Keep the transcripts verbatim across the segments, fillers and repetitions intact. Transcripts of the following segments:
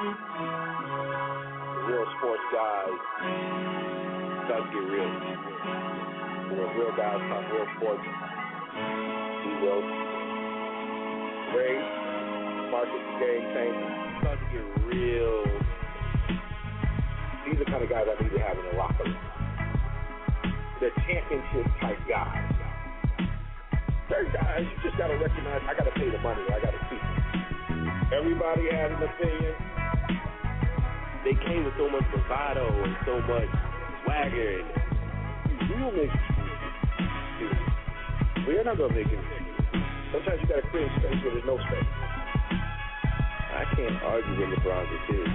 Real sports guys, about to get real. We're real guys talk real sports. We will. Ray, Marcus, game changer. About to get real. These are the kind of guys I need to have in the locker room. The championship type guys. Certain guys, you just got to recognize I got to pay the money or I got to keep it. Everybody has an opinion. They came with so much bravado and so much swagger. And we will make excuses. We're not going to make excuses. Sometimes you got to create space where there's no space. I can't argue with LeBron's decision.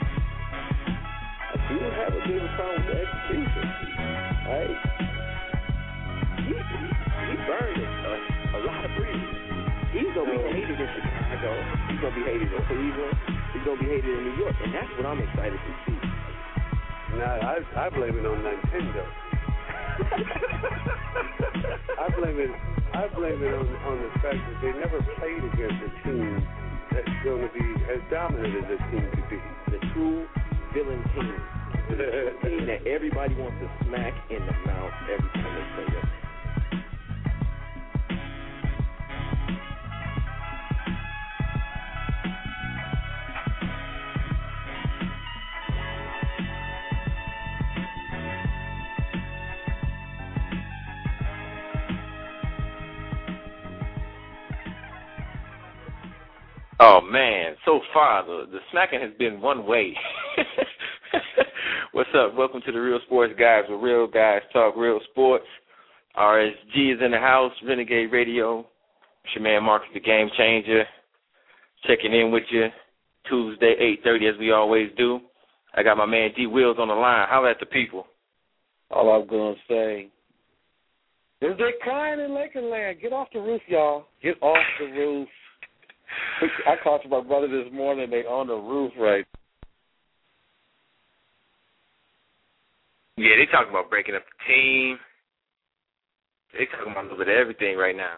I do have a bit of a problem with the execution. Right? He, he, he burned a, a lot of bridges. He's going to be hated in Chicago. He's going to be hated in Cleveland. He's going to be hated in New York. And that's what I'm excited to see. Nah, I, I blame it on Nintendo. I blame it I blame it on, on the fact that they never played against a team that's going to be as dominant as this team could be. The true villain team. The team that everybody wants to smack in the mouth every time they play them. Oh, man, so far the, the smacking has been one way. What's up? Welcome to the Real Sports Guys, where real guys talk real sports. R S G is in the house, Renegade Radio. It's your man Marcus, the Game Changer, checking in with you Tuesday, eight thirty, as we always do. I got my man D. Wills on the line. Holla at the people. All I'm going to say is they're crying in Lakerland. Get off the roof, y'all. Get off the roof. I talked to my brother this morning. They on the roof right. Yeah, they talking about breaking up the team. They talking about a little bit of everything right now.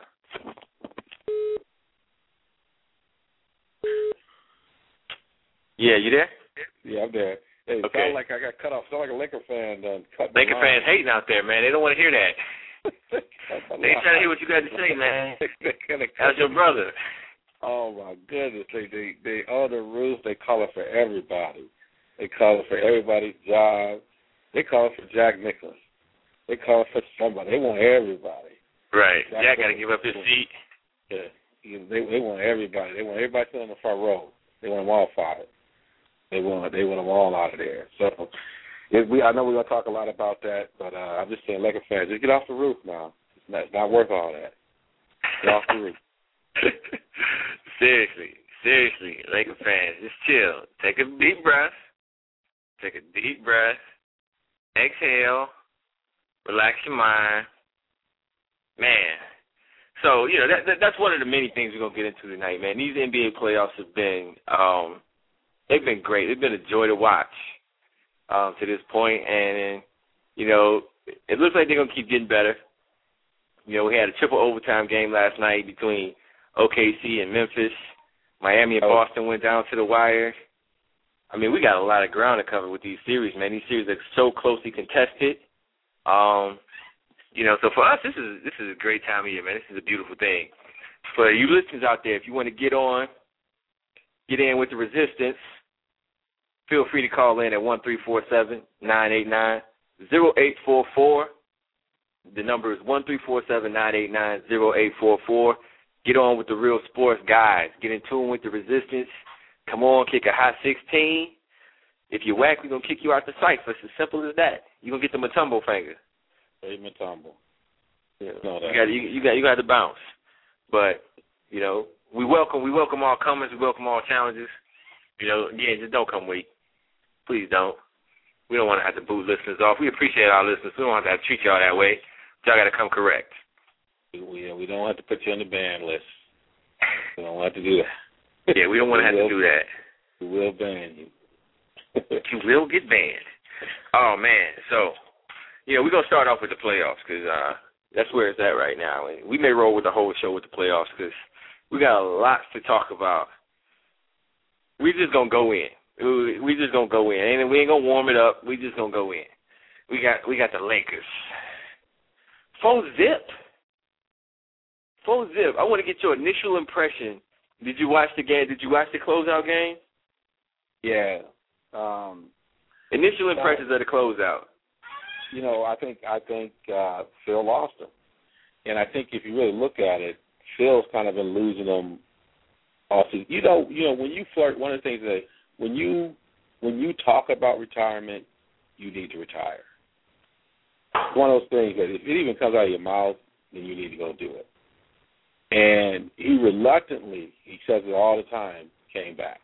Yeah, you there? Yeah, I'm there. Hey, it okay. Sound like I got cut off. Sound like a Laker fan done cut. Laker fans hating out there, man. They don't want to hear that. They ain't trying to hear what you got to say, man. How's your brother? Oh, my goodness. They, they, they on the roof, they call it for everybody. They call it for everybody's job. They call it for Jack Nicklaus. They call it for somebody. They want everybody. Right. Jack, Jack got to give up his seat. Yeah. They, they want everybody. They want everybody sitting on the front row. They want them all fired. They want, they want them all out of there. So if we, I know we're going to talk a lot about that, but uh, I'm just saying, Laker fans, just get off the roof now. It's not, it's not worth all that. Get off the roof. Seriously, seriously, Laker fans, just chill. Take a deep breath. Take a deep breath. Exhale. Relax your mind. Man. So, you know, that, that that's one of the many things we're going to get into tonight, man. These N B A playoffs have been, um, they've been great. They've been a joy to watch um, to this point. And, you know, it looks like they're going to keep getting better. You know, we had a triple overtime game last night between O K C and Memphis. Miami and Boston went down to the wire. I mean, we got a lot of ground to cover with these series, man. These series are so closely contested. Um, you know, so for us, this is this is a great time of year, man. This is a beautiful thing. For you listeners out there, if you want to get on, get in with the resistance, feel free to call in at one three four seven, nine eight nine, zero eight four four. The number is one three four seven, nine eight nine, zero eight four four. Get on with the Real Sports Guys. Get in tune with the resistance. Come on, kick a hot sixteen. If you whack, we're going to kick you out the site. It's as simple as that. You're going to get the Matumbo finger. Hey, Matumbo. Yeah. No, you got you, you got you got to bounce. But, you know, we welcome we welcome all comers. We welcome all challenges. You know, again, just don't come weak. Please don't. We don't want to have to boot listeners off. We appreciate our listeners. We don't want to have to treat y'all that way. Y'all got to come correct. We, we don't have to put you on the ban list. We don't have to do that. Yeah, we don't want to have will, to do that. We will ban you. You will get banned. Oh, man. So, you know, we're going to start off with the playoffs because uh, that's where it's at right now. And we may roll with the whole show with the playoffs because we got a lot to talk about. We're just going to go in. We, we just gonna go in, and we ain't gonna warm it up. We just gonna go in. We got we got the Lakers. Full zip. Full zip. I want to get your initial impression. Did you watch the game? Did you watch the closeout game? Yeah. Um, initial impressions uh, of the closeout. You know, I think I think uh, Phil lost them, and I think if you really look at it, Phil's kind of been losing them all season. You know, you know when you flirt, one of the things that when you when you talk about retirement, you need to retire. It's one of those things that if it even comes out of your mouth, then you need to go do it. And he reluctantly, he says it all the time, came back.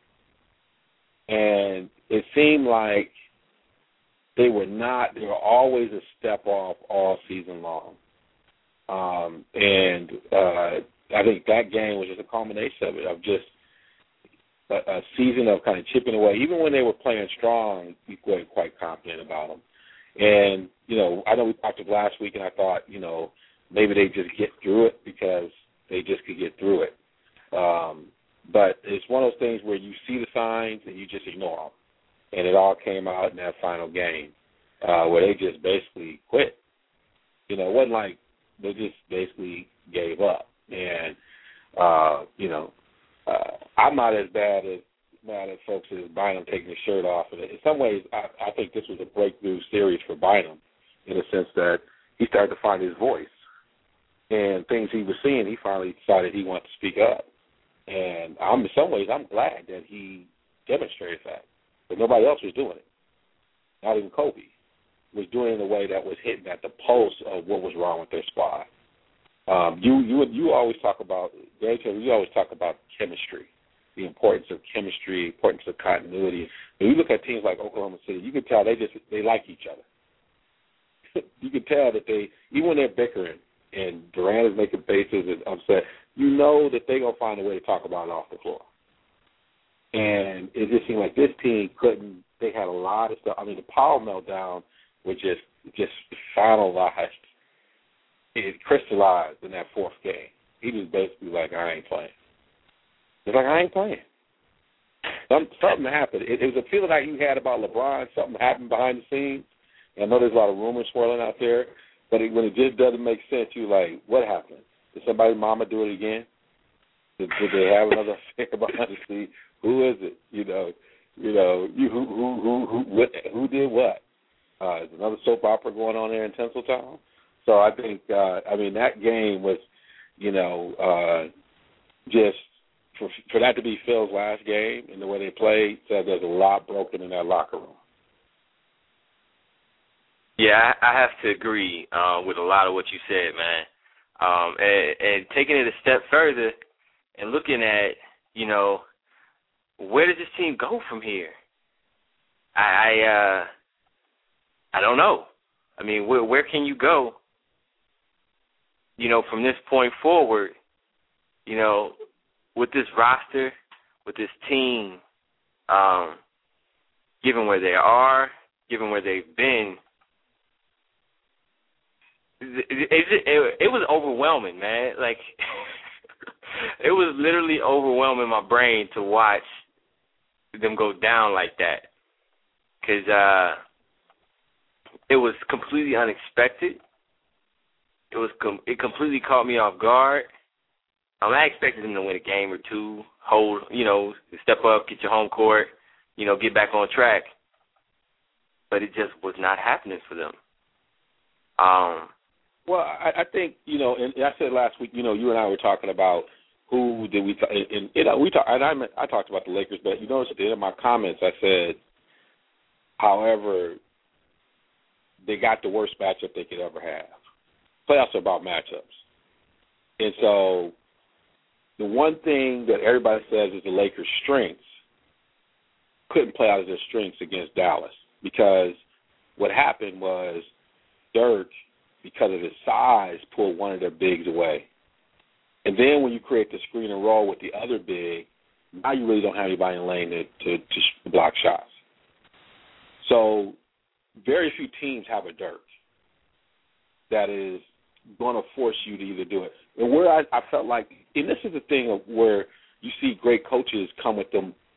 And it seemed like they were not, they were always a step off all season long. Um, and uh, I think that game was just a culmination of it, of just a, a season of kind of chipping away. Even when they were playing strong, we were quite confident about them. And, you know, I know we talked about last week, and I thought, you know, maybe they just get through it because they just could get through it. Um, but it's one of those things where you see the signs and you just ignore them. And it all came out in that final game uh, where they just basically quit. You know, it wasn't like they just basically gave up. And, uh, you know, uh, I'm not as bad as mad at folks as Bynum taking his shirt off. And in some ways, I, I think this was a breakthrough series for Bynum in the sense that he started to find his voice. And things he was seeing, he finally decided he wanted to speak up. And I'm, in some ways, I'm glad that he demonstrated that. But nobody else was doing it. Not even Kobe was doing it in a way that was hitting at the pulse of what was wrong with their squad. Um, you you you always talk about, you always talk about chemistry, the importance of chemistry, importance of continuity. When you look at teams like Oklahoma City, you can tell they just they like each other. You can tell that they, even when they're bickering and Durant is making faces and upset, you know that they're going to find a way to talk about it off the floor. And it just seemed like this team couldn't, they had a lot of stuff. I mean, the Powell meltdown was just, just finalized. It crystallized in that fourth game. He was basically like, I ain't playing. He's like, I ain't playing. Some, something happened. It, it was a feeling like you had about LeBron. Something happened behind the scenes. And I know there's a lot of rumors swirling out there, but it, when it just doesn't make sense, you're like, what happened? Did somebody's mama do it again? Did, did they have another affair behind the scenes? Who is it? You know, you know, you who who who who what, who did what? Uh, is another soap opera going on there in Tinseltown? So I think, uh, I mean, that game was, you know, uh, just for for that to be Phil's last game and the way they played, said there's a lot broken in that locker room. Yeah, I, I have to agree uh, with a lot of what you said, man. Um, and, and taking it a step further and looking at, you know, where does this team go from here? I I, uh, I don't know. I mean, where, where can you go, you know, from this point forward, you know, with this roster, with this team, um, given where they are, given where they've been? It, it, it, it was overwhelming, man. Like, it was literally overwhelming my brain to watch them go down like that. Because uh, it was completely unexpected. It was com- it completely caught me off guard. Um, I expected them to win a game or two, hold, you know, step up, get your home court, you know, get back on track. But it just was not happening for them. Um. Well, I, I think, you know, and I said last week, you know, you and I were talking about who did we, talk, and, and you know, we talk, and I, I talked about the Lakers, but you notice at the end of my comments, I said, however, they got the worst matchup they could ever have. Playoffs are about matchups. And so the one thing that everybody says is the Lakers' strengths couldn't play out as their strengths against Dallas because what happened was Dirk, because of his size, pulled one of their bigs away. And then when you create the screen and roll with the other big, now you really don't have anybody in the lane to, to, to block shots. So very few teams have a Dirk that is going to force you to either do it. And where I, I felt like, and this is the thing of where you see great coaches come with them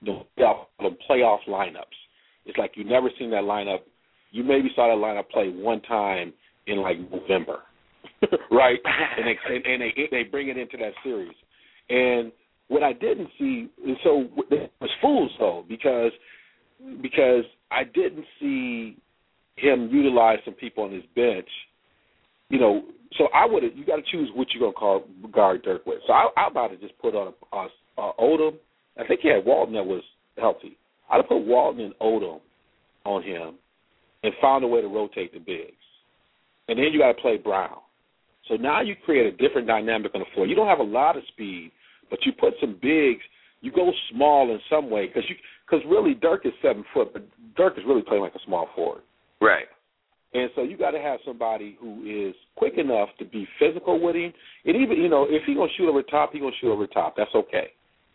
the, the playoff lineups. It's like you never seen that lineup. You maybe saw that lineup play one time in like November, right? And they and, and they they bring it into that series. And what I didn't see, and so it was fools though, because because I didn't see him utilize some people on his bench. You know, so I would have. You got to choose what you're gonna call guard Dirk with. So I, I about to just put on a, a, a Odom. I think he had Walton that was healthy. I'd have put Walton and Odom on him and found a way to rotate the bigs. And then you got to play Brown. So now you create a different dynamic on the floor. You don't have a lot of speed, but you put some bigs. You go small in some way because you because really Dirk is seven foot, but Dirk is really playing like a small forward. Right. And so you got to have somebody who is quick enough to be physical with him. And even, you know, if he's going to shoot over top, he's going to shoot over top. That's okay.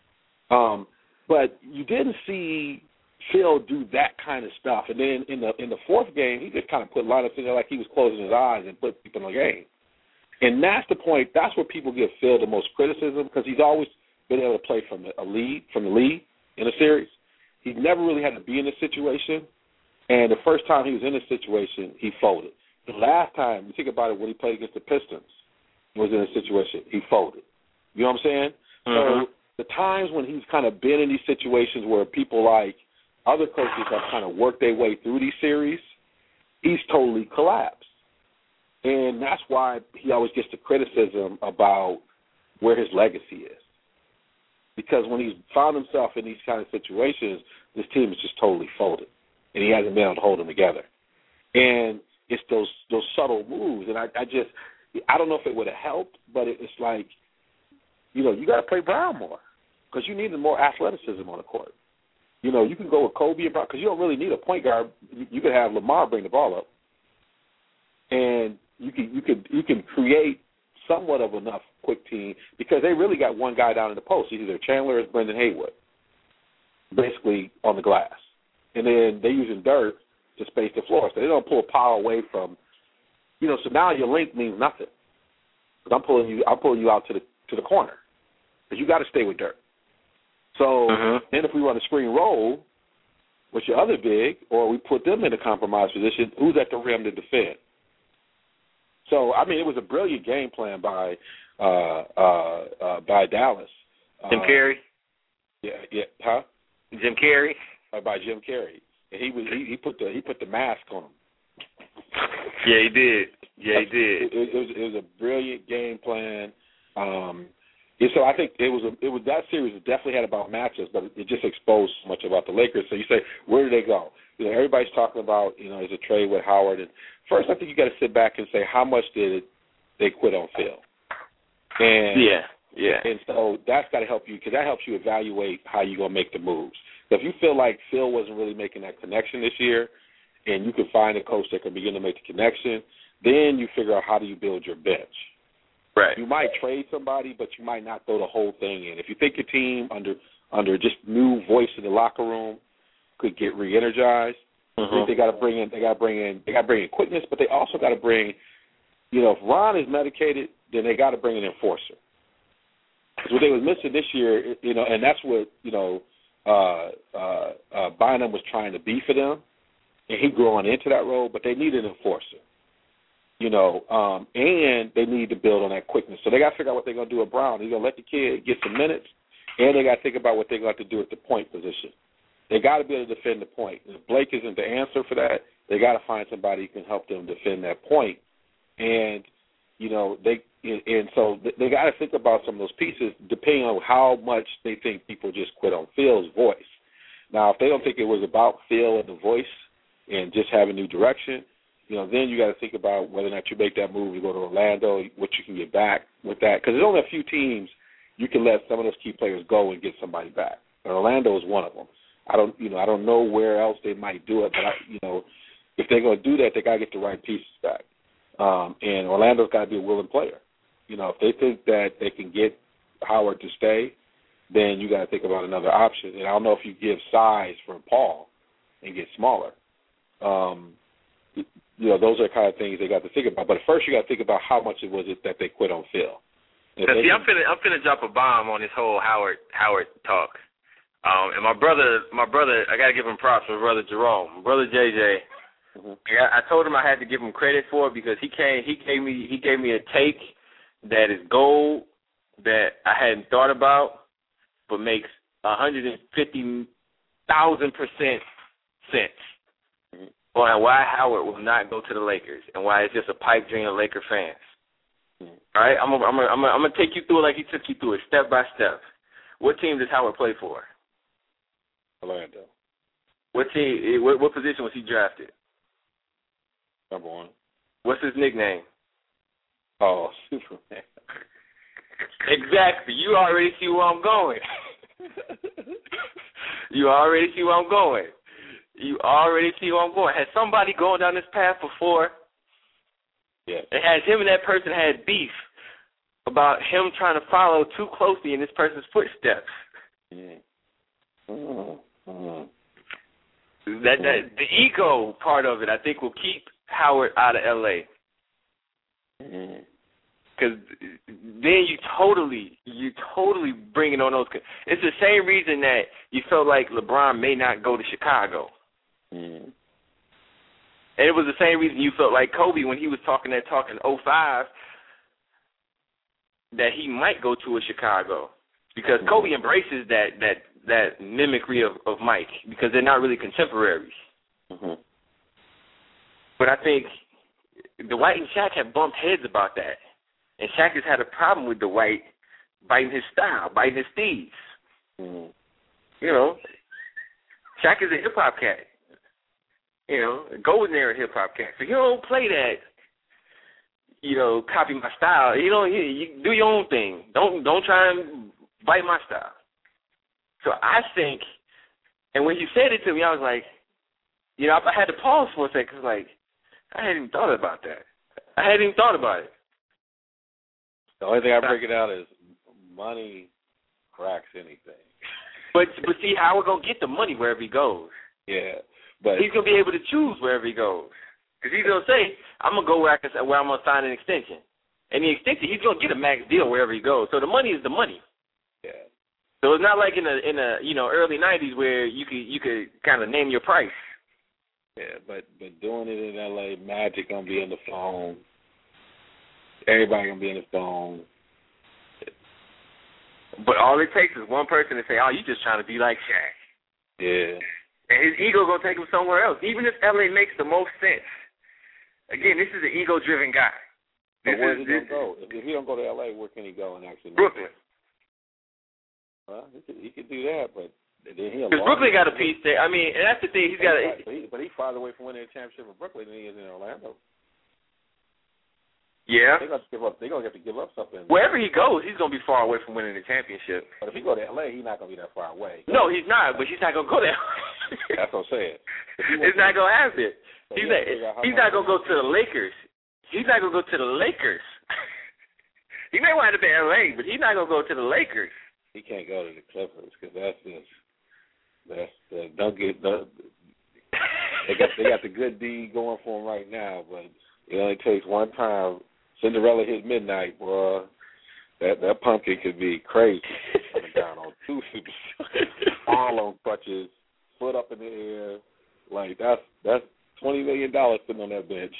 Um, but you didn't see Phil do that kind of stuff. And then in the in the fourth game, he just kind of put lineups in there like he was closing his eyes and put people in the game. And that's the point. That's where people give Phil the most criticism because he's always been able to play from a lead, from the lead in a series. He's never really had to be in this situation. And the first time he was in this situation, he folded. The last time, you think about it, when he played against the Pistons, he was in a situation, he folded. You know what I'm saying? Mm-hmm. So the times when he's kind of been in these situations where people like other coaches have kind of worked their way through these series, he's totally collapsed. And that's why he always gets the criticism about where his legacy is. Because when he's found himself in these kind of situations, this team is just totally folded. And he hasn't been able to hold them together. And it's those those subtle moves. And I, I just, I don't know if it would have helped, but it, it's like, you know, you got to play Brown more because you need more athleticism on the court. You know, you can go with Kobe and Brown because you don't really need a point guard. You, you could have Lamar bring the ball up. And you can you could you can create somewhat of enough quick team because they really got one guy down in the post, either Chandler or Brendan Haywood, basically on the glass. And then they're using Dirk to space the floor. So they don't pull power away from, you know, so now your length means nothing. Because I'm pulling you I'm pulling you out to the to the corner. Because you got to stay with Dirk. So mm-hmm. then if we run a screen roll with your other big, or we put them in a compromised position, who's at the rim to defend? So, I mean, it was a brilliant game plan by uh, uh, uh, by Dallas. Jim uh, Carrey? Yeah, yeah, huh? Jim Carrey? Uh, by Jim Carrey. And he was he, he put the he put the mask on him. Yeah, he did. Yeah, he did. It, it, it was it was a brilliant game plan. Um, and so I think it was a, it was that series definitely had about matchups, but it just exposed so much about the Lakers. So you say, where do they go? You know, everybody's talking about, you know, there's a trade with Howard. And first, I think you got to sit back and say, how much did they quit on Phil? And yeah, yeah. And so that's got to help you because that helps you evaluate how you're going to make the moves. So if you feel like Phil wasn't really making that connection this year, and you can find a coach that can begin to make the connection, then you figure out how do you build your bench. Right. You might trade somebody, but you might not throw the whole thing in. If you think your team under under just new voice in the locker room could get re-energized, mm-hmm. I think they got to bring in they got to bring in they got to bring in quickness, but they also got to bring, you know, if Ron is medicated, then they got to bring an enforcer. Because what they was missing this year, you know, and that's what you know, uh, uh, uh, Bynum was trying to be for them, and he growing into that role, but they need an enforcer. You know, um, and they need to build on that quickness. So they got to figure out what they're going to do with Brown. They're going to let the kid get some minutes, and they got to think about what they're going to have to do at the point position. They got to be able to defend the point. And if Blake isn't the answer for that, they got to find somebody who can help them defend that point. And, you know, they and so they got to think about some of those pieces depending on how much they think people just quit on Phil's voice. Now, if they don't think it was about Phil and the voice and just having new direction, you know, then you got to think about whether or not you make that move to go to Orlando, what you can get back with that. Because there's only a few teams you can let some of those key players go and get somebody back. And Orlando is one of them. I don't, you know, I don't know where else they might do it, but I, you know, if they're going to do that, they got to get the right pieces back. Um, and Orlando's got to be a willing player. You know, if they think that they can get Howard to stay, then you got to think about another option. And I don't know if you give size for Paul and get smaller. Um, you know, those are the kind of things they got to think about. But first, you got to think about how much it was it that they quit on Phil. See, I'm finna, I'm finna drop a bomb on this whole Howard Howard talk. Um, and my brother, my brother, I gotta give him props. My brother Jerome, my brother J J. Mm-hmm. Yeah, I told him I had to give him credit for it because he came, he gave me, he gave me a take that is gold that I hadn't thought about, but makes a hundred and fifty thousand percent sense. Mm-hmm. On why Howard will not go to the Lakers and why it's just a pipe dream of Laker fans. Mm-hmm. All right, I'm gonna, I'm gonna, I'm gonna, I'm gonna take you through it like he took you through it, step by step. What team does Howard play for? Orlando. What team? What, what position was he drafted? Number one. What's his nickname? Oh, Superman. Exactly. You already see where I'm going. You already see where I'm going. You already see where I'm going. Has somebody gone down this path before? Yeah. And has him and that person had beef about him trying to follow too closely in this person's footsteps? Yeah. Mm-hmm. Mm-hmm. That that the ego part of it, I think, will keep Howard out of L A. Mm-hmm. Because then you totally, you totally bring it on those. It's the same reason that you felt like LeBron may not go to Chicago. Mm-hmm. And it was the same reason you felt like Kobe when he was talking that talk in oh five that he might go to a Chicago. Because mm-hmm. Kobe embraces that that that mimicry of, of Mike because they're not really contemporaries. Mm-hmm. But I think Dwight and Shaq have bumped heads about that. And Shaq has had a problem with Dwight biting his style, biting his steeds. Mm-hmm. You know, Shaq is a hip-hop cat. You know, a golden era hip-hop cat. So you don't play that, you know, copy my style. You know, you, you do your own thing. Don't don't try and bite my style. So I think, and when you said it to me, I was like, you know, I, I had to pause for a second because, like, I hadn't even thought about that. I hadn't even thought about it. The only thing I break it out is money cracks anything. But but see, Howard gonna get the money wherever he goes. Yeah, but he's gonna be able to choose wherever he goes because he's gonna say, I'm gonna go where I can, where I'm gonna sign an extension, and the extension he's gonna get a max deal wherever he goes. So the money is the money. Yeah. So it's not like in a in a you know early nineties where you could you could kind of name your price. Yeah, but but doing it in L A, Magic gonna be on the phone. Everybody gonna be on the phone. But all it takes is one person to say, "Oh, you just trying to be like Shaq." Yeah. And his ego gonna take him somewhere else. Even if L A makes the most sense. Again, this is an ego-driven guy. But where is he this, gonna go? If, if he don't go to L A, where can he go and actually? Brooklyn. Well, he could, he could do that, but then he. Because Brooklyn got a piece there. I mean, and that's the thing. He's got a. But, he, but he's farther away from winning a championship in Brooklyn than he is in Orlando. Yeah. They're gonna have to give up. They're gonna have to give up something. Wherever he goes, he's gonna be far away from winning the championship. But if he go to L A, he's not gonna be that far away. No, he's not. But he's not gonna go there. That's what I'm saying. It's not gonna happen. He's not. He's not gonna go to the Lakers. He's not gonna go to the Lakers. He may wind up in L A, but he's not gonna go to the Lakers. He can't go to the Clippers because that's just that's the, don't get the, they got they got the good deed going for him right now, but it only takes one time. Cinderella hit midnight, boy. That that pumpkin could be crazy. Coming down on two feet, all on crutches, foot up in the air. Like that's that's twenty million dollars sitting on that bench.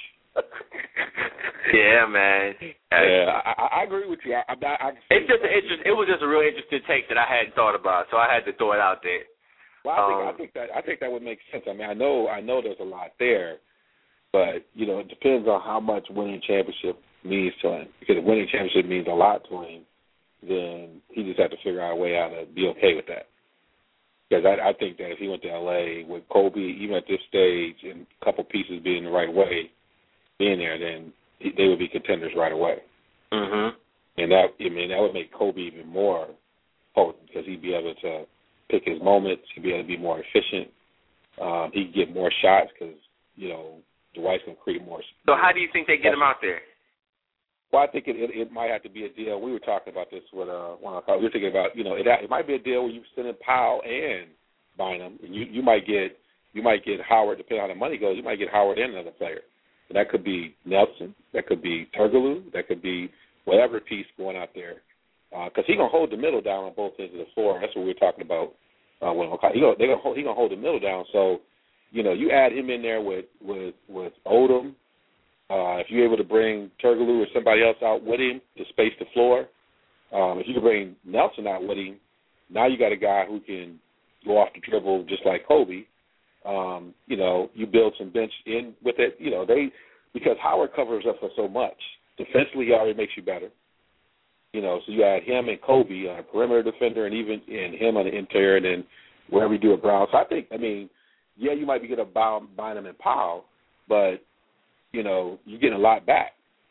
Yeah, man. Yeah, I, I agree with you. I, I, I it's just an interest, it was just a real interesting take that I hadn't thought about, so I had to throw it out there. Well, I think, um, I think that I think that would make sense. I mean, I know I know there's a lot there, but you know, it depends on how much winning championship means to him. Because if winning championship means a lot to him, then he just has to figure out a way how to be okay with that. Because I, I think that if he went to L A with Kobe, even at this stage, and a couple pieces being the right way, being there, then he, they would be contenders right away. Mm-hmm. And that, I mean, that would make Kobe even more potent because he'd be able to pick his moments. He'd be able to be more efficient. Um, he'd get more shots because, you know, Dwight's going to create more. So how do you think they get him out there? Well, I think it, it it might have to be a deal. We were talking about this with uh, one of our, we were thinking about, you know, it it might be a deal where you send in Powell and Bynum, and you you might get you might get Howard, depending on how the money goes. You might get Howard and another player. And that could be Nelson, that could be Turkoglu, that could be whatever piece going out there, because uh, he's gonna hold the middle down on both ends of the floor. That's what we were talking about Uh, well, he gonna they gonna hold, he gonna hold the middle down. So, you know, you add him in there with with with Odom. Uh, if you're able to bring Turkoglu or somebody else out with him to space the floor, um, if you can bring Nelson out with him, now you got a guy who can go off the dribble just like Kobe. Um, you know, you build some bench in with it. You know, they because Howard covers up for so much. Defensively, he already makes you better. You know, so you add him and Kobe on a perimeter defender, and even and him on the interior, and then wherever you do a Brown. So I think, I mean, yeah, you might be getting a Bynum and Powell, but you know, you're getting a lot back.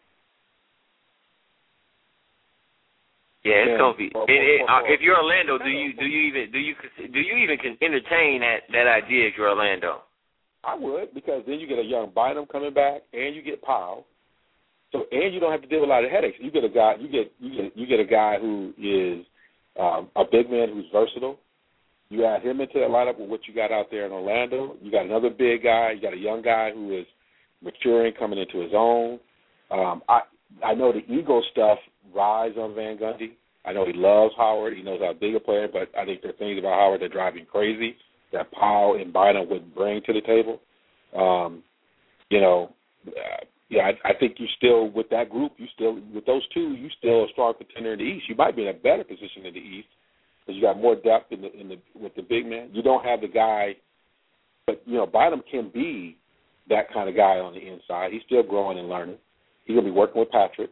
Yeah, it's and, gonna be. or, It, it, or, uh, or, if you're Orlando, do you do you even do you do you even can entertain that that idea if you're Orlando? I would, because then you get a young Bynum coming back, and you get Powell. So and you don't have to deal with a lot of headaches. You get a guy. You get you get you get a guy who is um, a big man who's versatile. You add him into that lineup with what you got out there in Orlando. You got another big guy. You got a young guy who is maturing, coming into his own. Um, I I know the ego stuff rides on Van Gundy. I know he loves Howard. He knows how big a player, but I think there are things about Howard that drive him crazy that Powell and Bynum would bring to the table. Um, you know, uh, yeah, I, I think you still with that group. You still with those two. You still a strong contender in the East. You might be in a better position in the East because you got more depth in the in the with the big man. You don't have the guy, but you know Bynum can be that kind of guy on the inside. He's still growing and learning. He's gonna be working with Patrick.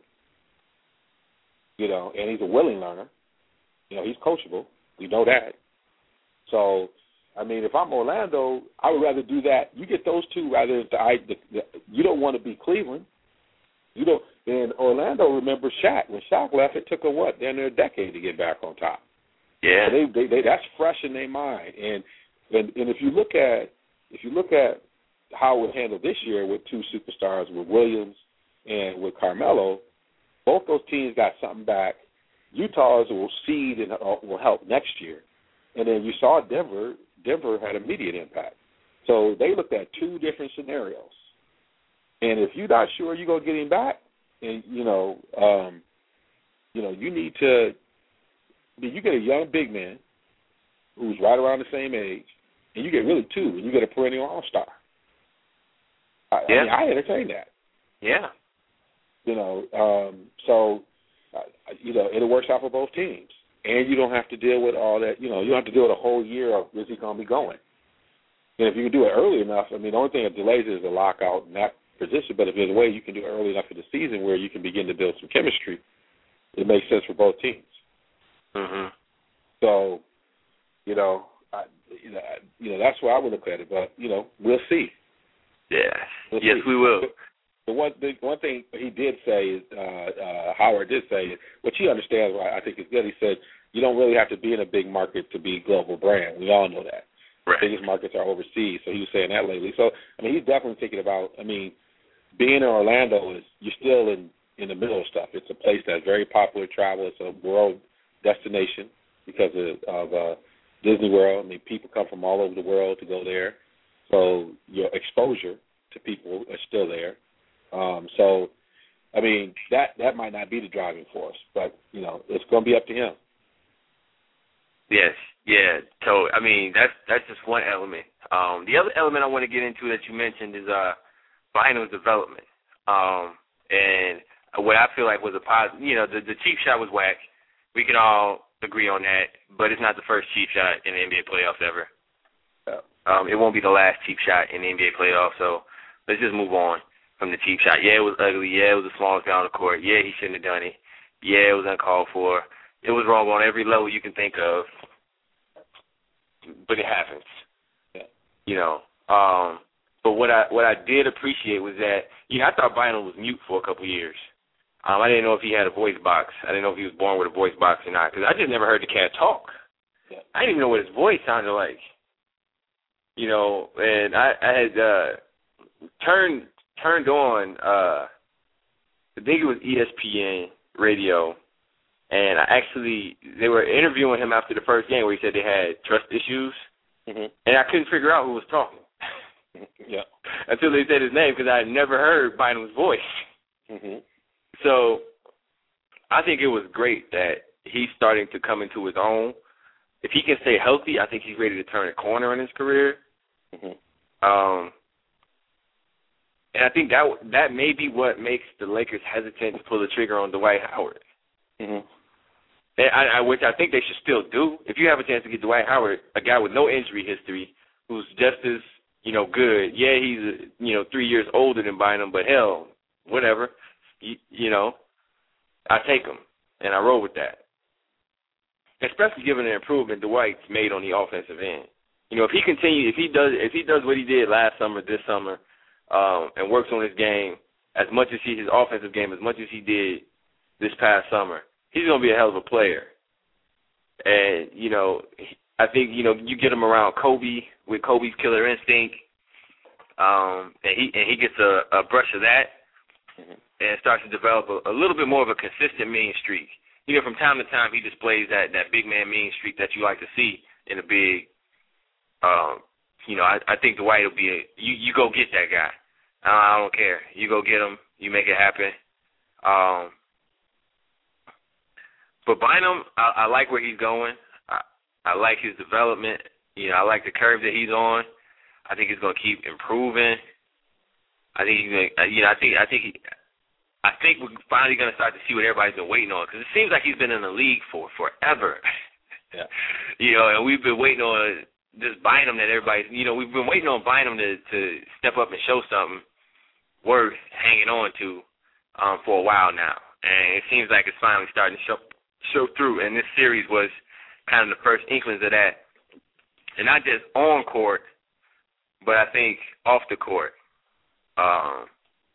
You know, and he's a willing learner. You know, he's coachable. We know that. So, I mean, if I'm Orlando, I would rather do that. You get those two rather than I. The, the, you don't want to be Cleveland. You don't. And Orlando, remember Shaq. When Shaq left, it took a what? Down there a decade to get back on top. Yeah. So they, they, they, that's fresh in their mind. And, and and if you look at if you look at how it would handle this year with two superstars, with Williams and with Carmelo, both those teams got something back. Utah's will seed and will help next year. And then you saw Denver. Denver had immediate impact. So they looked at two different scenarios. And if you're not sure you're gonna get him back, and you know, um, you know, you need to. You get a young big man who's right around the same age, and you get really two, and you get a perennial all-star. I, yeah. I mean, I entertain that. Yeah. You know, um, so, uh, you know, it works out for both teams. And you don't have to deal with all that, you know, you don't have to deal with a whole year of is he going to be going. And if you can do it early enough, I mean, the only thing that delays it is a lockout in that position, but if there's a way you can do it early enough in the season where you can begin to build some chemistry, it makes sense for both teams. Mm-hmm. So, you know, I, you know, you know, that's why I would look at it. But you know, we'll see. Yeah. We'll yes, see. we will. The one, the one thing he did say, uh, uh, Howard did say, which he understands, I think is good. He said, "You don't really have to be in a big market to be a global brand. We all know that. Right. The biggest markets are overseas." So he was saying that lately. So I mean, he's definitely thinking about. I mean, being in Orlando is you're still in in the middle of stuff. It's a place that's very popular travel. It's a world destination because of, of uh, Disney World. I mean, people come from all over the world to go there. So your exposure to people is still there. Um, so, I mean, that, that might not be the driving force, but, you know, it's going to be up to him. Yes, yeah. So, I mean, that's that's just one element. Um, the other element I want to get into that you mentioned is uh, Bynum's development. Um, and what I feel like was a positive, you know, the, the cheap shot was whack. We can all agree on that, but it's not the first cheap shot in the N B A playoffs ever. Yeah. Um, it won't be the last cheap shot in the N B A playoffs, so let's just move on from the cheap shot. Yeah, it was ugly. Yeah, it was the smallest guy on the court. Yeah, he shouldn't have done it. Yeah, it was uncalled for. It was wrong on every level you can think of, but it happens. Yeah. You know, um, but what I what I did appreciate was that, you know, I thought Bynum was mute for a couple years. Um, I didn't know if he had a voice box. I didn't know if he was born with a voice box or not, because I just never heard the cat talk. Yeah. I didn't even know what his voice sounded like. You know, and I, I had uh, turned turned on, uh, I think it was E S P N radio, and I actually, they were interviewing him after the first game where he said they had trust issues, mm-hmm. and I couldn't figure out who was talking. Yeah. Until they said his name, because I had never heard Bynum's voice. Mm-hmm. So I think it was great that he's starting to come into his own, if he can stay healthy, I think he's ready to turn a corner in his career. Mm-hmm. Um, and I think that that may be what makes the Lakers hesitant to pull the trigger on Dwight Howard. Mm-hmm. And I, I, which I think they should still do. If you have a chance to get Dwight Howard, a guy with no injury history, who's just as, you know, good. Yeah, he's, you know, three years older than Bynum, but hell, whatever. You, you know, I take him, and I roll with that. Especially given the improvement Dwight's made on the offensive end. You know, if he continues, if he does, if he does what he did last summer, this summer, um, and works on his game as much as he, his offensive game, as much as he did this past summer, he's going to be a hell of a player. And, you know, I think, you know, you get him around Kobe with Kobe's killer instinct, um, and he and he gets a, a brush of that mm-hmm. and starts to develop a, a little bit more of a consistent mean streak. You know, from time to time he displays that, that big man mean streak that you like to see in a big, um, you know, I, I think Dwight will be a, you, you go get that guy. I, I don't care. You go get him. You make it happen. Um, But Bynum, I, I like where he's going. I, I like his development. You know, I like the curve that he's on. I think he's going to keep improving. I think he's going. To, you know, I think I think he, I think we're finally going to start to see what everybody's been waiting on, because it seems like he's been in the league for forever. Yeah. You know, and we've been waiting on this Bynum that everybody's. You know, we've been waiting on Bynum to to step up and show something worth hanging on to um, for a while now, and it seems like it's finally starting to show. show through, and this series was kind of the first inklings of that. And not just on court, but I think off the court. Um,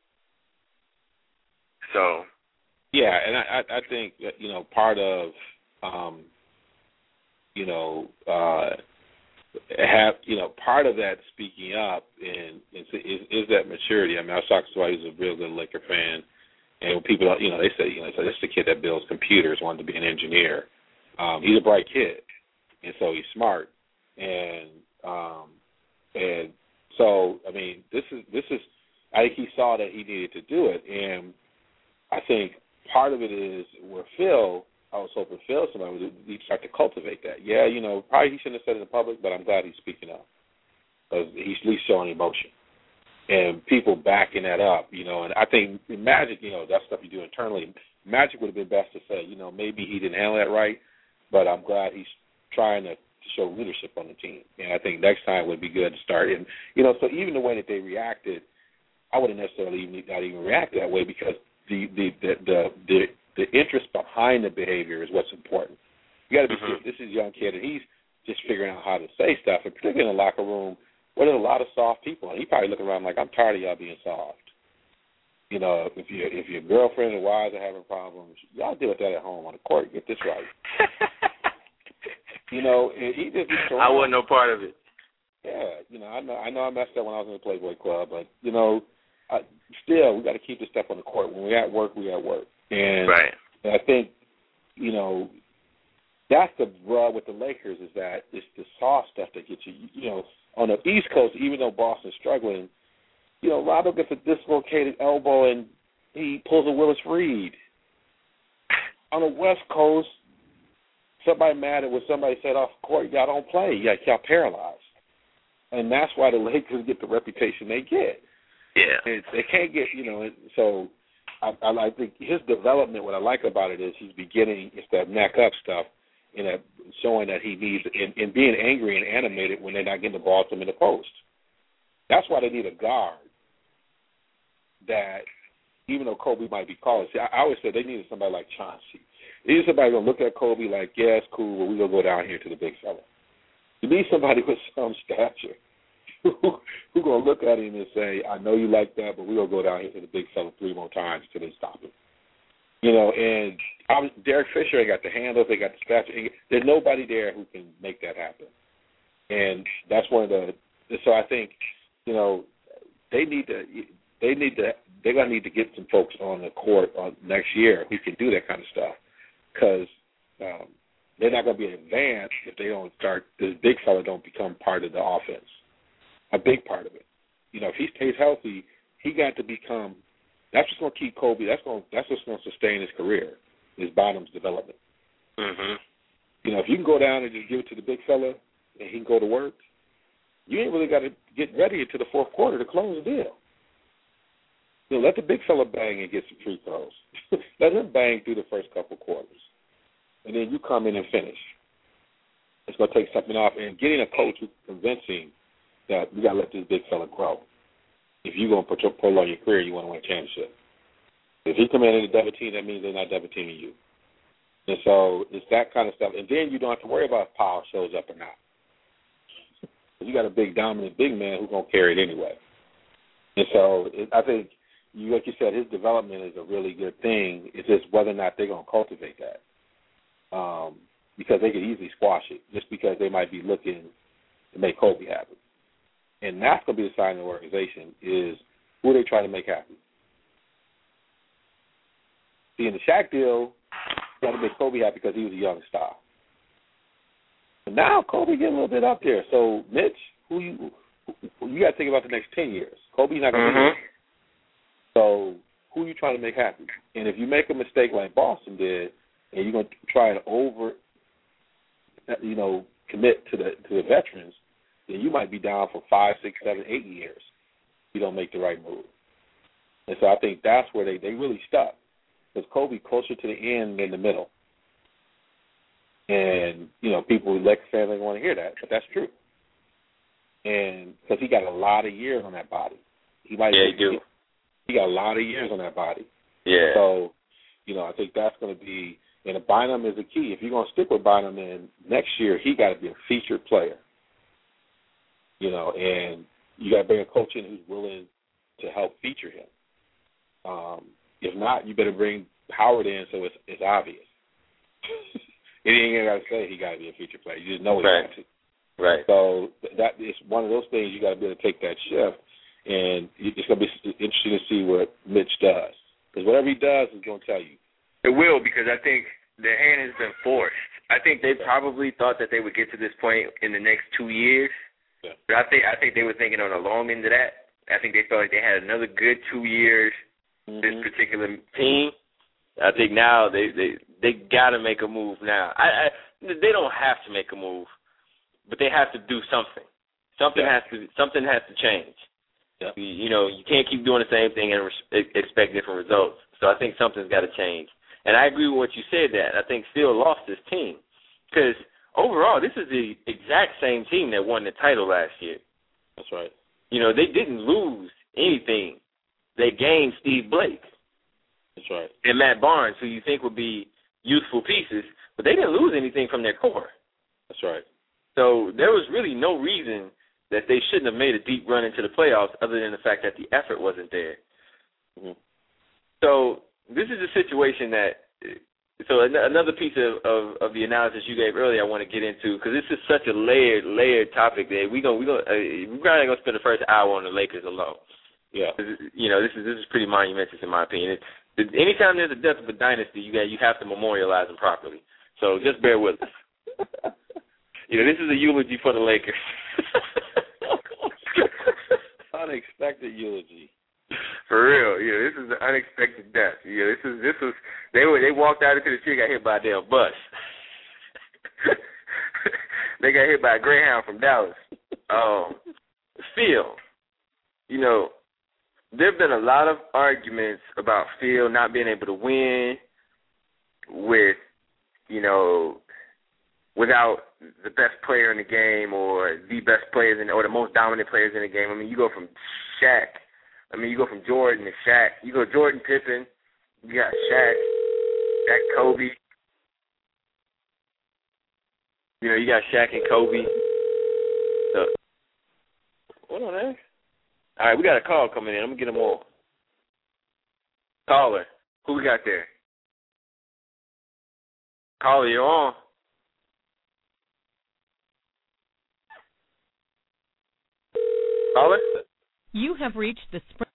so. Yeah, and I, I think, that, you know, part of, um, you know, uh, have, you know, part of that speaking up and is, is, is that maturity. I mean, I was talking to somebody who's a real good Laker fan. And people, you know, they say, you know, so this is the kid that builds computers, wanted to be an engineer. Um, he's a bright kid, and so he's smart. And um, and so, I mean, this is this is. I think he saw that he needed to do it, and I think part of it is where Phil. I was hoping Phil somebody would he'd start to cultivate that. Yeah, you know, probably he shouldn't have said it in public, but I'm glad he's speaking up because he's at least showing emotion. And people backing that up, you know, and I think Magic, you know, that stuff you do internally, Magic would have been best to say, you know, maybe he didn't handle that right, but I'm glad he's trying to show leadership on the team. And I think next time would be good to start. And, you know, so even the way that they reacted, I wouldn't necessarily even, not even react that way because the the, the, the, the, the interest behind the behavior is what's important. You got to be mm-hmm. serious. This is a young kid, and he's just figuring out how to say stuff, and particularly in the locker room, well, there's a lot of soft people, and he probably looking around like, I'm tired of y'all being soft. You know, if you if your girlfriend and wives are having problems, y'all deal with that at home on the court. Get this right. You know, he just I wasn't no part of it. Yeah, you know, I know I know I messed up when I was in the Playboy Club, but you know, I, still we got to keep this stuff on the court. When we at work, we at work, and, right. and I think, you know, that's the rub with the Lakers is that it's the soft stuff that gets you. You know, on the East Coast, even though Boston's struggling, you know, Rondo gets a dislocated elbow and he pulls a Willis Reed. On the West Coast, somebody mad at what somebody said off court, y'all don't play. Y'all, y'all paralyzed. And that's why the Lakers get the reputation they get. Yeah. And they can't get, you know, so I, I, I think his development, what I like about it is he's beginning, it's that neck up stuff, and that showing that he needs, and, and being angry and animated when they're not getting the ball to him in the post. That's why they need a guard that, even though Kobe might be calling, see, I, I always say they needed somebody like Chauncey. They need somebody going to look at Kobe like, yeah, it's cool, but we're going to go down here to the big fella. You need somebody with some stature who's who going to look at him and say, I know you like that, but we're going to go down here to the big fella three more times until they stop him. You know, and I was, Derek Fisher, they got the handles, they got the stature. There's nobody there who can make that happen. And that's one of the, so I think, you know, they need to, they need to, they're going to need to get some folks on the court on next year who can do that kind of stuff because um, they're not going to be advanced if they don't start, this big fella don't become part of the offense, a big part of it. You know, if he stays healthy, he got to become, that's what's going to keep Kobe, that's going, that's what's going to sustain his career, is Bynum's development. Mm-hmm. You know, if you can go down and just give it to the big fella and he can go to work, you ain't really got to get ready until the fourth quarter to close the deal. You know, let the big fella bang and get some free throws. Let him bang through the first couple quarters. And then you come in and finish. It's going to take something off. And getting a coach who's convincing that you got to let this big fella grow. If you're going to put your pull on your career, you want to win a championship. If he come in and double team, that means they're not double teaming you. And so it's that kind of stuff. And then you don't have to worry about if Powell shows up or not. You got a big, dominant big man who's going to carry it anyway. And so it, I think, you, like you said, his development is a really good thing. It's just whether or not they're going to cultivate that. Um, because they could easily squash it just because they might be looking to make Kobe happy. And that's going to be the sign of the organization is who are they trying to make happy. See, in the Shaq deal, you got to make Kobe happy because he was a young star. But now Kobe getting a little bit up there. So, Mitch, who you who, you got to think about the next ten years. Kobe's not going to mm-hmm. be there. So, who are you trying to make happy? And if you make a mistake like Boston did, and you're going to try to over, you know, commit to the to the veterans, then you might be down for five, six, seven, eight years if you don't make the right move. And so I think that's where they, they really stuck. Because Kobe closer to the end than the middle. And, you know, people who like fans don't want to hear that, but that's true. And because he got a lot of years on that body. He might yeah, he do. He got a lot of years on that body. Yeah. So, you know, I think that's going to be, and a Bynum is a key. If you're going to stick with Bynum, then next year he got to be a featured player. You know, and you got to bring a coach in who's willing to help feature him. Um, if not, you better bring Howard in so it's it's obvious. It ain't even got to say he got to be a featured player. You just know he right. got to. Right. So that is one of those things you got to be able to take that shift, and it's going to be interesting to see what Mitch does. Because whatever he does is going to tell you. It will, because I think the hand has been forced. I think they probably thought that they would get to this point in the next two years. Yeah. But I think I think they were thinking on the long end of that. I think they felt like they had another good two years. Mm-hmm. This particular team. I think now they they they got to make a move now. I, I they don't have to make a move, but they have to do something. Something yeah. has to something has to change. Yeah. You, you know, you can't keep doing the same thing and res- expect different results. So I think something's got to change. And I agree with what you said. That I think Phil lost his team because. Overall, this is the exact same team that won the title last year. That's right. You know, they didn't lose anything. They gained Steve Blake. That's right. And Matt Barnes, who you think would be useful pieces, but they didn't lose anything from their core. That's right. So there was really no reason that they shouldn't have made a deep run into the playoffs other than the fact that the effort wasn't there. Mm-hmm. So this is a situation that So another piece of, of, of the analysis you gave earlier, I want to get into because this is such a layered, layered topic that we going we going uh, we're probably going to spend the first hour on the Lakers alone. Yeah, you know this is this is pretty monumentous in my opinion. It, anytime there's a death of a dynasty, you got you have to memorialize them properly. So just bear with us. You know this is a eulogy for the Lakers. Unexpected eulogy. For real, yeah, this is an unexpected death. Yeah, this is this was they were they walked out into the street, got hit by a damn bus. They got hit by a Greyhound from Dallas. Um, Phil, you know, there have been a lot of arguments about Phil not being able to win with, you know, without the best player in the game or the best players in or the most dominant players in the game. I mean, you go from Shaq. I mean, you go from Jordan to Shaq. You go Jordan, Pippen. You got Shaq, Shaq, Kobe. You know, you got Shaq and Kobe. So, what on there? All right, we got a call coming in. I'm going to get them all. Caller, who we got there? Caller, you're on. Caller? You have reached the spring.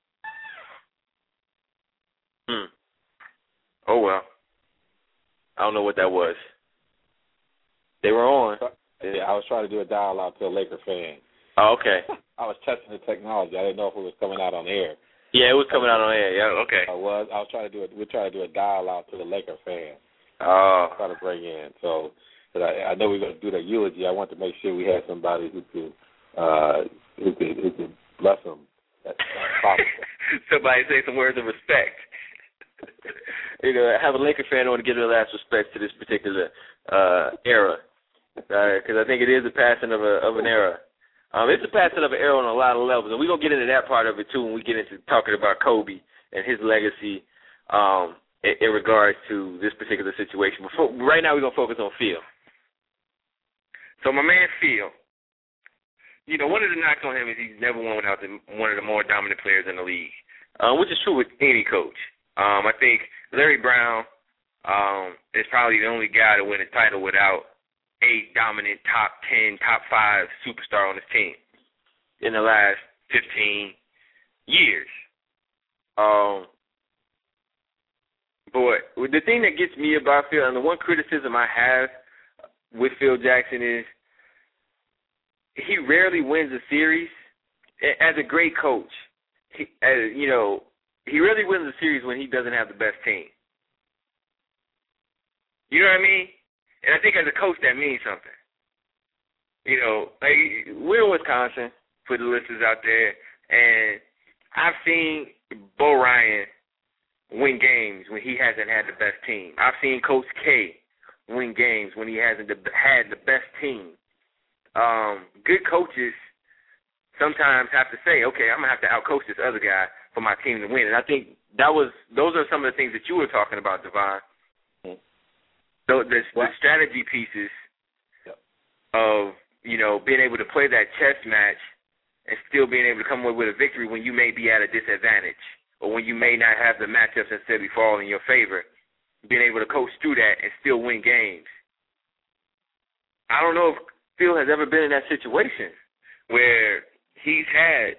Hmm. Oh, well. I don't know what that was. They were on. Yeah, I was trying to do a dial out to a Laker fan. Oh, okay. I was testing the technology. I didn't know if it was coming out on air. Yeah, it was coming out on air. Yeah, okay. I was. I was trying to do it. We're trying to do a dial out to the Laker fan. Oh. Try to bring in. So, but I, I know we're going to do that eulogy. I want to make sure we have somebody who could, uh, who could, who could bless him. That's possible. Somebody say some words of respect. You know, have a Laker fan. I want to give their last respect to this particular uh, era, because uh, I think it is a passing of a of an era. Um, it's a passing of an era on a lot of levels, and we're gonna get into that part of it too when we get into talking about Kobe and his legacy um, in, in regards to this particular situation. But for, right now, we're gonna focus on Phil. So my man Phil, you know, one of the knocks on him is he's never won without the, one of the more dominant players in the league, uh, which is true with any coach. Um, I think Larry Brown um, is probably the only guy to win a title without a dominant top ten, top five superstar on his team in the last fifteen years. Um, but the thing that gets me about Phil, and the one criticism I have with Phil Jackson is he rarely wins a series. As a great coach, he, as, you know, he rarely wins a series when he doesn't have the best team. You know what I mean? And I think as a coach, that means something. You know, like, we're in Wisconsin, for the listeners out there, and I've seen Bo Ryan win games when he hasn't had the best team. I've seen Coach K win games when he hasn't had the best team. Um, good coaches sometimes have to say, okay, I'm going to have to outcoach this other guy for my team to win. And I think that was those are some of the things that you were talking about, Devon. Mm-hmm. The, the, the strategy pieces yep. of, you know, being able to play that chess match and still being able to come away with a victory when you may be at a disadvantage or when you may not have the matchups necessarily fall in your favor, being able to coach through that and still win games. I don't know if Phil has ever been in that situation where he's had,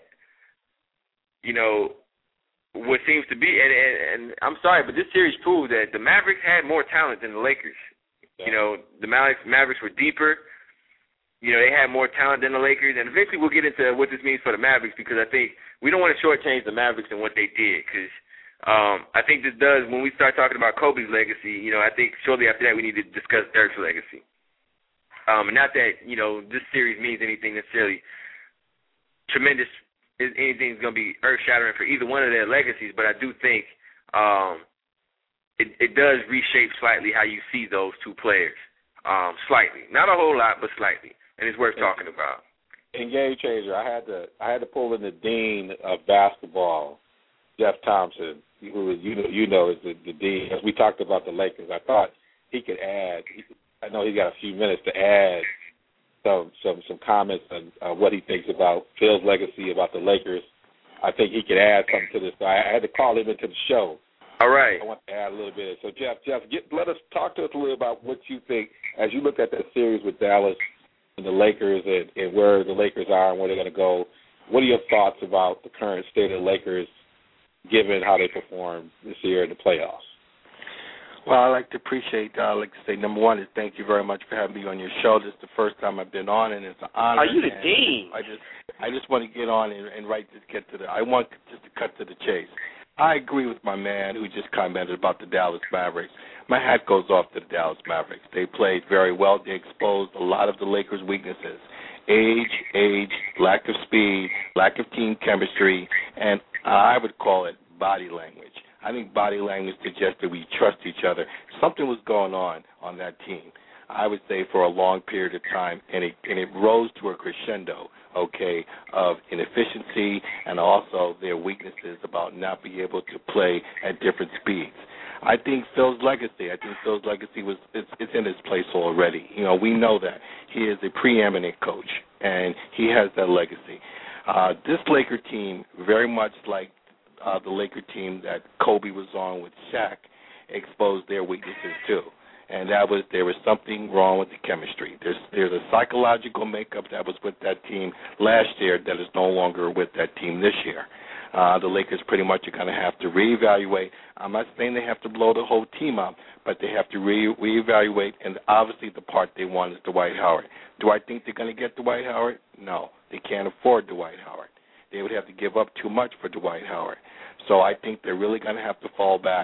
you know, what seems to be, and, and, and I'm sorry, but this series proved that the Mavericks had more talent than the Lakers. Yeah. You know, the Mavericks, Mavericks were deeper. You know, they had more talent than the Lakers, and eventually we'll get into what this means for the Mavericks because I think we don't want to shortchange the Mavericks and what they did because um, I think this does, when we start talking about Kobe's legacy, you know, I think shortly after that we need to discuss Dirk's legacy. Um, and not that, you know, this series means anything necessarily tremendous, anything's going to be earth-shattering for either one of their legacies, but I do think um, it, it does reshape slightly how you see those two players, um, slightly. Not a whole lot, but slightly, and it's worth talking about. In Game Changer, I had to I had to pull in the dean of basketball, Jeff Thompson, who you know, you know is the, the dean. As we talked about the Lakers, I thought he could add. I know he's got a few minutes to add some some some comments on uh, what he thinks about Phil's legacy, about the Lakers. I think he could add something to this. So I, I had to call him into the show. All right. I want to add a little bit. So Jeff, Jeff, get, let us talk to us a little about what you think as you look at that series with Dallas and the Lakers and, and where the Lakers are and where they're going to go. What are your thoughts about the current state of the Lakers, given how they performed this year in the playoffs? Well, I'd like to appreciate, uh, I'd like to say, number one is thank you very much for having me on your show. This is the first time I've been on, and it's an honor. Are you the dean? I just I just want to get on and, and right just get to the, I want just to cut to the chase. I agree with my man who just commented about the Dallas Mavericks. My hat goes off to the Dallas Mavericks. They played very well. They exposed a lot of the Lakers' weaknesses. Age, age, lack of speed, lack of team chemistry, and I would call it body language. I think body language suggests that we trust each other. Something was going on on that team, I would say, for a long period of time, and it, and it rose to a crescendo, okay, of inefficiency and also their weaknesses about not being able to play at different speeds. I think Phil's legacy, I think Phil's legacy was it's, it's in his place already. You know, we know that. He is a preeminent coach, and he has that legacy. Uh, this Laker team, very much like Uh, the Laker team that Kobe was on with Shaq, exposed their weaknesses too, and that was there was something wrong with the chemistry. There's there's a psychological makeup that was with that team last year that is no longer with that team this year. Uh, the Lakers pretty much are going to have to reevaluate. I'm not saying they have to blow the whole team up, but they have to re- reevaluate, and obviously the part they want is Dwight Howard. Do I think they're going to get Dwight Howard? No, they can't afford Dwight Howard. They would have to give up too much for Dwight Howard. So I think they're really going to have to fall back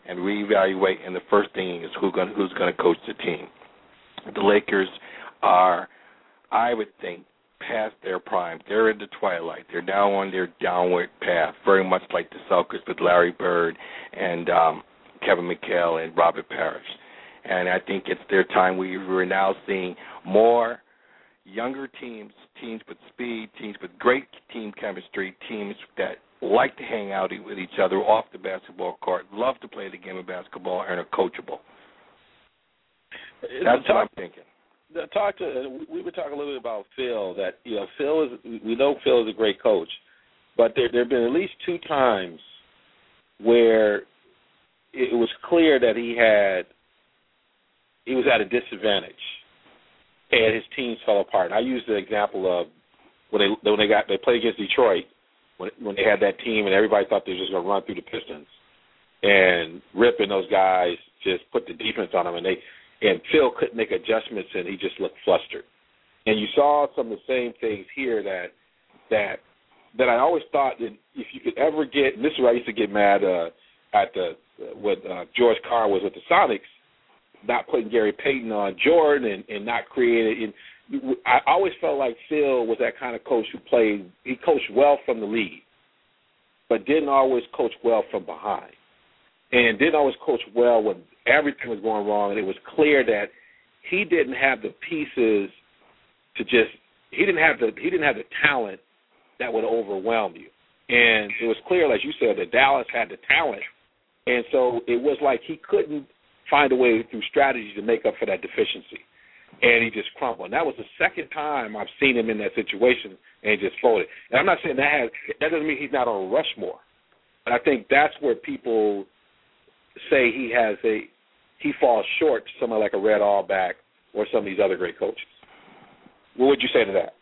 and reevaluate, and the first thing is who gonna, who's going to coach the team. The Lakers are, I would think, past their prime. They're in the twilight. They're now on their downward path, very much like the Celtics with Larry Bird and um, Kevin McHale and Robert Parrish. And I think it's their time. We, we're now seeing more younger teams, teams with speed, teams with great team chemistry, teams that like to hang out with each other off the basketball court, love to play the game of basketball, and are coachable. That's what I'm thinking. Talk to. We were talking a little bit about Phil. That you know, Phil is. We know Phil is a great coach, but there there have been at least two times where it was clear that he had he was at a disadvantage, and his teams fell apart. And I used the example of when they when they got they played against Detroit when when they had that team and everybody thought they were just going to run through the Pistons, and Rip and those guys just put the defense on them, and they. And Phil couldn't make adjustments, and he just looked flustered. And you saw some of the same things here that that that I always thought that if you could ever get, and this is where I used to get mad uh, at the uh, what uh, George Karl was with the Sonics, not putting Gary Payton on Jordan and, and not creating. And I always felt like Phil was that kind of coach who played. He coached well from the lead, but didn't always coach well from behind, and didn't always coach well when everything was going wrong, and it was clear that he didn't have the pieces to just he didn't have the he didn't have the talent that would overwhelm you. And it was clear, like you said, that Dallas had the talent, and so it was like he couldn't find a way through strategy to make up for that deficiency, and he just crumbled. And that was the second time I've seen him in that situation, and he just folded. And I'm not saying that has that doesn't mean he's not on Rushmore, but I think that's where people say he has a he falls short to somebody like a Red Auerbach or some of these other great coaches. What would you say to that?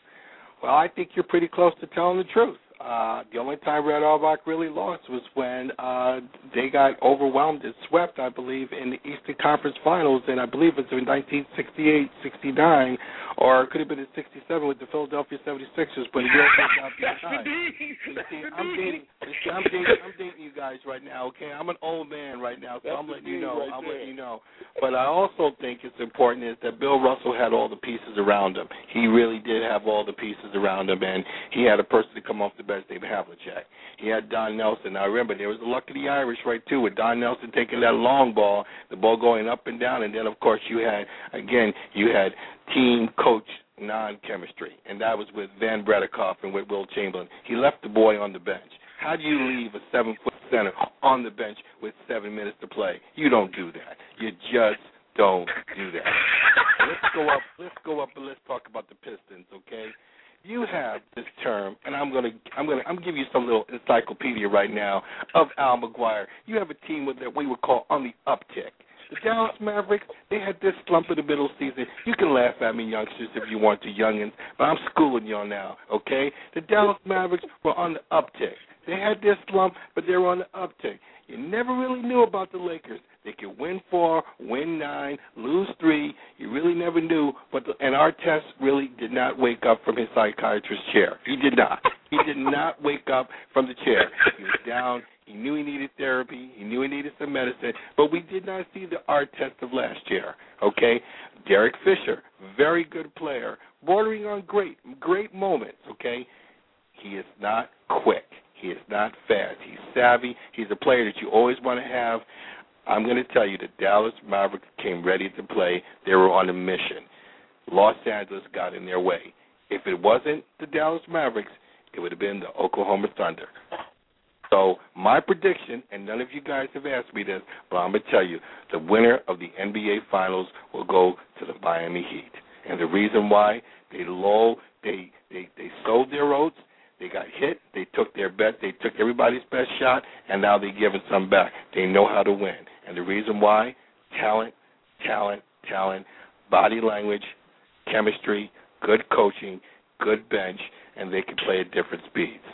Well, I think you're pretty close to telling the truth. Uh, the only time Red Auerbach really lost was when uh, they got overwhelmed and swept, I believe, in the Eastern Conference Finals, and I believe it was in nineteen sixty-eight sixty-nine, or it could have been in sixty-seven with the Philadelphia seventy-sixers, but it really got the time. See, I'm dating, see, I'm dating, I'm dating you guys right now, okay? I'm an old man right now, so That's I'm letting you know. Right I'm there. letting you know. But I also think it's important is that Bill Russell had all the pieces around him. He really did have all the pieces around him, and he had a person to come off the bench, David Havlicek. He had Don Nelson. Now, remember, there was the luck of the Irish, right, too, with Don Nelson taking that long ball, the ball going up and down, and then, of course, you had, again, you had team coach non-chemistry, and that was with Van Bredikoff and with Will Chamberlain. He left the boy on the bench. How do you leave a seven-foot center on the bench with seven minutes to play? You don't do that. You just don't do that. Let's go up. Let's go up and let's talk about the Pistons, okay? You have this term, and I'm gonna, I'm gonna, I'm gonna give you some little encyclopedia right now of Al McGuire. You have a team with that we would call on the uptick. The Dallas Mavericks, they had this slump in the middle season. You can laugh at me, youngsters, if you want to, youngins, but I'm schooling y'all now, okay? The Dallas Mavericks were on the uptick. They had this slump, but they were on the uptick. You never really knew about the Lakers. They could win four, win nine, lose three. You really never knew. But the, and Artest really did not wake up from his psychiatrist's chair. He did not. He did not wake up from the chair. He was down. He knew he needed therapy. He knew he needed some medicine. But we did not see the Artest of last year, okay? Derek Fisher, very good player, bordering on great, great moments, okay? He is not quick. He is not fast. He's savvy. He's a player that you always want to have. I'm going to tell you the Dallas Mavericks came ready to play. They were on a mission. Los Angeles got in their way. If it wasn't the Dallas Mavericks, it would have been the Oklahoma Thunder. So my prediction, and none of you guys have asked me this, but I'm going to tell you, the winner of the N B A Finals will go to the Miami Heat. And the reason why, they low, they they, they sold their oats. They got hit. They took their bet. They took everybody's best shot, and now they're giving some back. They know how to win. And the reason why, talent, talent, talent, body language, chemistry, good coaching, good bench, and they can play at different speeds.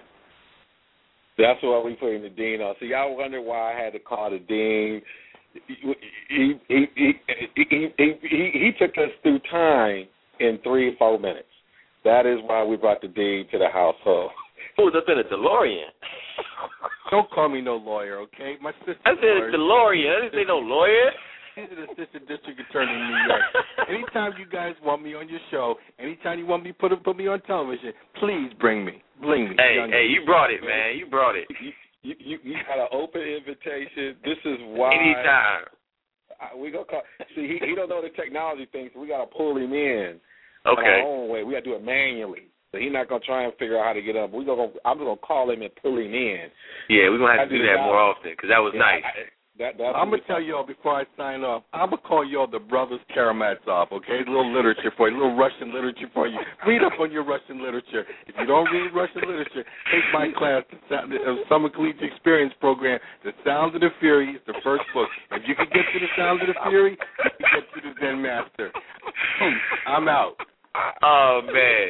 That's why we putting the Dean on. So y'all wonder why I had to call the Dean. He he he he, he, he, he, he took us through time in three or four minutes. That is why we brought the Dean to the household. Pulled up in a DeLorean. Don't call me no lawyer, okay? My sister. I said DeLorean. I didn't say no lawyer. She's an assistant district attorney in New York. Anytime you guys want me on your show, anytime you want me put put me on television, please bring me, bring me. Hey, hey, you brought it, man. You brought it. You you, you got an open invitation. This is why. Anytime. I, we gonna call. See, he he don't know the technology thing, so we gotta pull him in. Okay. Our own way. We gotta do it manually. So he's not gonna try and figure out how to get up. We gonna. I'm just gonna call him and pull him in. Yeah, we're gonna have to do that more often because that was yeah, nice. I, That, I'm going to tell y'all before I sign off, I'm going to call y'all the Brothers Karamazov, okay? A little literature for you, a little Russian literature for you. Read up on your Russian literature. If you don't read Russian literature, take my class, the Summer Collegiate Experience Program, The Sound of the Fury is the first book. If you can get to The Sound of the Fury, you can get to the Zen Master. I'm out. Oh, man.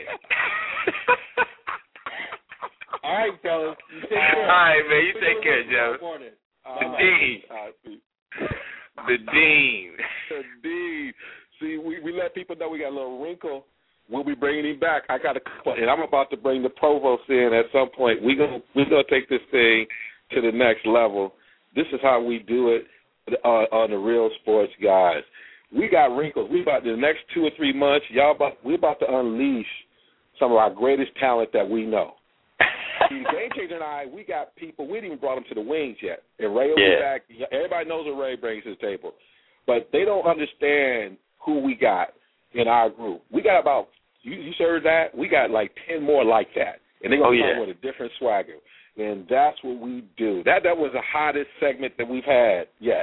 All right, fellas. You take care. All right, man. You take care, Joe. The Uh, Dean. Uh, the Dean. The Dean. See, we, we let people know we got a little wrinkle. We'll be bringing him back. I got a couple, and I'm about to bring the provost in at some point. We're gonna we're gonna take this thing to the next level. This is how we do it uh, on the Real Sports Guys. We got wrinkles. We about the next two or three months. Y'all about we're about to unleash some of our greatest talent that we know. See, Game Changer and I, we got people, we didn't even brought them to the wings yet. And Ray will yeah. be back. Everybody knows what Ray brings to the table. But they don't understand who we got in our group. We got about, you, you heard that? We got like ten more like that. And they're going to oh, come yeah. with a different swagger. And that's what we do. That that was the hottest segment that we've had yet.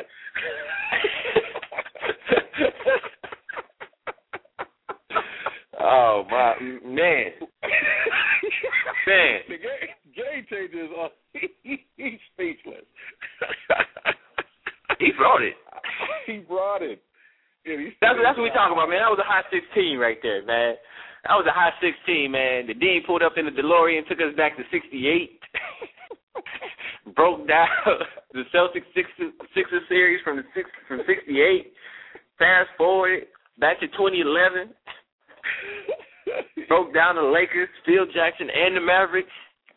Oh, my, man. Man. The game, game changer is on. He, he's speechless. He brought it. He brought it. That's, that's what we talking about, man. That was a high sixteen right there, man. That was a high sixteen, man. The Dean pulled up in the DeLorean, took us back to sixty-eight. Broke down the Celtics Sixers, Sixers series from the six, from sixty-eight. Fast forward back to twenty eleven. Broke down the Lakers, Phil Jackson, and the Mavericks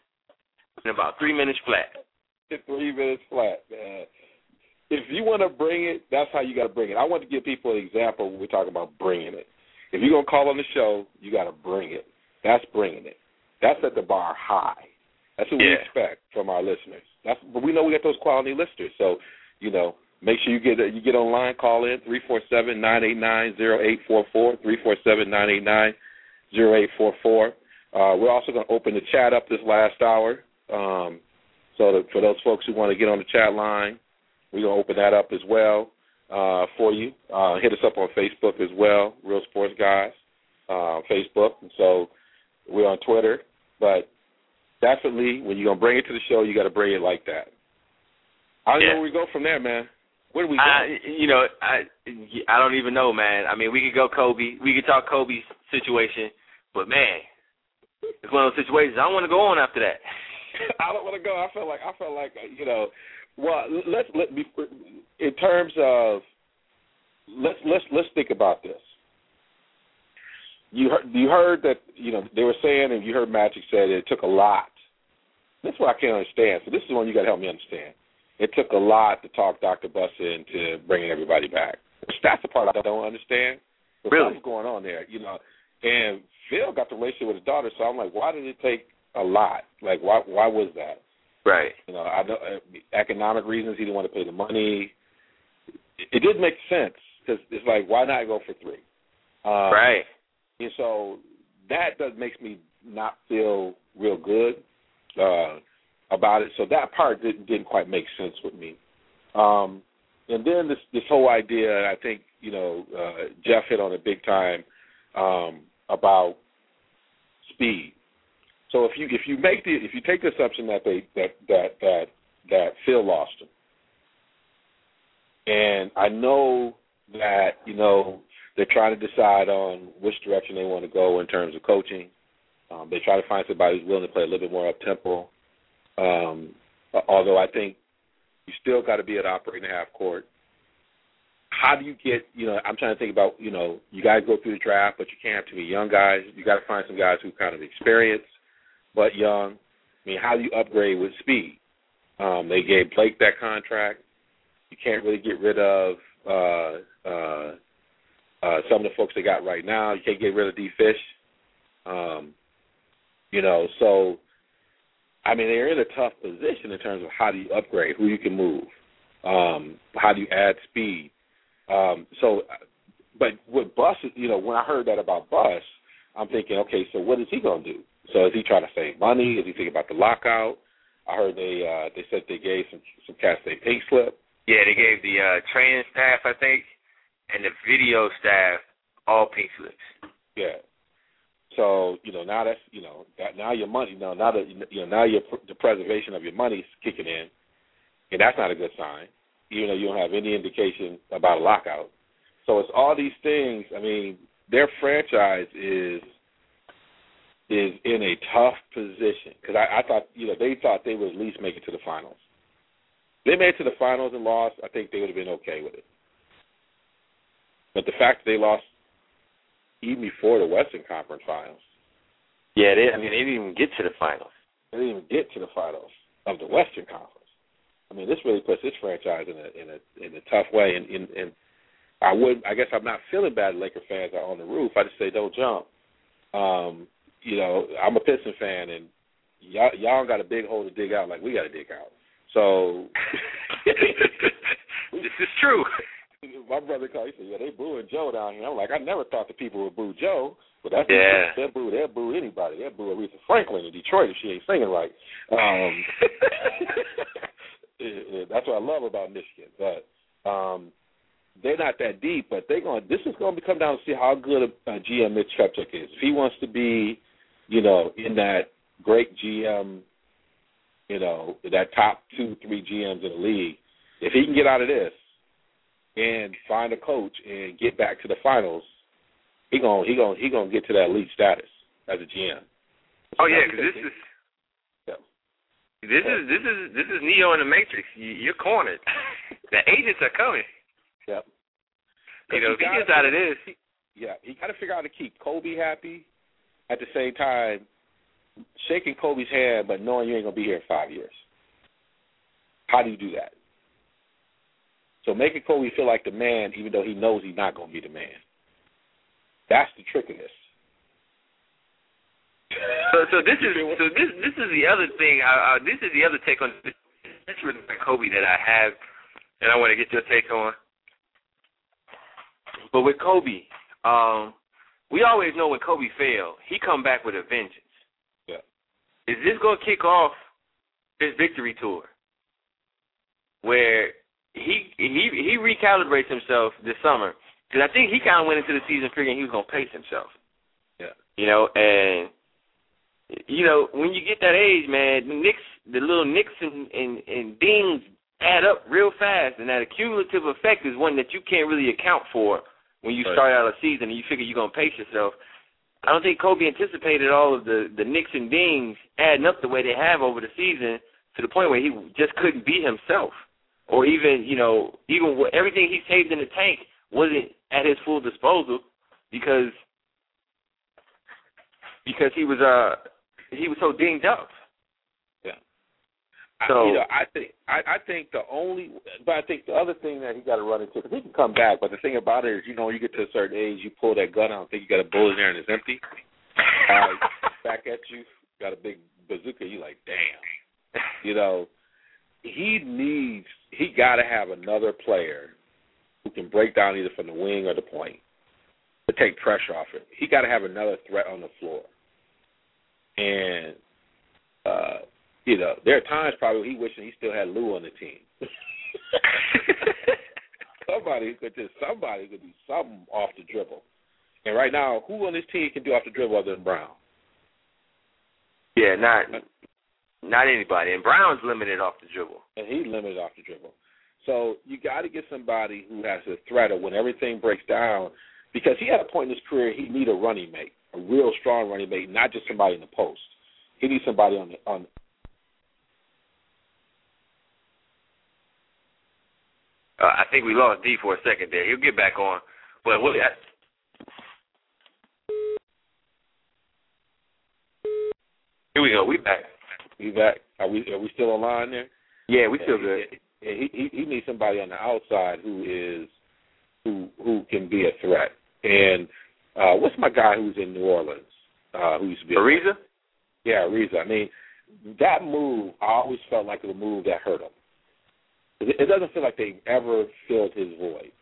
in about three minutes flat. Three minutes flat, man. If you want to bring it, that's how you got to bring it. I want to give people an example when we're talking about bringing it. If you're going to call on the show, you got to bring it. That's bringing it. That's at the bar high. That's what yeah. we expect from our listeners. That's, but we know we got those quality listeners. So, you know, make sure you get you get online, call in, three four seven, nine eight nine, zero eight four four, three four seven, nine eight nine, zero eight four four. Uh, we're also going to open the chat up this last hour. Um, so that for those folks who want to get on the chat line, we're going to open that up as well uh, for you. Uh, hit us up on Facebook as well, Real Sports Guys, uh, Facebook. And so we're on Twitter. But definitely, when you're going to bring it to the show, you got to bring it like that. I don't yeah. know where we go from there, man. Where do we go? I, you know, I I don't even know, man. I mean, we could go Kobe. We could talk Kobe's situation. But, man, it's one of those situations. I don't want to go on after that. I don't want to go. I feel like, I feel like, you know, well, let's, let me, in terms of, let's, let's, let's think about this. You heard, you heard that, you know, they were saying, and you heard Magic say that it took a lot. That's what I can't understand. So this is one you got to help me understand. It took a lot to talk Doctor Buss into bringing everybody back. That's the part I don't understand. But really? What's going on there, you know? And Phil got the relationship with his daughter, so I'm like, why did it take a lot? Like, why why was that? Right. You know, I know uh, economic reasons. He didn't want to pay the money. It, it did make sense because it's like, why not go for three? Um, right. And so that does makes me not feel real good uh, about it. So that part didn't, didn't quite make sense with me. Um, and then this this whole idea, I think, you know, uh, Jeff hit on it big time um, about speed. So if you if you make the if you take the assumption that they that that that that Phil lost him, and I know that, you know, they're trying to decide on which direction they want to go in terms of coaching. Um, they try to find somebody who's willing to play a little bit more up tempo. Um, although I think you still got to be at operating half court. How do you get, you know, I'm trying to think about, you know, you guys go through the draft, but you can't have too many young guys. You got to find some guys who kind of experienced but young. I mean, how do you upgrade with speed? Um, they gave Blake that contract. You can't really get rid of uh, uh, uh, some of the folks they got right now. You can't get rid of D. Fish. Um, you know, so, I mean, they're in a tough position in terms of how do you upgrade, who you can move, um, how do you add speed. Um, so, but with Buss, you know, when I heard that about Buss, I'm thinking, okay, so what is he going to do? So is he trying to save money? Is he thinking about the lockout? I heard they uh, they said they gave some some cats a pink slip. Yeah, they gave the uh, training staff, I think, and the video staff all pink slips. Yeah. So you know now that's you know that now your money now now that you know now your the preservation of your money is kicking in, and that's not a good sign. Even though you don't have any indication about a lockout. So it's all these things. I mean, their franchise is is in a tough position because I, I thought you know they thought they would at least make it to the finals. If they made it to the finals and lost, I think they would have been okay with it. But the fact that they lost even before the Western Conference Finals, yeah, they I mean they didn't even get to the finals. They didn't even get to the finals of the Western Conference. I mean, this really puts this franchise in a in a in a tough way, and, and, and I would I guess I'm not feeling bad. Laker fans are on the roof. I just say don't jump. Um, you know, I'm a Piston fan, and y'all y'all got a big hole to dig out like we got to dig out. So this is true. My brother called. He said, "Yeah, they booing Joe down here." I'm like, I never thought the people would boo Joe, but that's yeah. They'll boo. They'll boo anybody. They'll boo Aretha Franklin in Detroit if she ain't singing right. Um, that's what I love about Michigan. But um, they're not that deep. But they're going. This is going to come down to see how good a, a G M Mitch Kupchak is. If he wants to be, you know, in that great G M, you know, that top two, three G Ms in the league, if he can get out of this and find a coach and get back to the finals, he gonna he gonna he gonna get to that elite status as a G M. Oh yeah, because this is yeah. this yeah. is this is this is Neo in the Matrix. You're cornered. The agents are coming. Yep. You know, if he gets out of this, he, yeah, he got to figure out how to keep Kobe happy. At the same time, shaking Kobe's hand, but knowing you ain't gonna be here in five years. How do you do that? So making Kobe feel like the man, even though he knows he's not going to be the man. That's the trick of this. So, so this is so this this is the other thing. Uh, this is the other take on this with Kobe that I have, and I want to get your take on. But with Kobe, um, we always know when Kobe failed, he come back with a vengeance. Yeah. Is this going to kick off his victory tour, where He he he recalibrates himself this summer because I think he kind of went into the season figuring he was gonna pace himself. Yeah. You know, and you know when you get that age, man, the nicks, the little nicks and, and and dings add up real fast, and that accumulative effect is one that you can't really account for when you right. start out a season and you figure you're gonna pace yourself. I don't think Kobe anticipated all of the the nicks and dings adding up the way they have over the season to the point where he just couldn't be himself. Or even, you know, even what, everything he saved in the tank wasn't at his full disposal because because he was uh he was so dinged up. Yeah. So I, you know, I think I, I think the only, but I think the other thing that he got to run into, because he can come back, but the thing about it is, you know, when you get to a certain age, you pull that gun out and think you got a bullet in there and it's empty. Uh, back at you, got a big bazooka. You like, damn, you know. He needs, he got to have another player who can break down either from the wing or the point to take pressure off it. He got to have another threat on the floor. And, uh, you know, there are times probably he wishing he still had Lou on the team. somebody could just, somebody could do something off the dribble. And right now, who on this team can do off the dribble other than Brown? Yeah, not... Not anybody. And Brown's limited off the dribble. And he's limited off the dribble. So you got to get somebody who has a threat of when everything breaks down, because he had a point in his career he need a running mate, a real strong running mate, not just somebody in the post. He needs somebody on the on. Uh, I think we lost D for a second there. He'll get back on. But what? Here we go. We back. We back. Are we are we still online there? Yeah, we feel and good. He, he he needs somebody on the outside who is who who can be a threat. And uh, what's my guy who's in New Orleans? Uh, who used to be Ariza? Yeah, Ariza. I mean, that move, I always felt like it was a move that hurt him. It, it doesn't feel like they ever filled his void.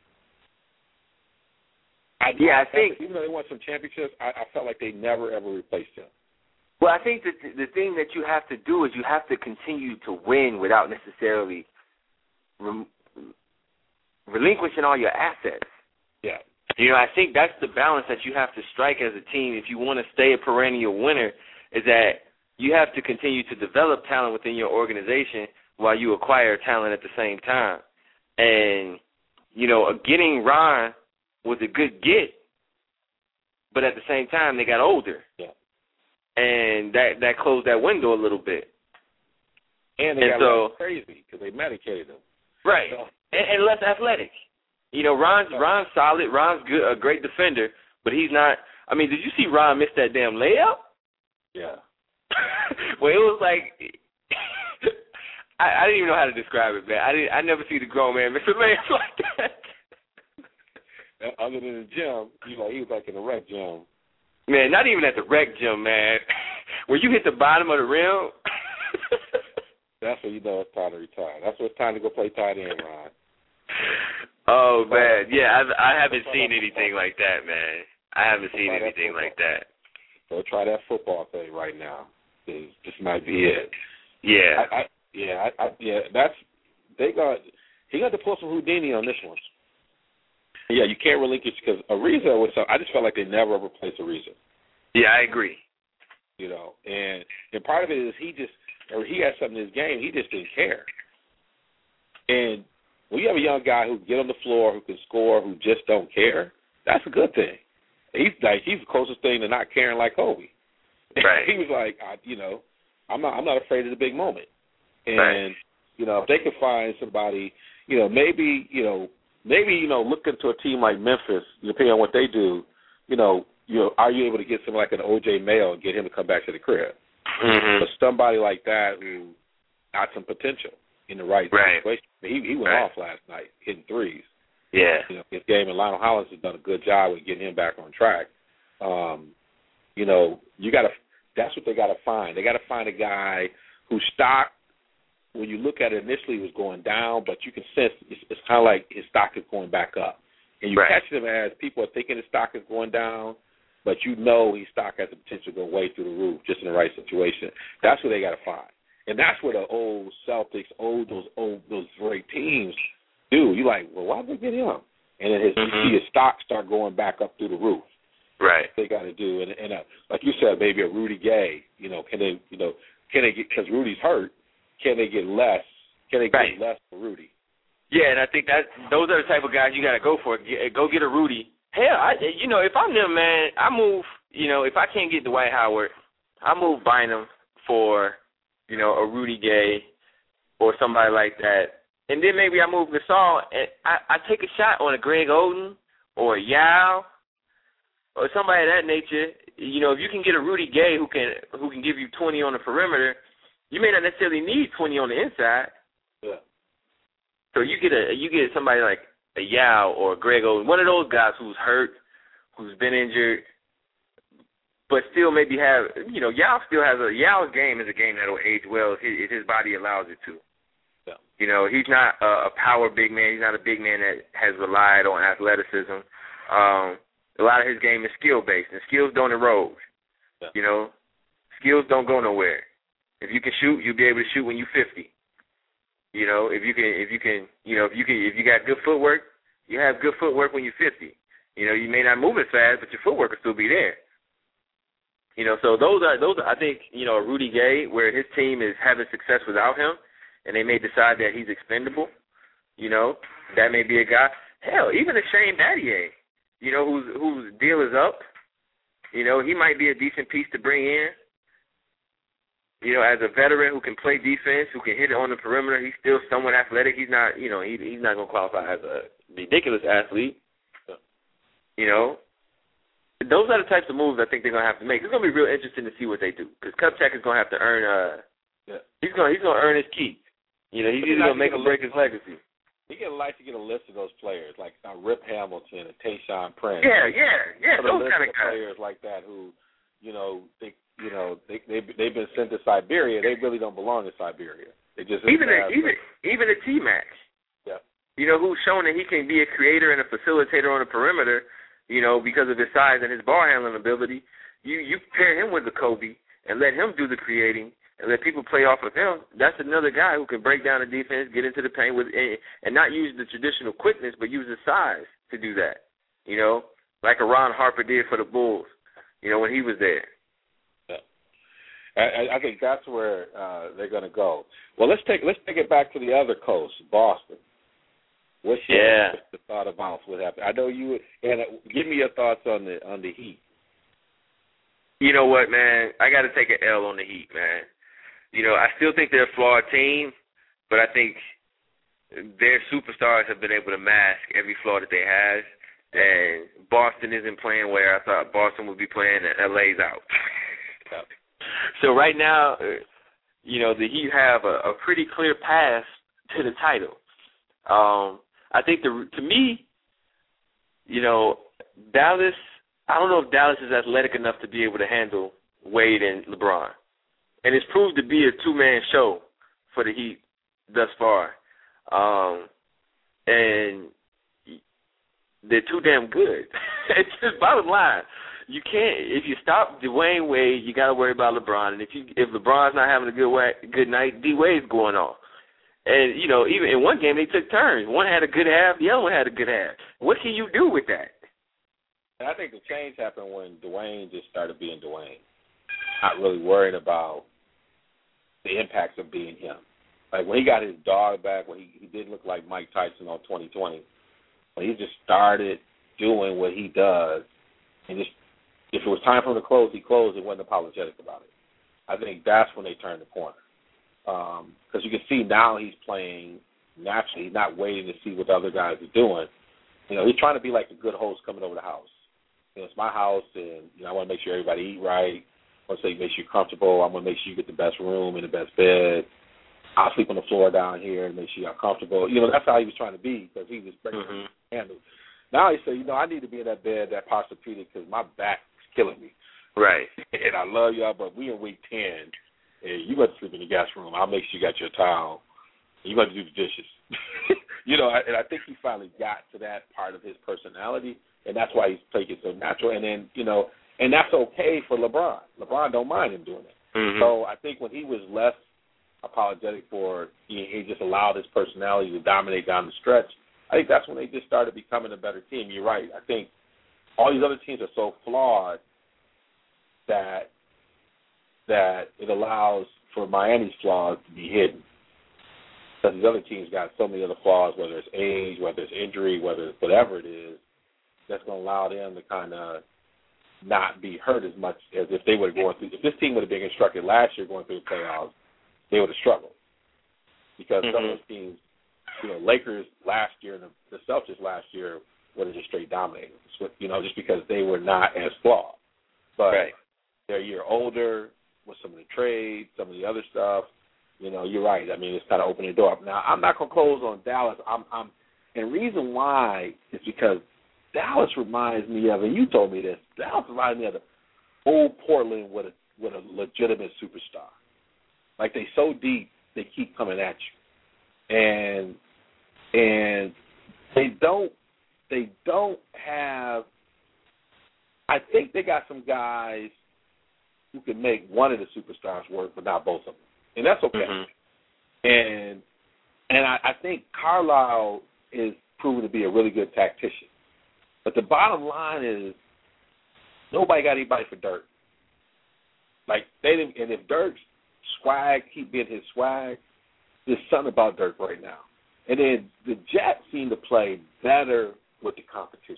I, yeah, I I think even though they won some championships, I, I felt like they never ever replaced him. Well, I think that the thing that you have to do is you have to continue to win without necessarily rem- relinquishing all your assets. Yeah. You know, I think that's the balance that you have to strike as a team if you want to stay a perennial winner, is that you have to continue to develop talent within your organization while you acquire talent at the same time. And, you know, getting Ron was a good get, but at the same time they got older. Yeah. And that, that closed that window a little bit. And they and got so, crazy because they medicated them. Right. So, and, and less athletic. You know, Ron's Ron's solid. Ron's good, a great defender, but he's not. I mean, did you see Ron miss that damn layup? Yeah. Well, it was like I, I didn't even know how to describe it, man. I didn't. I never see the grown man miss a layup like that. Other than the gym, you know, he was like in the rec gym. Man, not even at the rec gym, man. When you hit the bottom of the rim. That's when you know it's time to retire. That's when it's time to go play tight end, Ron. Oh, man. Yeah, I've, I haven't seen anything like that, man. I haven't seen anything like that. So try that football thing right now. This, this might be it. Yeah. I, I, yeah, I, I, yeah. That's they got. He got to pull some Houdini on this one. Yeah, you can't relinquish because Ariza was. I just felt like they never replaced Ariza. Yeah, I agree. You know, and and part of it is he just, or he had something in his game. He just didn't care. And when you have a young guy who can get on the floor, who can score, who just don't care, that's a good thing. He's like he's the closest thing to not caring like Kobe. Right. He was like, I, you know, I'm not I'm not afraid of the big moment. And right. you know, if they could find somebody, you know, maybe you know, maybe you know, look into a team like Memphis, depending on what they do, you know, you know, are you able to get something like an O J Mayo and get him to come back to the crib? Mm-hmm. But somebody like that who got some potential in the right, right. situation. He he went right. off last night, hitting threes. Yeah. You know, his game, and Lionel Hollins has done a good job with getting him back on track. Um, you know, you got to. That's what they got to find. They got to find a guy whose stock, when you look at it initially, was going down, but you can sense it's, it's kind of like his stock is going back up. And you right. catch him as people are thinking his stock is going down, but you know his stock has the potential to go way through the roof just in the right situation. That's what they got to find. And that's what the old Celtics, old those old those great teams do. You're like, well, why did they get him? And then his, mm-hmm. you see his stock start going back up through the roof. Right. They got to do, and, and uh, like you said, maybe a Rudy Gay. You know, can they, you know, can they get because Rudy's hurt? Can they get less? Can they get right. less for Rudy? Yeah, and I think that those are the type of guys you got to go for. Get, go get a Rudy. Hell, I, you know, if I'm them, man, I move. You know, if I can't get Dwight Howard, I move Bynum for, you know, a Rudy Gay or somebody like that, and then maybe I move Gasol and I, I take a shot on a Greg Oden or a Yao. Or somebody of that nature, you know, if you can get a Rudy Gay who can who can give you twenty on the perimeter, you may not necessarily need twenty on the inside. Yeah. So you get a you get somebody like a Yao or a Greg Oden, one of those guys who's hurt, who's been injured, but still maybe have, you know, Yao still has a Yao's game is a game that'll age well if his, if his body allows it to. Yeah. You know, he's not a, a power big man. He's not a big man that has relied on athleticism. Um, A lot of his game is skill-based, and skills don't erode. Yeah. You know, skills don't go nowhere. If you can shoot, you'll be able to shoot when you're fifty. You know, if you can, if you can, you know, if you can, if you got good footwork, you have good footwork when you're fifty. You know, you may not move as fast, but your footwork will still be there. You know, so those are those. Are, I think, you know, Rudy Gay, where his team is having success without him, and they may decide that he's expendable. You know, that may be a guy. Hell, even a Shane Battier. You know, whose whose deal is up. You know, he might be a decent piece to bring in. You know, as a veteran who can play defense, who can hit it on the perimeter, he's still somewhat athletic. He's not, you know, he, he's not going to qualify as a ridiculous athlete. You know, those are the types of moves I think they're going to have to make. It's going to be real interesting to see what they do because Kupchak is going to have to earn. Uh, yeah. He's going he's going to earn his keep. You know, he's But either he's gonna make or break his legacy. He can like to get a list of those players, like uh, Rip Hamilton and Tayshaun Prince. Yeah, yeah, yeah. Those Those kind of guys. players like that who, you know, they, you know, they they they've been sent to Siberia. They really don't belong in Siberia. They just even a, have, even even a T-Mac. Yeah. You know, who's shown that he can be a creator and a facilitator on the perimeter. You know, because of his size and his ball handling ability. You you pair him with the Kobe and let him do the creating. And let people play off of him. That's another guy who can break down the defense, get into the paint with, and not use the traditional quickness, but use his size to do that. You know, like a Ron Harper did for the Bulls. You know, when he was there. Yeah. I, I think that's where uh, they're going to go. Well, let's take let's take it back to the other coast, Boston. What's your, yeah. what's your thought about what happened? I know you. And give me your thoughts on the on the Heat. You know what, man? I got to take an L on the Heat, man. You know, I still think they're a flawed team, but I think their superstars have been able to mask every flaw that they have. And Boston isn't playing where I thought Boston would be playing, and L A's out. So right now, you know, the Heat have a, a pretty clear path to the title. Um, I think, the, to me, you know, Dallas, I don't know if Dallas is athletic enough to be able to handle Wade and LeBron. And it's proved to be a two-man show for the Heat thus far. Um, and they're too damn good. It's just bottom line. You can't, if you stop Dwayne Wade, you got to worry about LeBron. And if you if LeBron's not having a good way, good night, D Wade's going off. And, you know, even in one game they took turns. One had a good half, the other one had a good half. What can you do with that? And I think the change happened when Dwayne just started being Dwayne. Not really worried about the impacts of being him. Like when he got his dog back, when he, he did look like Mike Tyson on twenty twenty, when he just started doing what he does, and just if it was time for him to close, he closed. He wasn't apologetic about it. I think that's when they turned the corner. Because um, you can see now he's playing naturally. He's not waiting to see what the other guys are doing. You know, he's trying to be like a good host coming over the house. You know, it's my house, and you know, I want to make sure everybody eat right. I want to make sure you're comfortable. I'm going to make sure you get the best room and the best bed. I'll sleep on the floor down here and make sure you're comfortable. You know, that's how he was trying to be because he was breaking mm-hmm. handle. Now he said, you know, I need to be in that bed, that Posturepedic, because my back is killing me. Right. And I love y'all, but we in week ten, and you got to sleep in the guest room. I'll make sure you got your towel. You got to do the dishes. You know, and I think he finally got to that part of his personality, and that's why he's taking it so natural. And then, you know, and that's okay for LeBron. LeBron don't mind him doing it. Mm-hmm. So I think when he was less apologetic for, he, he just allowed his personality to dominate down the stretch, I think that's when they just started becoming a better team. You're right. I think all these other teams are so flawed that that it allows for Miami's flaws to be hidden. Because these other teams got so many other flaws, whether it's age, whether it's injury, whether it's whatever it is, that's going to allow them to kind of not be hurt as much as if they would have gone through. If this team would have been constructed last year going through the playoffs, they would have struggled. Because mm-hmm. some of those teams, you know, Lakers last year and the, the Celtics last year would have just straight dominated, you know, just because they were not as flawed. But right. they're a year older with some of the trades, some of the other stuff. You know, you're right. I mean, it's kind of opening the door up. Now, I'm not going to close on Dallas. I'm, I'm, and the reason why is because Dallas reminds me of, and you told me this, Dallas reminds me of the old Portland with a, with a legitimate superstar. Like, they so deep, they keep coming at you. And and they don't they don't have, I think they got some guys who can make one of the superstars work, but not both of them. And that's okay. Mm-hmm. And and I, I think Carlisle is proven to be a really good tactician. But the bottom line is nobody got anybody for Dirk. Like they didn't, and if Dirk's swag keep being his swag, there's something about Dirk right now. And then the Jets seem to play better with the competition.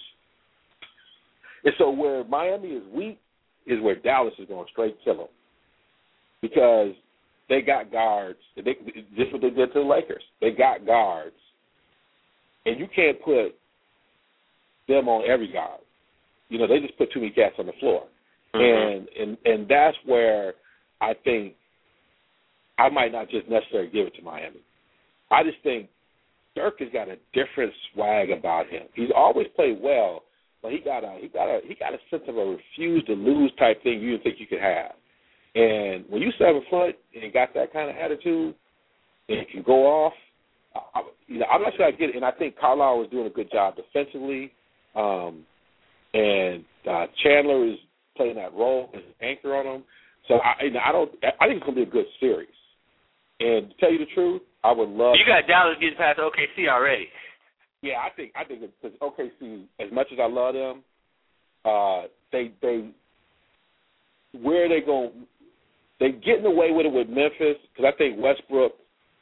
And so where Miami is weak is where Dallas is going to straight kill them. Because they got guards. They, just what they did to the Lakers. They got guards. And you can't put them on every guard. You know, they just put too many cats on the floor. Mm-hmm. And, and and that's where I think I might not just necessarily give it to Miami. I just think Dirk has got a different swag about him. He's always played well, but he got a he got a he got a sense of a refuse to lose type thing you didn't think you could have. And when you seven foot and got that kind of attitude and can go off, I, you know, I'm not sure I get it. And I think Carlisle was doing a good job defensively, um, and uh, Chandler is playing that role as an anchor on him. So I, you know, I don't. I think it's gonna be a good series. And to tell you the truth, I would love. You got Dallas getting past O K C already. Yeah, I think I think because O K C, as much as I love them, uh, they they where are they going? They getting away with it with Memphis because I think Westbrook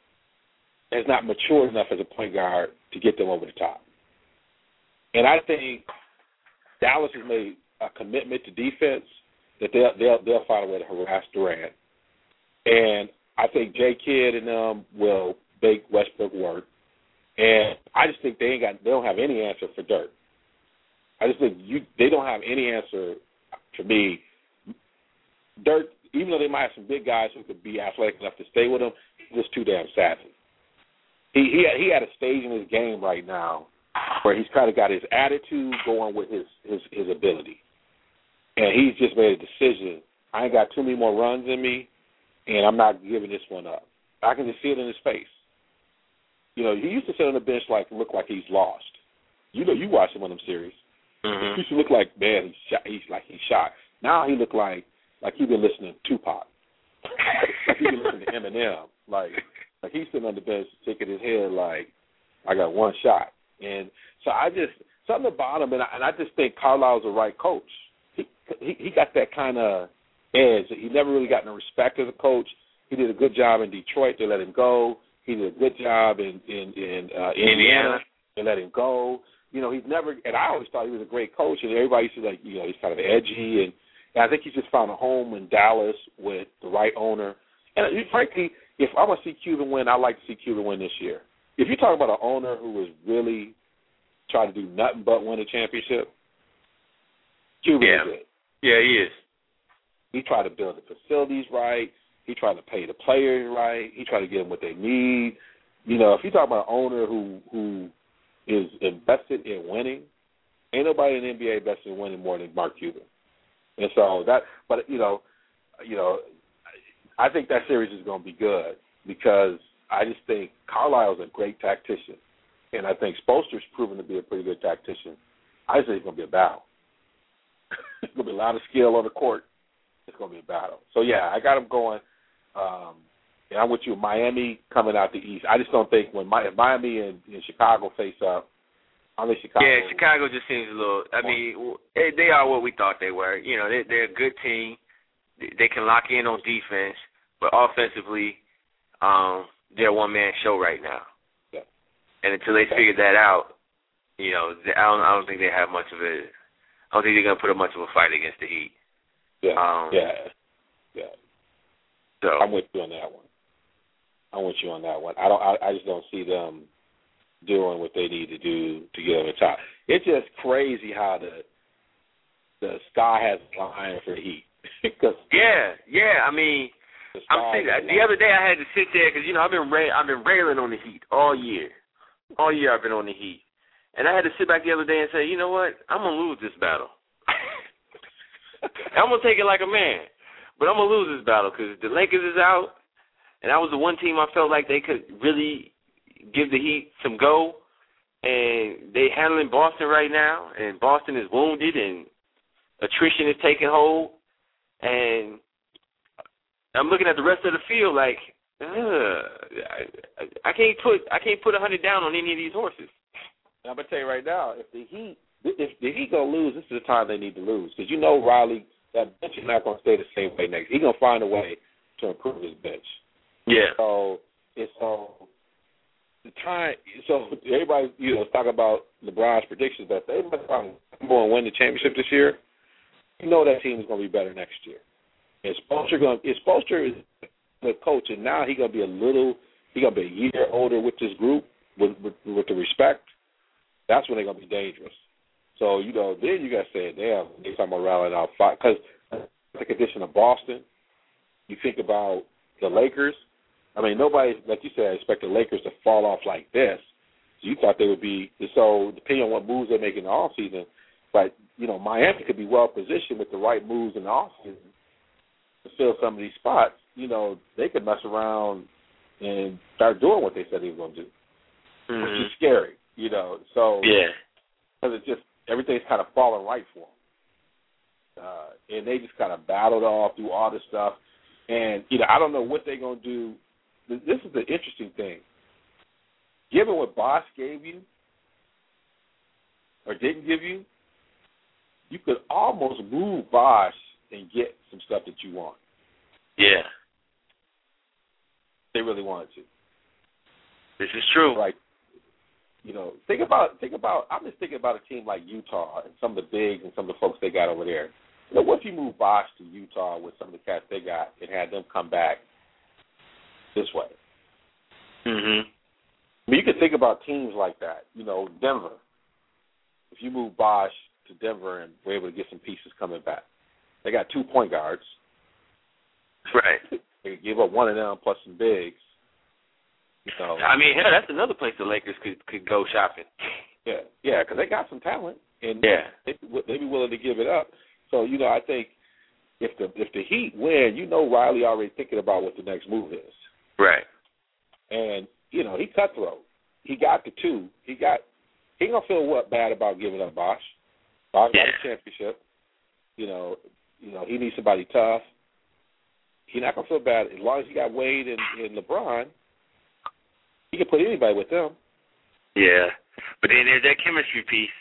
has not matured enough as a point guard to get them over the top. And I think Dallas has made a commitment to defense that they'll they'll, they'll find a way to harass Durant. And I think J. Kidd and them will make Westbrook work. And I just think they ain't got they don't have any answer for Dirk. I just think you they don't have any answer for me. Dirk, even though they might have some big guys who could be athletic enough to stay with him, he's just too damn savvy. He he had, he had a stage in his game right now where he's kind of got his attitude going with his, his, his ability. And he's just made a decision. I ain't got too many more runs in me, and I'm not giving this one up. I can just see it in his face. You know, he used to sit on the bench like look like he's lost. You know, you watch him on them series. Mm-hmm. He used to look like, man, he's shot, he's like he's shot. Now he look like like he's been listening to Tupac. Like he's been listening to Eminem. Like like he's sitting on the bench shaking his head like I got one shot. And so I just something about him, and I, and I just think Carlisle's the right coach. He he, he got that kind of edge. He never really got no respect as a coach. He did a good job in Detroit. They let him go. He did a good job in in, in uh, Indiana. They let him go. You know, he's never. And I always thought he was a great coach. And everybody used to like, you know, he's kind of edgy. And, and I think he's just found a home in Dallas with the right owner. And frankly, if I want to see Cuban win, I'd like to see Cuban win this year. If you talk about an owner who was really trying to do nothing but win a championship, Cuban yeah. is it. Yeah, he is. He tried to build the facilities right. He tried to pay the players right. He tried to get them what they need. You know, if you talk about an owner who who is invested in winning, ain't nobody in the N B A invested in winning more than Mark Cuban. And so that, but you know, you know, I think that series is going to be good because I just think Carlisle's a great tactician, and I think Spoelstra's proven to be a pretty good tactician. I say it's going to be a battle. It's going to be a lot of skill on the court. It's going to be a battle. So, yeah, I got them going. Um, and I'm with you. Miami coming out the East. I just don't think when Mi- Miami and, and Chicago face up, I think Chicago. Yeah, Chicago just seems a little. I mean, they, they are what we thought they were. You know, they, they're a good team. They can lock in on defense, but offensively, um, they're a one-man show right now. Yeah. And until they figure that out, you know, I don't, I don't think they have much of a. I don't think they're gonna put up much of a fight against the Heat. Yeah. Um, yeah. Yeah. So I'm with you on that one. I'm with you on that one. I don't. I, I just don't see them doing what they need to do to get on the top. It's just crazy how the the sky has a line for the Heat. yeah, yeah. I mean, I'm sitting, the other day I had to sit there because you know I've been ra- I've been railing on the Heat all year. All year I've been on the Heat, and I had to sit back the other day and say, you know what? I'm gonna lose this battle. I'm gonna take it like a man, but I'm gonna lose this battle because the Lakers is out, and that was the one team I felt like they could really give the Heat some go, and they handling Boston right now, and Boston is wounded, and attrition is taking hold, and I'm looking at the rest of the field like, uh, I, I can't put I can't put a hundred down on any of these horses. I'm gonna tell you right now, if the Heat if the Heat gonna lose, this is the time they need to lose because you know Riley, that bench is not gonna stay the same way next. He's gonna find a way to improve his bench. Yeah. So it's so the time. So everybody, you know, talk about LeBron's predictions, but if they must going to win the championship this year, you know that team is gonna be better next year. And Spoelstra going, is Spoelstra is the coach, and now he's gonna be a little, he's gonna be a year older with this group, with with, with the respect. That's when they're gonna be dangerous. So you know, then you got to say, damn, they're talking about rallying out five because the condition of Boston. You think about the Lakers. I mean, nobody, like you said, expected Lakers to fall off like this. So you thought they would be, so depending on what moves they make in the offseason, but, you know, Miami could be well positioned with the right moves in the offseason to fill some of these spots. You know, they could mess around and start doing what they said they were going to do, mm-hmm. which is scary, you know. So, yeah. Because it's just, everything's kind of falling right for them. Uh, and they just kind of battled off through all this stuff. And, you know, I don't know what they're going to do. This is the interesting thing. Given what Bosh gave you or didn't give you, you could almost move Bosh and get some stuff that you want. Yeah. They really wanted to. This is true. Like, you know, think about, think about, I'm just thinking about a team like Utah and some of the bigs and some of the folks they got over there. You know, what if you move Bosh to Utah with some of the cats they got and had them come back this way? Mm-hmm. I mean, you can think about teams like that. You know, Denver. If you move Bosh to Denver and we're able to get some pieces coming back, they got two point guards. Right. They could give up one of them plus some bigs. You know. I mean, hell, that's another place the Lakers could could go shopping. Yeah, yeah, because they got some talent, and yeah, they they'd be willing to give it up. So, you know, I think if the if the Heat win, you know, Riley already thinking about what the next move is. Right. And you know, he cutthroat. He got the two. He got. He ain't gonna feel what bad about giving up Bosh. Bosh yeah. got a championship. You know, you know, he needs somebody tough. He's not gonna feel bad as long as he got Wade and, and LeBron. He can put anybody with them. Yeah, but then there's that chemistry piece.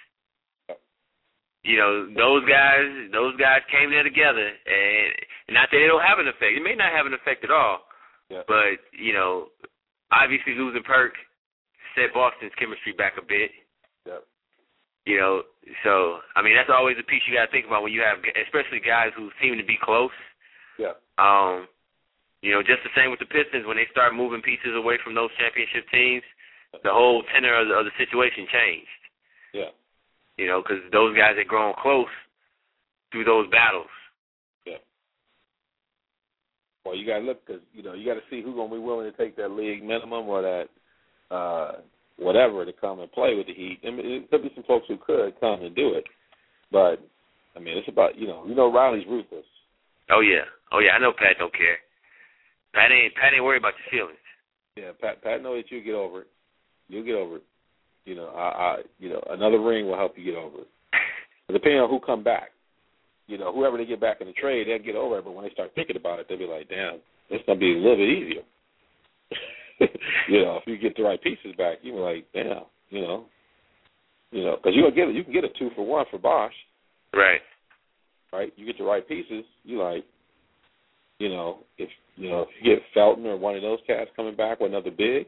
You know, those guys, those guys came there together, and not that they don't have an effect. It may not have an effect at all, yeah. but you know, obviously losing Perk set Boston's chemistry back a bit. Yeah. You know, so I mean that's always a piece you got to think about when you have, especially guys who seem to be close. Yeah. Um, you know, just the same with the Pistons when they start moving pieces away from those championship teams, the whole tenor of the, of the situation changed. Yeah. You know, because those guys had grown close through those battles. Yeah. Well, you got to look because, you know, you got to see who's going to be willing to take that league minimum or that uh, whatever to come and play with the Heat. I mean, there could be some folks who could come and do it. But, I mean, it's about, you know, you know Riley's ruthless. Oh, yeah. Oh, yeah. I know Pat don't care. Pat ain't, Pat ain't worried about your feelings. Yeah, Pat, Pat knows that you'll get over it. You'll get over it. You know, I, I, you know, another ring will help you get over it. Depending on who come back, you know, whoever they get back in the trade, they'll get over it. But when they start thinking about it, they'll be like, "Damn, it's gonna be a little bit easier." You know, if you get the right pieces back, you be like, "Damn," you know, you know, because you gonna get it. You can get a two for one for Bosh, right? Right. You get the right pieces. You like, you know, if you know if you get Felton or one of those cats coming back with another big,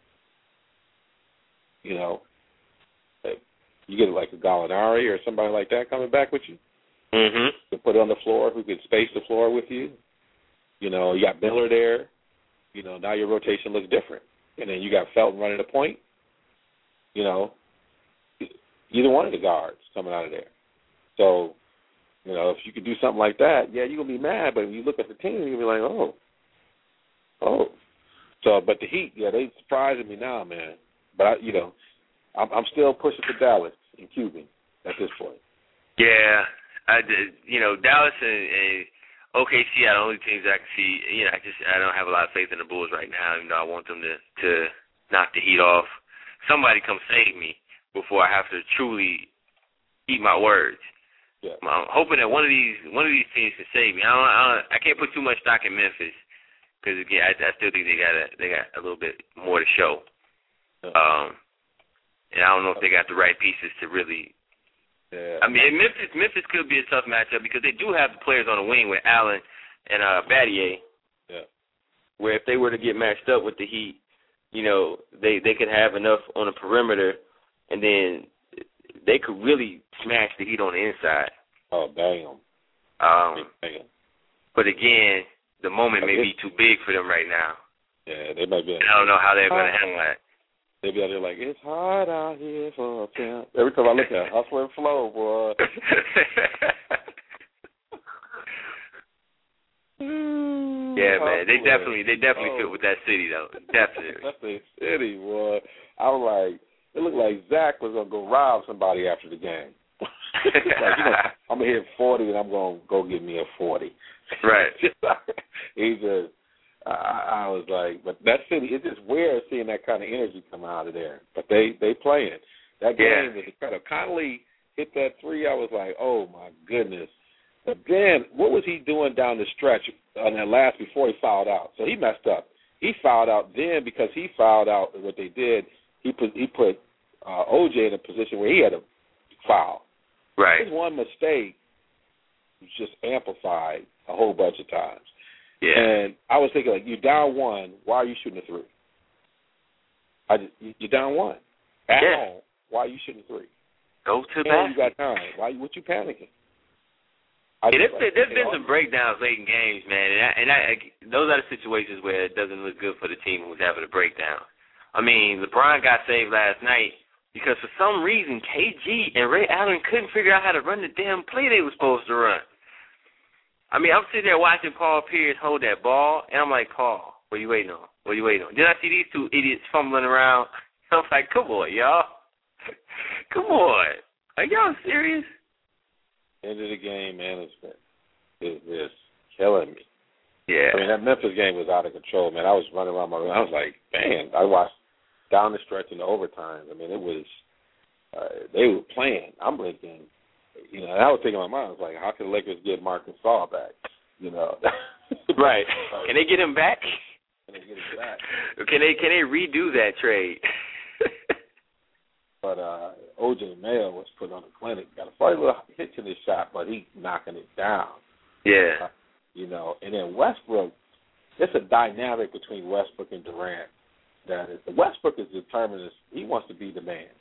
you know. You get like a Gallinari or somebody like that coming back with you. Mm-hmm. To put it on the floor, who can space the floor with you. You know, you got Miller there. You know, now your rotation looks different. And then you got Felton running the point. You know, either one of the guards coming out of there. So, you know, if you could do something like that, yeah, you're going to be mad. But when you look at the team, you're going to be like, oh. Oh. So, but the Heat, yeah, they surprising me now, man. But, I, you know, I'm, I'm still pushing for Dallas and Cuban at this point. Yeah, I did, you know, Dallas and, and O K C are the only teams I can see. You know, I just I don't have a lot of faith in the Bulls right now. Even though I want them to to knock the Heat off. Somebody come save me before I have to truly eat my words. Yeah. I'm hoping that one of these one of these teams can save me. I don't, I, don't, I can't put too much stock in Memphis because again, I, I still think they got a, they got a little bit more to show. Yeah. Um. And I don't know if they got the right pieces to really. Yeah. I mean, Memphis Memphis could be a tough matchup because they do have the players on the wing with Allen and uh, Battier. Yeah. Where if they were to get matched up with the Heat, you know, they they could have enough on the perimeter, and then they could really smash the Heat on the inside. Oh, damn. Um. Damn. But again, the moment may be too big for them right now. Yeah, they might be. And I don't know how they're going to handle that. They be out there like, it's hard out here for a pimp. Every time I look at it, hustle and flow, boy. Yeah, man. They definitely, they definitely oh. fit with that city, though. Definitely. That's the city, boy. I was like, it looked like Zach was gonna go rob somebody after the game. Like, you know, I'm gonna hit forty and I'm gonna go get me a forty. Right. He just, I, I was like, but that city, it's just weird seeing that kind of energy come out of there. But they they playing. That game yeah. is incredible. Conley hit that three. I was like, oh my goodness. But then, what was he doing down the stretch on that last before he fouled out? So he messed up. He fouled out then because he fouled out. What they did, he put he put uh, O J in a position where he had to foul. Right. His one mistake was just amplified a whole bunch of times. Yeah. And I was thinking, like, you're down one. Why are you shooting a three? I just, you're down one at yeah. home. Why are you shooting a three? Go to the basket. You got time. Why? What you panicking? Yeah, there's been, there's been some breakdowns late in games, man, and, I, and I, those are the situations where it doesn't look good for the team who's having a breakdown. I mean, LeBron got saved last night because for some reason K G and Ray Allen couldn't figure out how to run the damn play they were supposed to run. I mean, I'm sitting there watching Paul Pierce hold that ball, and I'm like, Paul, what are you waiting on? What are you waiting on? Then I see these two idiots fumbling around. I was like, come on, y'all. Come on. Are y'all serious? End of the game management is just killing me. Yeah. I mean, that Memphis game was out of control, man. I was running around my room. I was like, man, I watched down the stretch in the overtime. I mean, it was, uh, they were playing. I'm thinking, you know, and I was thinking in my mind, I was like, how can the Lakers get Marc Gasol back? You know. Right. Can they get him back? Can they get him back? Can they, can they redo that trade? But uh, O J Mayo was put on the clinic. Got a funny little hitch in his shot, but he knocking it down. Yeah. Uh, you know, and then Westbrook, there's a dynamic between Westbrook and Durant that is, Westbrook is determined. He wants to be the man.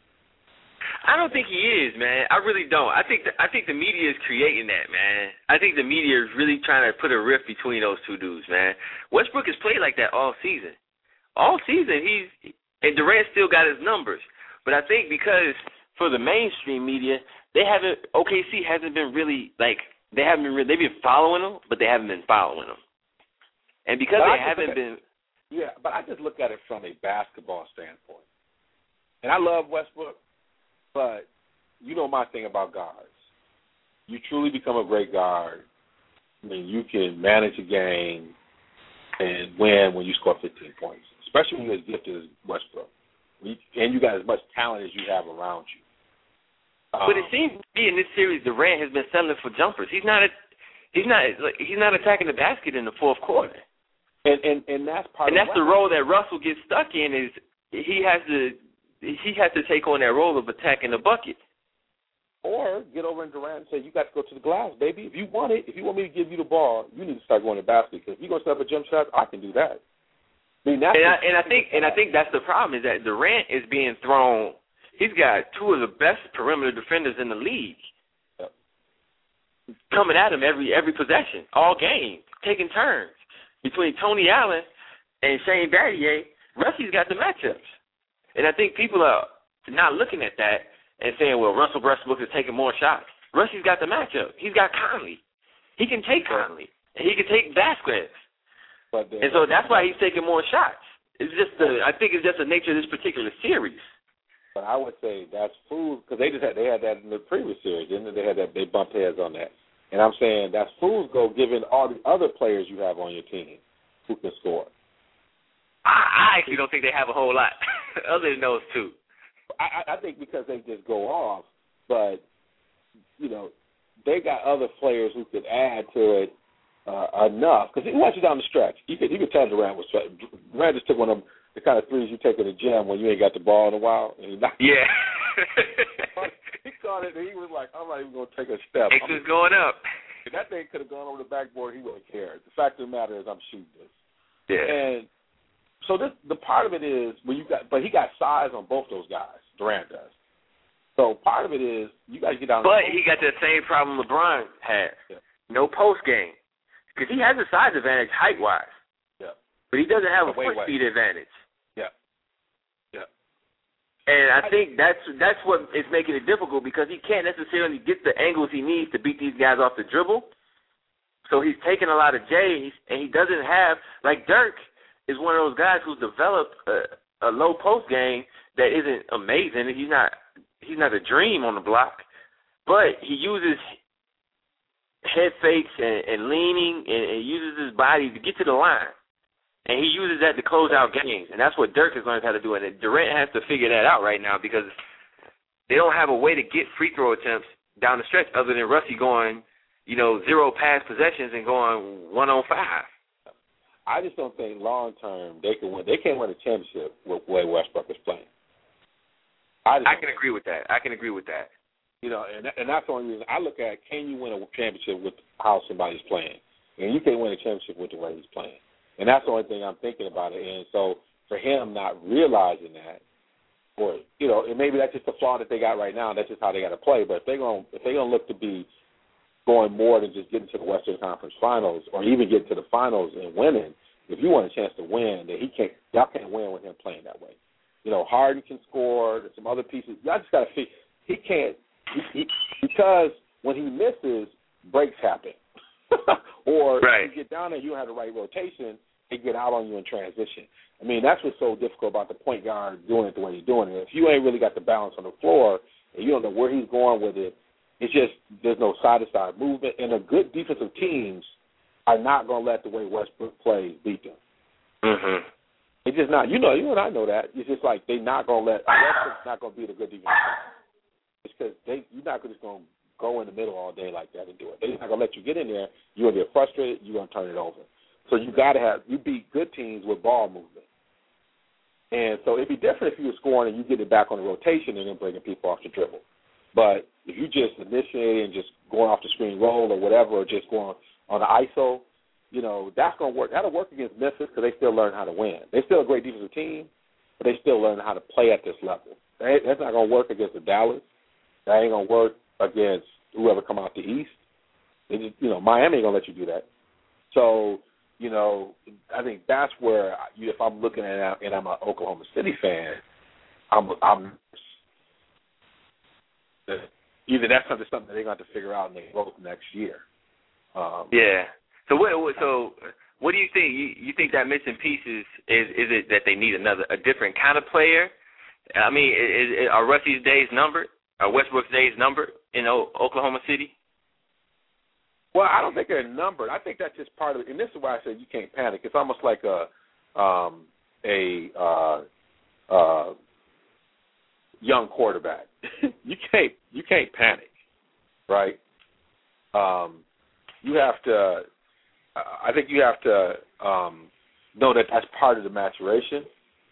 I don't think he is, man. I really don't. I think the, I think the media is creating that, man. I think the media is really trying to put a rift between those two dudes, man. Westbrook has played like that all season. All season, he's and Durant still got his numbers. But I think because for the mainstream media, they haven't. O K C hasn't been really like they haven't been. Really, they've been following them, but they haven't been following them. And because but they haven't been. Yeah, but I just look at it from a basketball standpoint. And I love Westbrook, but you know my thing about guards. You truly become a great guard. I mean, you can manage a game and win when you score fifteen points, especially when you're as gifted as Westbrook. And you got as much talent as you have around you. Um, but it seems to be in this series, Durant has been settling for jumpers. He's not a, he's not like, he's not attacking the basket in the fourth quarter. And and, and that's part. And of that's the role that Russell gets stuck in. Is he has to he has to take on that role of attacking the bucket. Or get over in Durant and say, you got to go to the glass, baby. If you want it, if you want me to give you the ball, you need to start going to the basket. Because if you're going to set up a jump shot, I can do that. I mean, that's and, I, and I think and I think that's the problem is that Durant is being thrown. He's got two of the best perimeter defenders in the league yep. coming at him every every possession, all game, taking turns. Between Tony Allen and Shane Battier, Rusty's got the matchups. And I think people are not looking at that and saying, well, Russell Westbrook is taking more shots. Rusty's got the matchup. He's got Conley. He can take Conley, and he can take Vasquez. But the, and so that's why he's taking more shots. It's just the I think it's just the nature of this particular series. But I would say that's food because they just had they had that in the previous series, didn't they? They had that they bumped heads on that. And I'm saying that's food go given all the other players you have on your team who can score. I, I actually don't think they have a whole lot other than those two. I, I think because they just go off, but you know they got other players who could add to it. Uh, enough because he watched you down the stretch. You could you could tell Durant was Durant just took one of them the kind of threes you take in the gym when you ain't got the ball in a while. And he knocked yeah, he caught it and he was like, I'm not even gonna take a step. It's just going up. If that thing could have gone over the backboard, he wouldn't care. The fact of the matter is, I'm shooting this. Yeah. And so this the part of it is when you got, but he got size on both those guys. Durant does. So part of it is you got to get down. But he got the same problem LeBron had. Yeah. No post game. Because he has a size advantage height-wise. Yeah. But he doesn't have a wait, foot wait. speed advantage. Yeah. Yeah. And I think that's that's what is making it difficult because he can't necessarily get the angles he needs to beat these guys off the dribble. So he's taking a lot of J's, and he doesn't have – like Dirk is one of those guys who's developed a, a low post game that isn't amazing. He's not he's not a dream on the block, but he uses head fakes and, and leaning and, and uses his body to get to the line. And he uses that to close out games, and that's what Dirk has learned how to do. And Durant has to figure that out right now because they don't have a way to get free throw attempts down the stretch other than Rusty going, you know, zero pass possessions and going one on five. I just don't think long term they can win. They can't win a championship with the way Westbrook is playing. I, I can agree with that. I can agree with that. You know, and and that's the only reason I look at, can you win a championship with how somebody's playing? And you can't win a championship with the way he's playing. And that's the only thing I'm thinking about it. And so for him not realizing that, or you know, and maybe that's just the flaw that they got right now. That's just how they got to play. But if they're going, if they're going to look to be going more than just getting to the Western Conference Finals, or even getting to the finals and winning, if you want a chance to win, then he can't. Y'all can't win with him playing that way. You know, Harden can score. There's some other pieces. Y'all just got to figure. He can't he, he, because when he misses, breaks happen. or right. if you get down there, you don't have the right rotation. They get out on you in transition. I mean, that's what's so difficult about the point guard doing it the way he's doing it. If you ain't really got the balance on the floor and you don't know where he's going with it, it's just there's no side-to-side movement. And the good defensive teams are not going to let the way Westbrook plays beat them. Mm-hmm. It's just not. You know, you and I know that. It's just like they're not going to let Westbrook's not going to beat a good defense. It's because they you're not just going to go in the middle all day like that and do it. They're not going to let you get in there. You're going to get frustrated. You're going to turn it over. So you got to have you beat good teams with ball movement. And so it'd be different if you were scoring and you get it back on the rotation and then bringing people off the dribble. But if you just initiate and just going off the screen roll or whatever, or just going on the I S O, you know, that's going to work. That'll work against Memphis because they still learn how to win. They're still a great defensive team, but they still learn how to play at this level. That's not going to work against the Dallas. That ain't going to work against whoever come out the East. They just, you know, Miami ain't going to let you do that. So, you know, I think that's where, you, if I'm looking at it and I'm an Oklahoma City fan, I'm, I'm either that's something, something they're going to have to figure out in the vote next year. Um, yeah. So what? So what do you think? You, you think that missing piece is, is is it that they need another a different kind of player? I mean, is, is, are Rusty's days numbered? Are Westbrook's days numbered in o- Oklahoma City? Well, I don't think they're numbered. I think that's just part of it. And this is why I said you can't panic. It's almost like a um, a uh, uh, young quarterback. you can't you can't panic, right? Um, you have to. I think you have to um, know that that's part of the maturation,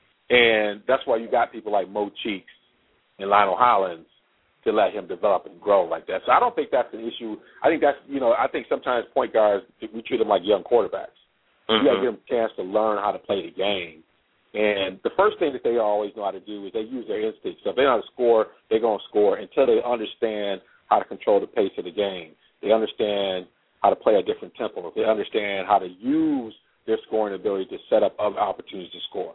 and that's why you got people like Mo Cheeks and Lionel Hollins to let him develop and grow like that. So I don't think that's an issue. I think that's, you know, I think sometimes point guards, we treat them like young quarterbacks. Mm-hmm. You got to give them a chance to learn how to play the game. And the first thing that they always know how to do is they use their instincts. So if they know how to score, they're going to score until they understand how to control the pace of the game. They understand how to play a different tempo. If they understand how to use their scoring ability to set up other opportunities to score.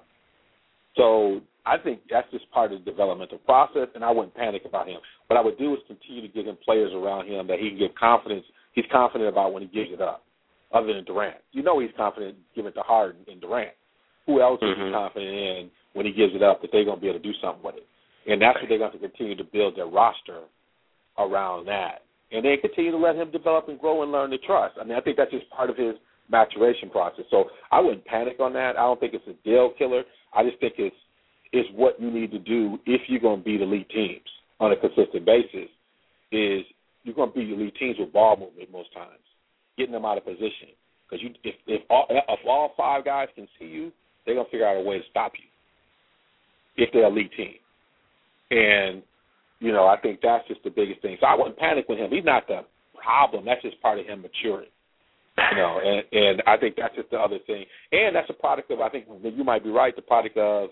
So I think that's just part of the developmental process, and I wouldn't panic about him. What I would do is continue to get him players around him that he can give confidence. He's confident about when he gives it up, other than Durant. You know he's confident giving it to Harden and Durant. Who else mm-hmm. is he confident in when he gives it up that they're going to be able to do something with it? And that's what they're going to continue to build their roster around that. And then continue to let him develop and grow and learn to trust. I mean, I think that's just part of his maturation process. So I wouldn't panic on that. I don't think it's a deal killer. I just think it's it's what you need to do if you're going to beat elite teams on a consistent basis. Is you're going to beat elite teams with ball movement most times, getting them out of position. Because you, if if all, if all five guys can see you, they're going to figure out a way to stop you if they're an elite team. And you know, I think that's just the biggest thing. So I wouldn't panic with him. He's not the problem. That's just part of him maturing. You know, and, and I think that's just the other thing. And that's a product of, I think you might be right, the product of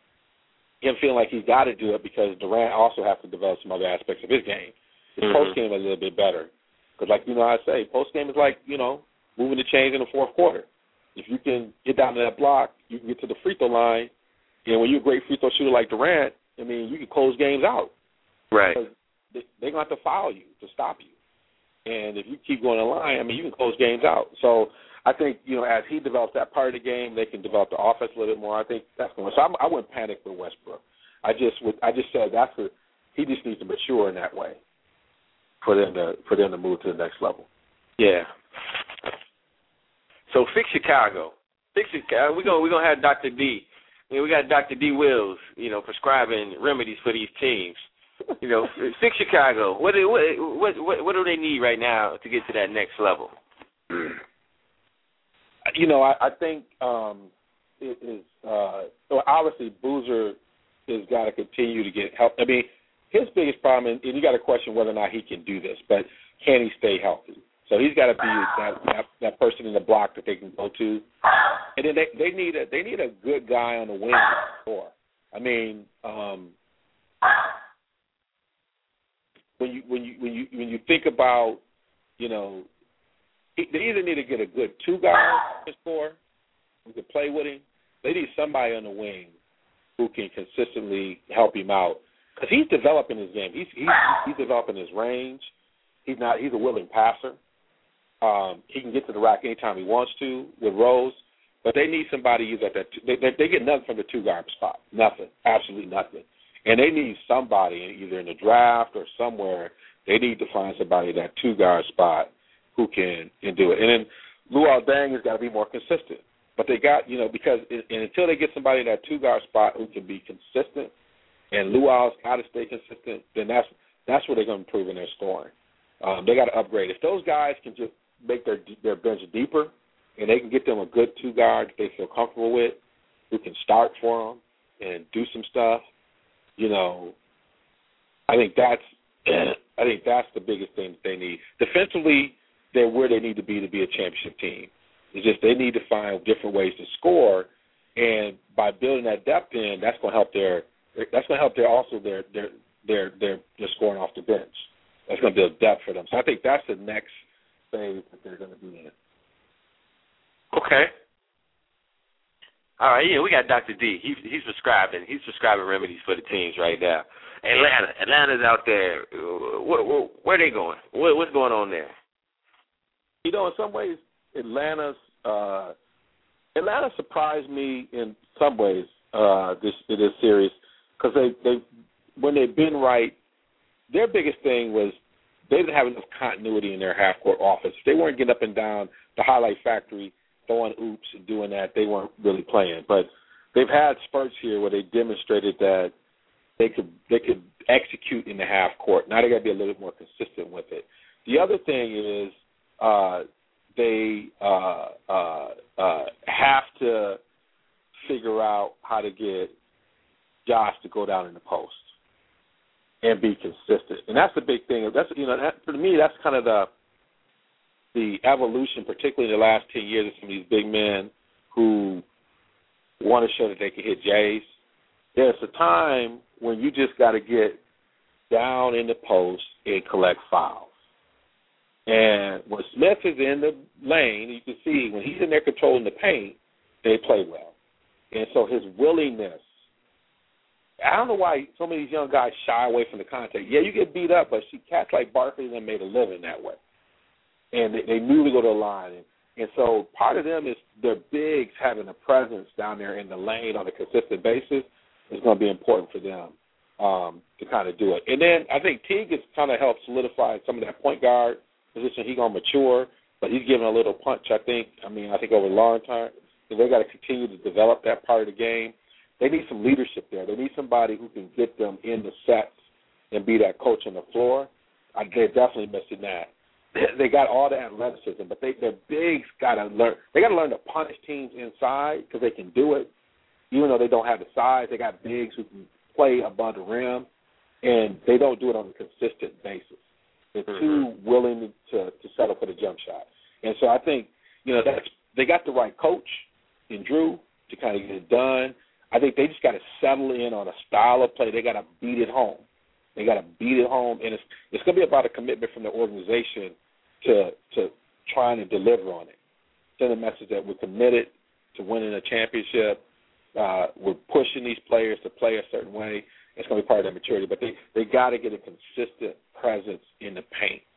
him feeling like he's got to do it because Durant also has to develop some other aspects of his game. His mm-hmm. post-game is a little bit better. Because like, you know, I say, post-game is like, you know, moving the chains in the fourth quarter. If you can get down to that block, you can get to the free throw line. And when you're a great free throw shooter like Durant, I mean, you can close games out. Right. Because they, they're going to have to foul you to stop you. And if you keep going in line, I mean, you can close games out. So I think, you know, as he develops that part of the game, they can develop the offense a little bit more. I think that's going to. So I'm, I wouldn't panic with Westbrook. I just would. I just said that's a, he just needs to mature in that way for them to for them to move to the next level. Yeah. So fix Chicago. Fix Chicago. We're gonna we're gonna have Doctor D. You know, we got Doctor D. Wills, you know, prescribing remedies for these teams. You know, fix Chicago. What do what what what do they need right now to get to that next level? You know, I, I think um, it is uh, well, obviously Boozer has got to continue to get help. I mean, his biggest problem, and you got to question whether or not he can do this, but can he stay healthy? So he's got to be that, that that person in the block that they can go to, and then they they need a they need a good guy on the wing to score. I mean, um, when you when you when you when you think about, you know, they either need to get a good two guys to score who can play with him. They need somebody on the wing who can consistently help him out because he's developing his game. He's he's he's developing his range. He's not he's a willing passer. Um, he can get to the rack anytime he wants to with Rose, but they need somebody either at that. They, they, they get nothing from the two guard spot, nothing, absolutely nothing, and they need somebody either in the draft or somewhere. They need to find somebody at that two guard spot who can, can do it. And then Luol Deng has got to be more consistent. But they got, you know, because it, and until they get somebody in that two-guard spot who can be consistent, and Luol's got to stay consistent, then that's that's where they're going to improve in their scoring. Um, they got to upgrade. If those guys can just make their their bench deeper and they can get them a good two-guard that they feel comfortable with, who can start for them and do some stuff, you know, I think that's I think that's the biggest thing that they need. Defensively, they're where they need to be to be a championship team. It's just they need to find different ways to score, and by building that depth in, that's going to help their that's going to help their also their their their their, their scoring off the bench. That's going to build depth for them. So I think that's the next phase that they're going to be in. Okay. All right, yeah, we got Doctor D. He, he's prescribing he's prescribing remedies for the teams right now. Atlanta, Atlanta's out there. Where, where, where are they going? What, what's going on there? You know, in some ways, Atlanta's uh, Atlanta surprised me in some ways uh, this in this series because they they when they've been right, their biggest thing was they didn't have enough continuity in their half court offense. They weren't getting up and down the highlight factory, throwing oops and doing that. They weren't really playing, but they've had spurts here where they demonstrated that they could they could execute in the half court. Now they got to be a little bit more consistent with it. The other thing is. Uh, they uh, uh, uh, have to figure out how to get Josh to go down in the post and be consistent, and that's the big thing. That's you know, that, for me, that's kind of the the evolution, particularly in the last ten years, of some of these big men who want to show that they can hit Jays. There's a time when you just got to get down in the post and collect fouls. And when Smith is in the lane, you can see when he's in there controlling the paint, they play well. And so his willingness, I don't know why so many of these young guys shy away from the contact. Yeah, you get beat up, but see, cats like Barkley and them made a living that way. And they, they knew to go to the line. And, and so part of them is their bigs having a presence down there in the lane on a consistent basis is going to be important for them um, to kind of do it. And then I think Teague has kind of helped solidify some of that point guard position. He's going to mature, but he's giving a little punch, I think. I mean, I think over the long term, they've got to continue to develop that part of the game. They need some leadership there. They need somebody who can get them in the sets and be that coach on the floor. I, they're definitely missing that. They got all the athleticism, but they, their bigs got to learn. They got to learn to punish teams inside because they can do it, even though they don't have the size. They got bigs who can play above the rim, and they don't do it on a consistent basis. They're too willing to, to settle for the jump shot. And so I think, you know, that's, they got the right coach in Drew to kind of get it done. I think they just got to settle in on a style of play. They got to beat it home. They got to beat it home. And it's it's going to be about a commitment from the organization to to trying to deliver on it. Send a message that we're committed to winning a championship. Uh, we're pushing these players to play a certain way. It's going to be part of their maturity, but they, they got to get a consistent presence in the paint.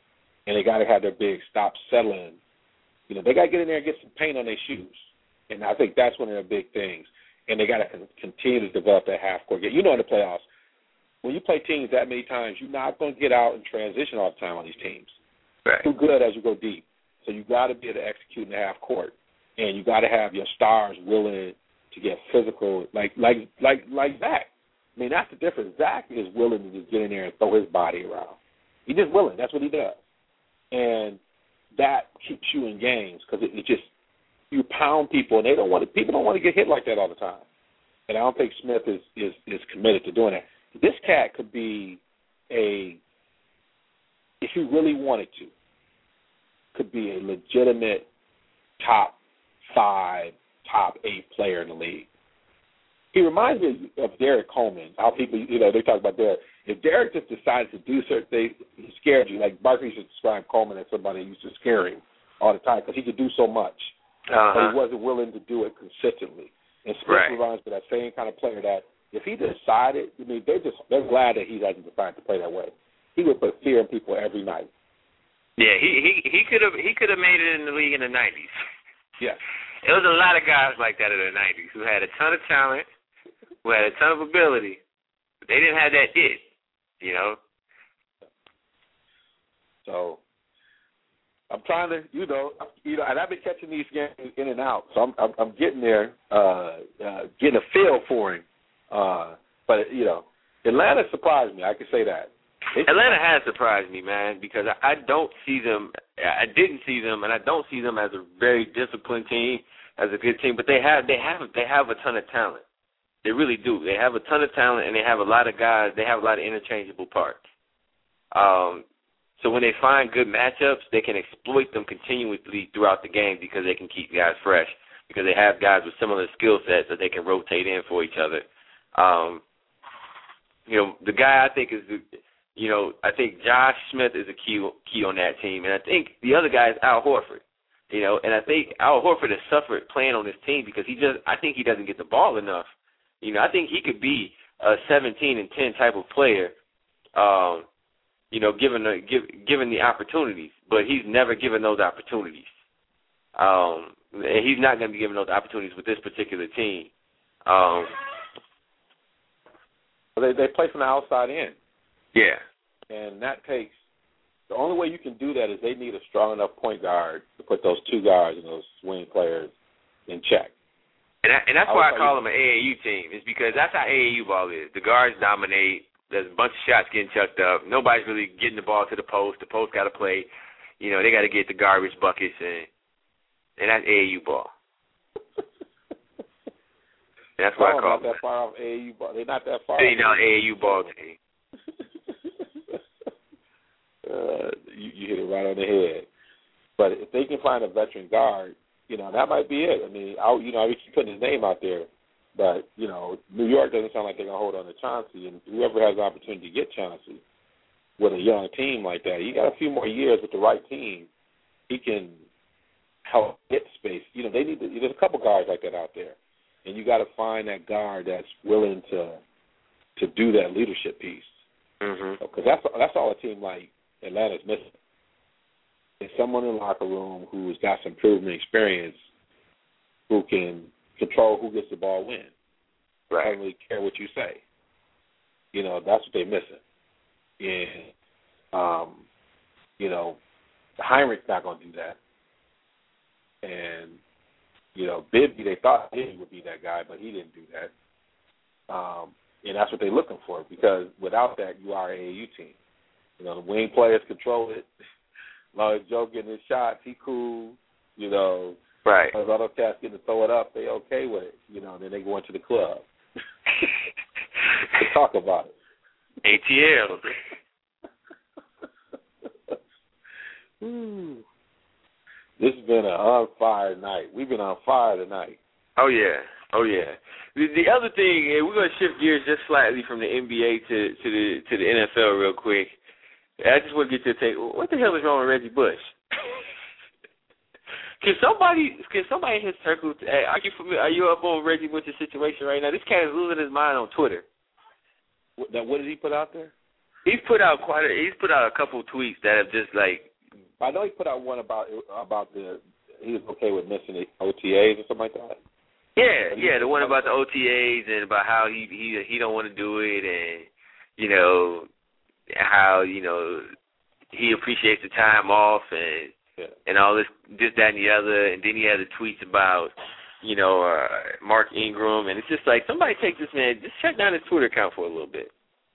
and they got to have their bigs stop settling. You know, they got to get in there and get some paint on their shoes, and I think that's one of their big things. And they got to con- continue to develop that half-court game. You know, in the playoffs, when you play teams that many times, you're not going to get out and transition all the time on these teams. Right. Too good as you go deep. So you got to be able to execute in the half court, and you got to have your stars willing to get physical, like like like like Zach. I mean, that's the difference. Zach is willing to just get in there and throw his body around. He's just willing. That's what he does, and that keeps you in games because it, it just you pound people, and they don't want to. People don't want to get hit like that all the time. And I don't think Smith is is is committed to doing that. This cat could be a, if he really wanted to, could be a legitimate top five, top eight player in the league. He reminds me of Derek Coleman. How people, you know, they talk about Derek. If Derek just decides to do certain things, he scared you. Like Barkley used to describe Coleman as somebody who used to scare him all the time because he could do so much, uh-huh. but he wasn't willing to do it consistently. And Smith right. reminds me of that same kind of player that if he decided, I mean, they're just they're glad that he hasn't decided to play that way. He would put fear in people every night. Yeah, he he he could have he could have made it in the league in the nineties. Yeah, there was a lot of guys like that in the nineties who had a ton of talent, who had a ton of ability, but they didn't have that it, you know. So I'm trying to, you know, you know, and I've been catching these games in and out, so I'm I'm, I'm getting there, uh, uh, getting a feel for him. Uh, but you know, Atlanta surprised me. I can say that. It's Atlanta has surprised me, man, because I, I don't see them. I didn't see them, and I don't see them as a very disciplined team, as a good team. But they have, they have, they have a ton of talent. They really do. They have a ton of talent, and they have a lot of guys. They have a lot of interchangeable parts. Um, so when they find good matchups, they can exploit them continuously throughout the game because they can keep guys fresh. Because they have guys with similar skill sets that they can rotate in for each other. Um, you know, the guy I think is the You know, I think Josh Smith is a key key on that team, and I think the other guy is Al Horford. You know, and I think Al Horford has suffered playing on this team because he just I think he doesn't get the ball enough. You know, I think he could be a seventeen and ten type of player. Um, you know, given the give, given the opportunities, but he's never given those opportunities. Um, and he's not going to be given those opportunities with this particular team. Um, they they play from the outside in. Yeah. And that takes, the only way you can do that is they need a strong enough point guard to put those two guards and those swing players in check. And, I, and that's I why I call you, them an A A U team. It's because that's how A A U ball is. The guards dominate. There's a bunch of shots getting chucked up. Nobody's really getting the ball to the post. The post got to play. You know, they got to get the garbage buckets, and, and that's A A U ball. And that's why oh, I call not them that far off A A U ball. They're not that far They're off. not A A U ball team. uh, you, you hit it right on the head. But if they can find a veteran guard, you know, that might be it. I mean, I, you know, I keep putting his name out there, but, you know, New York doesn't sound like they're going to hold on to Chauncey, and whoever has the opportunity to get Chauncey with a young team like that, he got a few more years with the right team, he can help get space. You know, they need to, there's a couple guards like that out there, and you got to find that guard that's willing to to do that leadership piece. Mm-hmm. Because that's that's all a team like Atlanta's missing. It's someone in the locker room who's got some proven experience who can control who gets the ball when. Right. Don't really care what you say. You know, that's what they're missing. And, um, you know, Heinrich's not going to do that. And, you know, Bibby, they thought Bibby would be that guy, but he didn't do that. Um, and that's what they're looking for, because without that, you are an A A U team. You know, the wing players control it. As long as Joe getting his shots, he cool. You know, right. as other cats getting to throw it up, they okay with it. You know, then they go into the club to talk about it. A T L. Ooh. This has been an on fire night. We've been on fire tonight. Oh yeah, oh yeah. The, the other thing, and we're gonna shift gears just slightly from the N B A to to the to the N F L real quick. I just want to get your take. What the hell is wrong with Reggie Bush? Can somebody can somebody in his circle? Hey, are you familiar? Are you up on Reggie Bush's situation right now? This cat is losing his mind on Twitter. What, what did he put out there? He's put out quite. A, he's put out a couple of tweets that have just like I know he put out one about about the he was okay with missing the O T As or something like that. Yeah, yeah, the one about the O T As and about how he he he don't want to do it, and you know how you know he appreciates the time off and yeah. and all this this that and the other, and then he had the tweets about you know uh, Mark Ingram, and it's just like somebody take this man, just shut down his Twitter account for a little bit.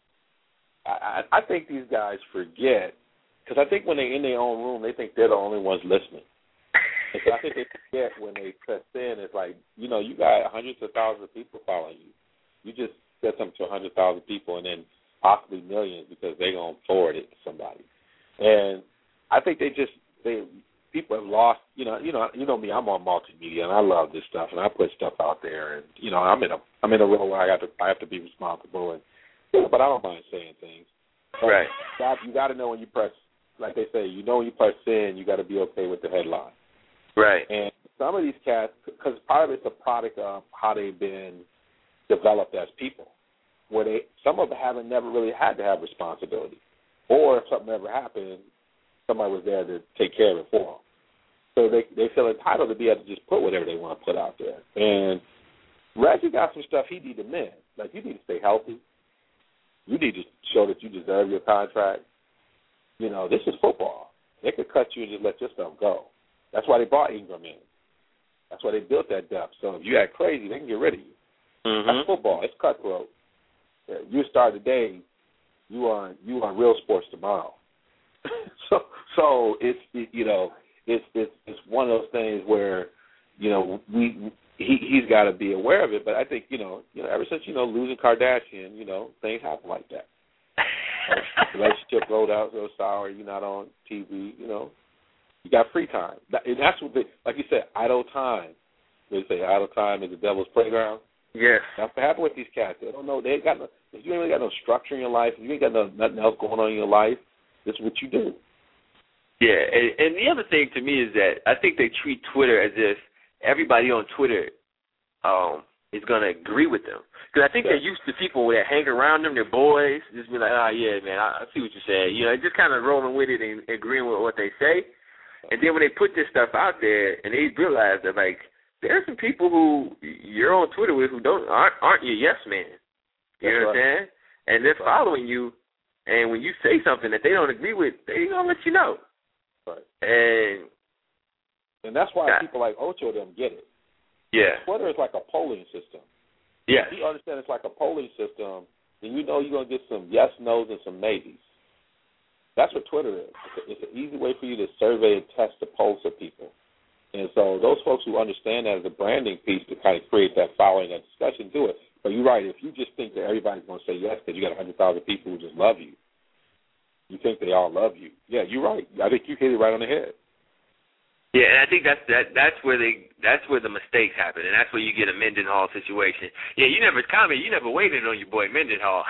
I I, I think these guys forget because I think when they're in their own room, they think they're the only ones listening. And so I think they forget when they press in, it's like, you know, you got hundreds of thousands of people following you. You just said something to one hundred thousand people and then possibly millions because they're going to forward it to somebody. And I think they just, they people have lost, you know, you know, you know me, I'm on multimedia and I love this stuff and I put stuff out there and, you know, I'm in a, I'm in a role where I have to, I have to be responsible and, you know, but I don't mind saying things. But right. You got to know when you press, like they say, you know when you press send, you got to be okay with the headline. Right. And some of these cats, because part of it's a product of how they've been developed as people, where they some of them haven't never really had to have responsibility, or if something ever happened, somebody was there to take care of it for them. So they they feel entitled to be able to just put whatever they want to put out there. And Reggie got some stuff he need to mend. Like you need to stay healthy. You need to show that you deserve your contract. You know, this is football. They could cut you and just let your stuff go. That's why they brought Ingram in. That's why they built that depth. So if you act crazy, they can get rid of you. Mm-hmm. That's football. It's cutthroat. You start today, you on you on Real Sports tomorrow. so so it's it, you know it's it's it's one of those things where you know we he he's got to be aware of it. But I think you know you know ever since you know losing Kardashian, you know things happen like that. Relationship rolled out so sour. You're not on T V. You know. You got free time. That, and that's what they, like you said, idle time. They say idle time is the devil's playground. Yes. That's what happened with these cats. They don't know. They ain't got no. If you ain't really got no structure in your life, if you ain't got no, nothing else going on in your life, this is what you do. Yeah, and, and the other thing to me is that I think they treat Twitter as if everybody on Twitter um, is going to agree with them. Because I think yeah. they're used to people that hang around them, their boys, just be like, oh, yeah, man, I, I see what you're saying. You know, just kind of rolling with it and agreeing with what they say. And then when they put this stuff out there, and they realize that like there are some people who you're on Twitter with who don't aren't, aren't your yes man. You That's know what I'm right. saying? And they're following you. And when you say something that they don't agree with, they gonna let you know. Right. And and that's why yeah. people like Ocho them get it. Yeah. Twitter is like a polling system. Yeah. If you understand it's like a polling system, then you know you're gonna get some yes, nos, and some maybes. That's what Twitter is. It's an easy way for you to survey and test the pulse of people. And so those folks who understand that as a branding piece to kind of create that following, that discussion, do it. But you're right. If you just think that everybody's going to say yes because you got one hundred thousand people who just love you, you think they all love you. Yeah, you're right. I think you hit it right on the head. Yeah, and I think that's that. That's where they. That's where the mistakes happen, and that's where you get a Mendenhall situation. Yeah, you never comment. You never waited on your boy Mendenhall.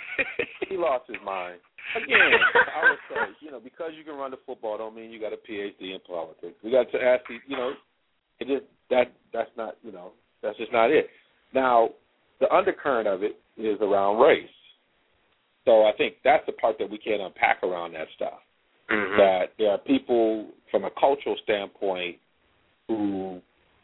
He lost his mind. Again, I would say, you know, because you can run the football don't mean you got a P H D in politics. We got to ask, you know, it just that that's not, you know, that's just not it. Now, the undercurrent of it is around race. So I think that's the part that we can't unpack around that stuff. Mm-hmm. That there are people from a cultural standpoint who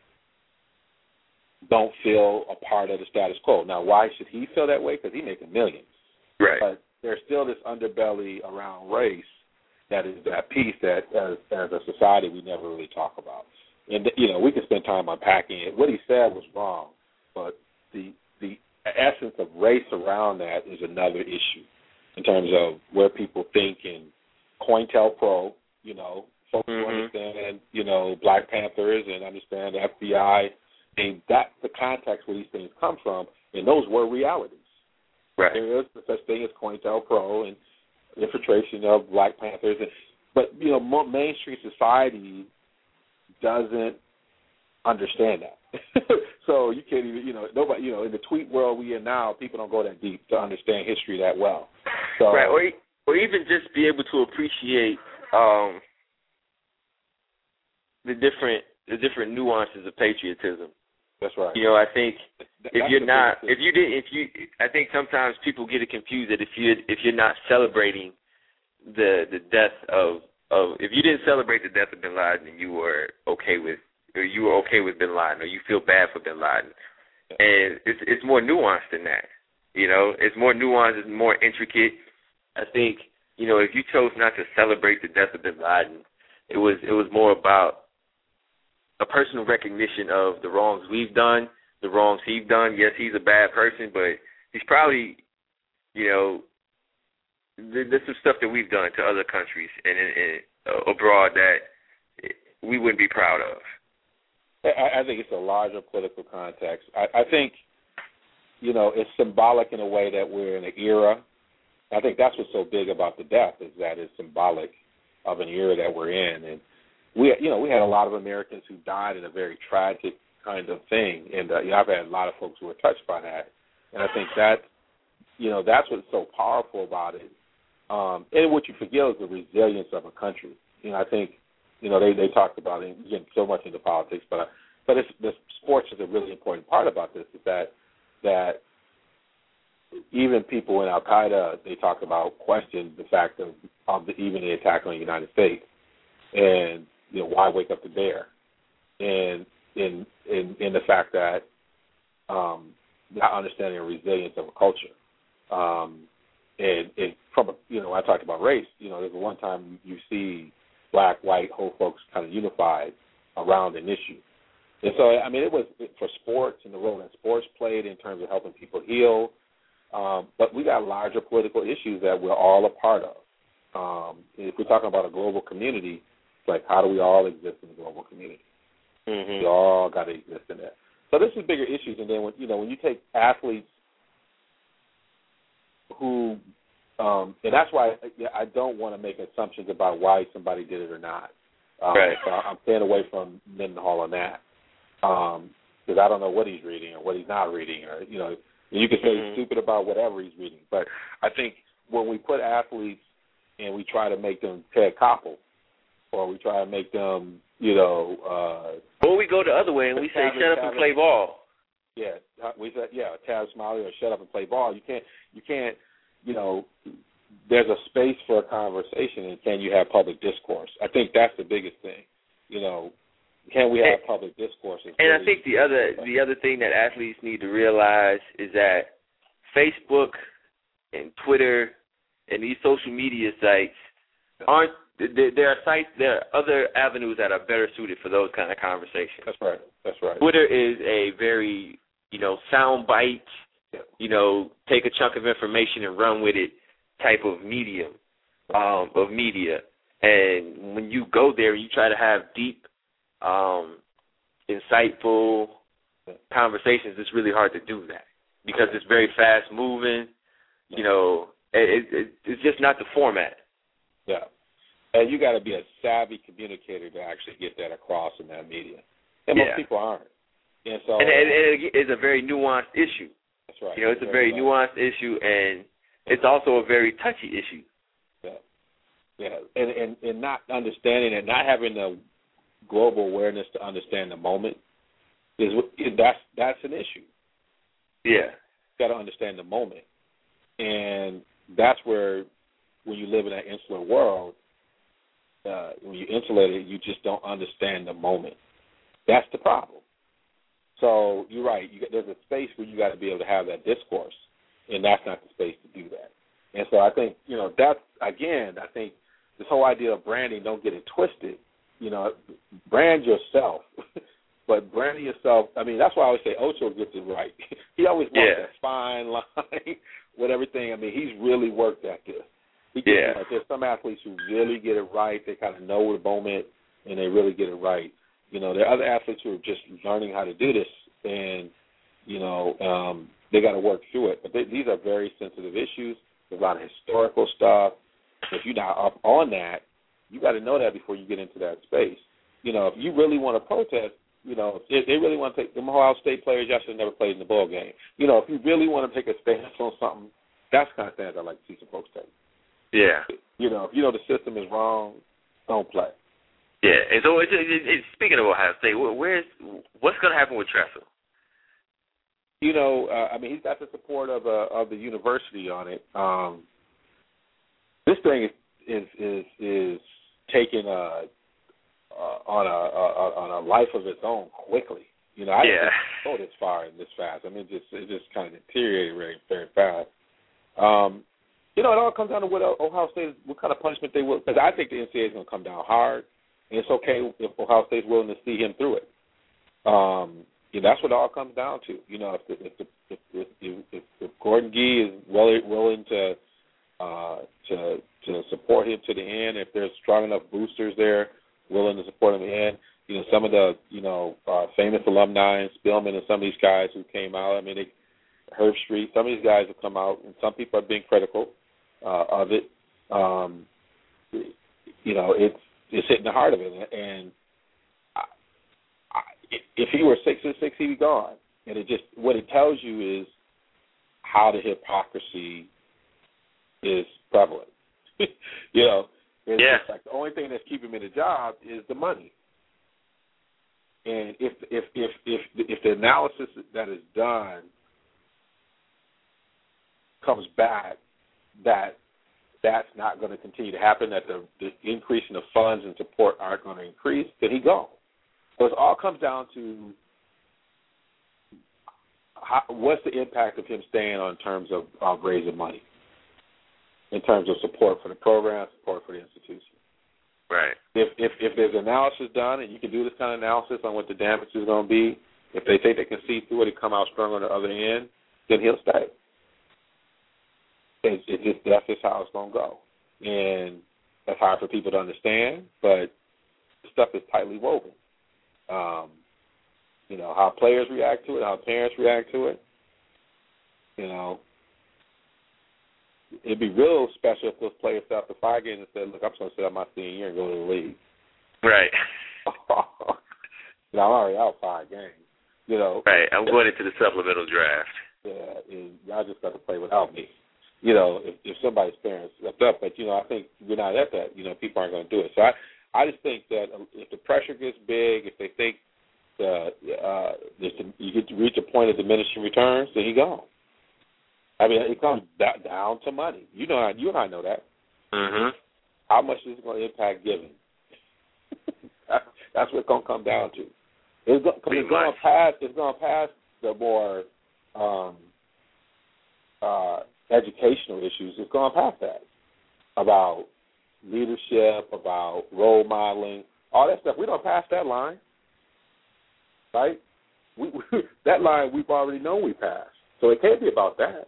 don't feel a part of the status quo. Now, why should he feel that way? Because he's making millions. Right. But there's still this underbelly around race that is that piece that, as, as a society, we never really talk about. And, you know, we can spend time unpacking it. What he said was wrong, but the the essence of race around that is another issue in terms of where people think in COINTELPRO, you know, folks mm-hmm. who understand, you know, Black Panthers and understand the F B I, and that's the context where these things come from, and those were realities. Right. There is such thing as COINTELPRO and infiltration of Black Panthers, and, but you know, mainstream society doesn't understand that. So you can't even, you know, nobody, you know, in the tweet world we in now, people don't go that deep to understand history that well. So, right, or or even just be able to appreciate um, the different the different nuances of patriotism. That's right. You know, I think That's if you're not, if you did, if you, I think sometimes people get it confused that if you if you're not celebrating the the death of of if you didn't celebrate the death of Bin Laden, then you were okay with or you were okay with Bin Laden, or you feel bad for Bin Laden. And it's it's more nuanced than that. You know, it's more nuanced, it's more intricate. I think, you know, if you chose not to celebrate the death of Bin Laden, it was it was more about a personal recognition of the wrongs we've done, the wrongs he's done. Yes, he's a bad person, but he's probably, you know, there's some stuff that we've done to other countries and, and, and uh, abroad that we wouldn't be proud of. I, I think it's a larger political context. I, I think, you know, it's symbolic in a way that we're in an era. I think that's what's so big about the death is that it's symbolic of an era that we're in. And we, you know, we had a lot of Americans who died in a very tragic kind of thing, and uh, you know, I've had a lot of folks who were touched by that. And I think that, you know, that's what's so powerful about it. Um, and what you forget is the resilience of a country. You know, I think, you know, they, they talked about it, getting so much into politics, but but it's, the sports is a really important part about this. Is that that even people in Al Qaeda, they talk about question the fact of, of the, even the attack on the United States, and you know why wake up the bear, and in in in the fact that um, not understanding the resilience of a culture. Um, And, and from a, you know, I talked about race. You know, there's one time you see black, white, whole folks kind of unified around an issue. And so, I mean, it was for sports and the role that sports played in terms of helping people heal. Um, but we got larger political issues that we're all a part of. Um, if we're talking about a global community, it's like, how do we all exist in a global community? Mm-hmm. We all got to exist in that. So this is bigger issues. And then, when, you know, when you take athletes who, um, and that's why I don't want to make assumptions about why somebody did it or not. Um, right. So I'm staying away from Mendenhall on that because um, I don't know what he's reading or what he's not reading, or you know, you can say mm-hmm. he's stupid about whatever he's reading. But I think when we put athletes and we try to make them Ted Koppel, or we try to make them, you know, uh, or we go the other way and we say shut up and play ball. Yeah, we said yeah, Tab Smiley, or shut up and play ball. You can't, you can't, you know. There's a space for a conversation, and can you have public discourse? I think that's the biggest thing. You know, can we have and, public discourse? And really I think the other the other thing that athletes need to realize is that Facebook and Twitter and these social media sites aren't. There are sites, there are other avenues that are better suited for those kind of conversations. That's right. That's right. Twitter is a very, you know, sound bite, you know, take a chunk of information and run with it type of medium, um, of media. And when you go there and you try to have deep, um, insightful conversations, it's really hard to do that because it's very fast moving. You know, it, it, it's just not the format. Yeah. And you got to be a savvy communicator to actually get that across in that media. And most yeah. people aren't. And so, and, and, and it's a very nuanced issue. That's right. You know, it's a very nuanced issue, and it's also a very touchy issue. Yeah. Yeah. And, and, and not understanding it, not having the global awareness to understand the moment, is that's that's an issue. Yeah. You got to understand the moment. And that's where, when you live in that insular world, Uh, when you're insulated, you just don't understand the moment. That's the problem. So you're right. You, there's a space where you got to be able to have that discourse, and that's not the space to do that. And so I think, you know, that's, again, I think this whole idea of branding, don't get it twisted. You know, brand yourself. But branding yourself, I mean, that's why I always say Ocho gets it right. He always walks yeah. that fine line with everything. I mean, he's really worked at this. He yeah. you know, there's some athletes who really get it right. They kind of know the moment, and they really get it right. You know, there are other athletes who are just learning how to do this, and, you know, um, they got to work through it. But they, these are very sensitive issues. There's a lot of historical stuff. If you're not up on that, you got to know that before you get into that space. You know, if you really want to protest, you know, if they really want to take – the Ohio State players, y'all should have never played in the ball game. You know, if you really want to take a stance on something, that's the kind of stance I'd like to see some folks take. Yeah. You know, if you know the system is wrong, don't play. Yeah, and so it's, it's, it's, speaking of Ohio State, where's what's going to happen with Tressel? You know, uh, I mean, he's got the support of uh, of the university on it. Um, this thing is is is, is taking a uh, on a, a on a life of its own quickly. You know, I yeah. didn't go this far and this fast. I mean, it just it just kind of deteriorated very very fast. Um, you know, it all comes down to what Ohio State, what kind of punishment they will. Because I think the N C double A is going to come down hard, and it's okay if Ohio State's willing to see him through it. Um, yeah, that's what it all comes down to. You know, if the, if, the, if, if, if, if Gordon Gee is willing, willing to uh, to to support him to the end, if there's strong enough boosters there willing to support him to the end, you know, some of the you know uh, famous alumni, Spillman, and some of these guys who came out. I mean, they, Herb Street, some of these guys have come out, and some people are being critical uh, of it. Um, you know, it's it's hitting the heart of it, and I, I, if he were six and six, he'd be gone. And it just what it tells you is how the hypocrisy is prevalent. you know, it's yeah. just like the only thing that's keeping him in the job is the money. And if if if if if the analysis that is done comes back that that's not going to continue to happen, that the, the increase in the funds and support aren't going to increase, then he gone. So it all comes down to how, what's the impact of him staying on terms of uh, raising money, in terms of support for the program, support for the institution. Right. If if if there's analysis done, and you can do this kind of analysis on what the damage is going to be, if they think they can see through it and come out strong on the other end, then he'll stay. It's, it's just that's just how it's gonna go, and that's hard for people to understand. But the stuff is tightly woven. Um, you know how players react to it, how parents react to it. You know, it'd be real special if those players stopped the fire game and said, "Look, I'm just gonna sit out my senior year and go to the league." Right. you know, I'm already out five games. You know. Right. I'm going into the supplemental draft. Yeah, and y'all just got to play without me. You know, if, if somebody's parents stepped up, but, you know, I think we're not at that. You know, people aren't going to do it. So I, I just think that if the pressure gets big, if they think the, uh, you get to reach a point of diminishing returns, then he gone. I mean, it comes da- down to money. You know, you and I know that. Mm-hmm. How much is it going to impact giving? That's what it's going to come down to. It's, go, it's going to pass. It's going to pass the more um, uh, educational issues. It's going past that about leadership, about role modeling, all that stuff. We don't pass that line, right? We, we that line we've already known we passed, so it can't be about that.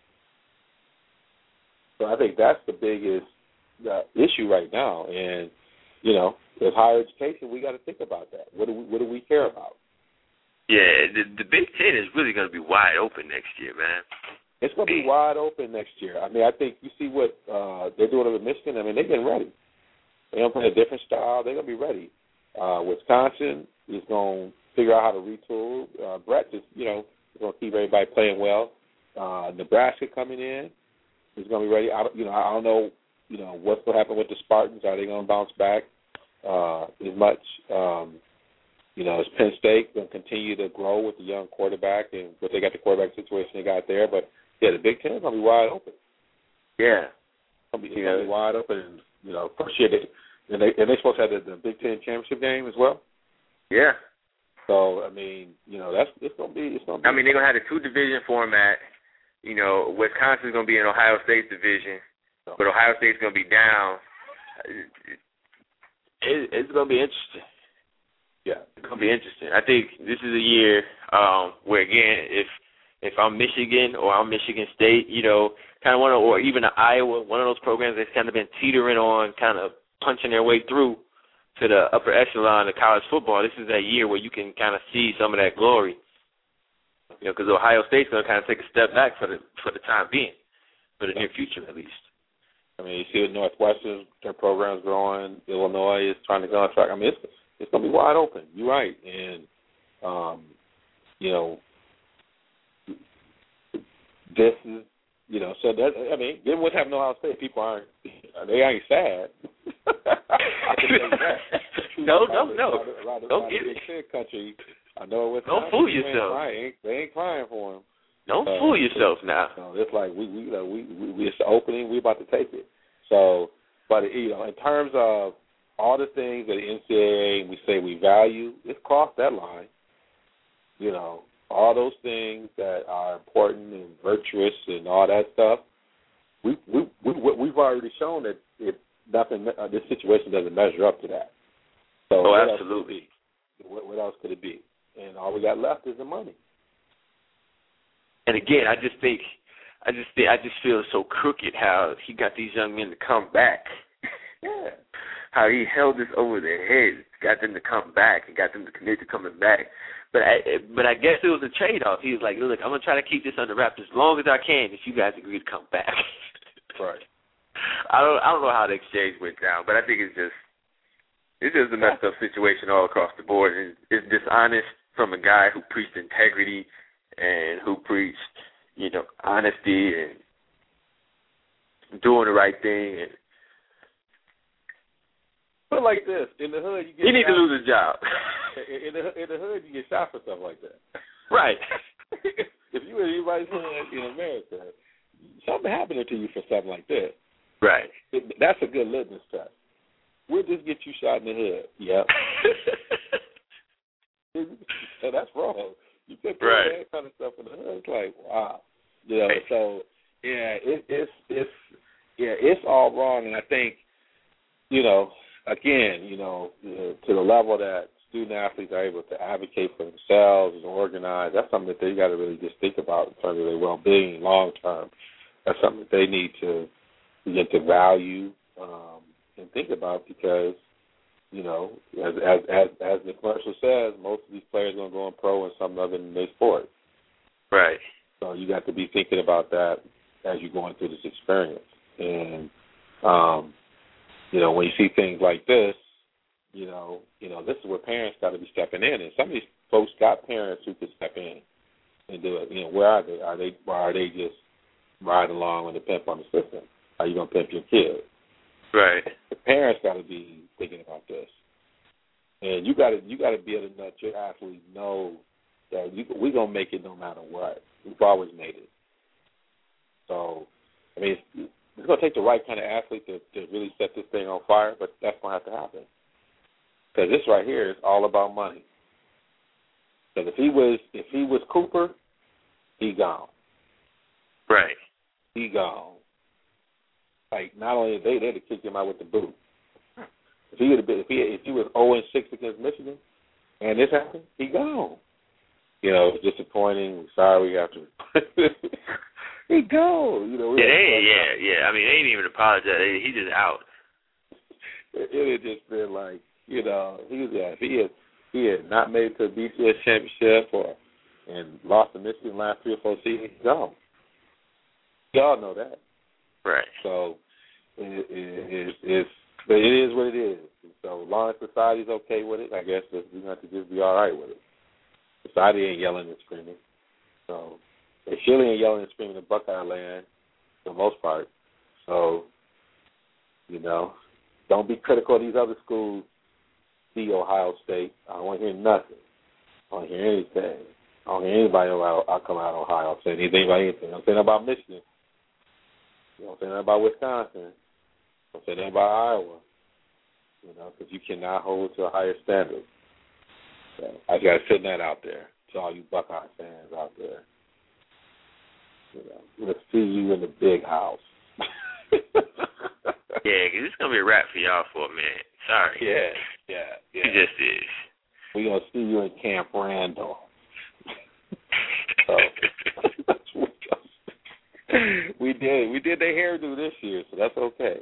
So I think that's the biggest uh, issue right now, and you know, with higher education, we got to think about that. What do we What do we care about? Yeah, the, the Big Ten is really going to be wide open next year, man. It's going to be wide open next year. I mean, I think you see what uh, they're doing with Michigan. I mean, they're getting ready. They're going to play a different style. They're going to be ready. Uh, Wisconsin is going to figure out how to retool. Uh, Brett is, you know, going to keep everybody playing well. Uh, Nebraska coming in is going to be ready. I don't, you know, I don't know, you know, what's going to happen with the Spartans. Are they going to bounce back uh, as much? Um, you know, is Penn State going to continue to grow with the young quarterback and what they got the quarterback situation they got there? But yeah, the Big Ten is going to be wide open. Yeah. It's going to be, it's going to be wide open. And, you know, first year, they, and, they, and they're supposed to have the, the Big Ten championship game as well. Yeah. So, I mean, you know, that's it's going to be. It's going to be. I mean, they're going to have the two-division format. You know, Wisconsin's going to be in Ohio State's division, so. But Ohio State's going to be down. It, it's going to be interesting. Yeah. It's going to be interesting. I think this is a year um, where, again, if if I'm Michigan or I'm Michigan State, you know, kind of one of, or even Iowa, one of those programs that's kind of been teetering on, kind of punching their way through to the upper echelon of college football, this is that year where you can kind of see some of that glory. You know, because Ohio State's going to kind of take a step back for the for the time being, for the near future at least. I mean, you see with Northwestern, their program's growing. Illinois is trying to go on track. I mean, it's it's going to be wide open. You're right, and um, you know, this is you know. So that I mean, given what's happening in Ohio State, people aren't they ain't sad. I can tell you that. No, no, no. Around the, Don't around get the it. Country, I know what's Don't fool yourself. They ain't, they ain't crying for him. Don't uh, fool yourself now. So it's like we, we, you know, we, we, we, it's the opening. We about to take it. So, but you know, in terms of all the things that the N C double A we say we value, it's crossed that line. You know, all those things that are important and virtuous and all that stuff. We we we we've already shown that it nothing. Uh, this situation doesn't measure up to that. So oh, what absolutely. Else what, what else could it be? And all we got left is the money. And again, I just think, I just think, I just feel so crooked how he got these young men to come back. Yeah. How he held this over their heads, got them to come back, and got them to commit to coming back. But I, but I guess it was a trade-off. He was like, look, I'm gonna try to keep this under wraps as long as I can if you guys agree to come back. Right. I don't, I don't know how the exchange went down, but I think it's just, it's just a messed up situation all across the board. And it's dishonest from a guy who preached integrity and who preached, you know, honesty and doing the right thing. And put it like this: in the hood, you get he needs shot. to lose his job. In the in the hood, you get shot for stuff like that. Right. If you in anybody's hood in America, something happening to you for something like this. Right. It, that's a good litmus test. We'll just get you shot in the hood. Yep. So that's wrong. You put right. that kind of stuff in the hood. It's like, wow. You know, right. so yeah, it, it's it's yeah, it's all wrong. And I think, you know, again, you know, to the level that student athletes are able to advocate for themselves and organize, that's something that they got to really just think about in terms of their well-being long term. That's something that they need to begin to value um, and think about because, you know, as as as, as the commercial says, most of these players are going to go in pro in something other than their sport. Right. So you got to be thinking about that as you're going through this experience. And, um, you know, when you see things like this, you know, you know, this is where parents got to be stepping in. And some of these folks got parents who could step in and do it. You know, where are they? Are they, or are they just riding along with the pimp on the system? How you going to pimp your kid? Right. The parents got to be thinking about this. And you got to you got to be able to let your athlete know that you, we're going to make it no matter what. We've always made it. So, I mean, it's, it's going to take the right kind of athlete to, to really set this thing on fire, but that's going to have to happen. Because this right here is all about money. Because if he was if he was Cooper, he gone. Right. He gone. Like not only they they'd have kicked him out with the boot. If he would have been if he if he was zero and six against Michigan, and this happened, he gone. You know, it's disappointing. Sorry, we have to. He go. You know. Yeah, they, yeah, yeah. I mean, they ain't even apologize. He just out. It, it had just been like, you know, he was yeah, if he had he had not made it to a B C S championship or and lost to Michigan last three or four seasons, he's gone. Y'all know that. Right. So it, it, it, it's but it is what it is. So as long as society's okay with it, I guess we have to just be all right with it. Society ain't yelling and screaming. So they surely ain't yelling and screaming in Buckeye land for the most part. So, you know, don't be critical of these other schools. See Ohio State. I don't want to hear nothing. I don't want to hear anything. I don't hear anybody about, I'll come out of Ohio say anything about anything. I don't say nothing about Michigan. You don't say nothing about Wisconsin. Don't say nothing about Iowa. You know, because you cannot hold to a higher standard. So I got to send that out there to all you Buckeye fans out there. You know, we'll see you in the big house. Yeah, because it's going to be a wrap for y'all for a minute. Sorry. Yeah, yeah, yeah. It just is. We're going to see you in Camp Randall. So, we did. We did their hairdo this year, so that's okay.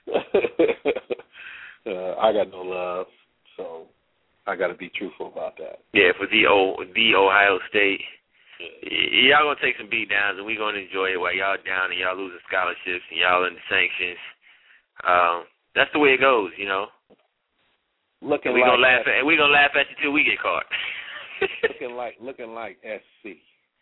uh, I got no love, so I got to be truthful about that. Yeah, for the, o, the Ohio State. Y- y'all going to take some beat downs, and we're going to enjoy it while y'all down and y'all losing scholarships and y'all in the sanctions. Um, that's the way it goes, you know. Looking we like gonna laugh at, and we're gonna laugh at you till we get caught. looking like looking like S C.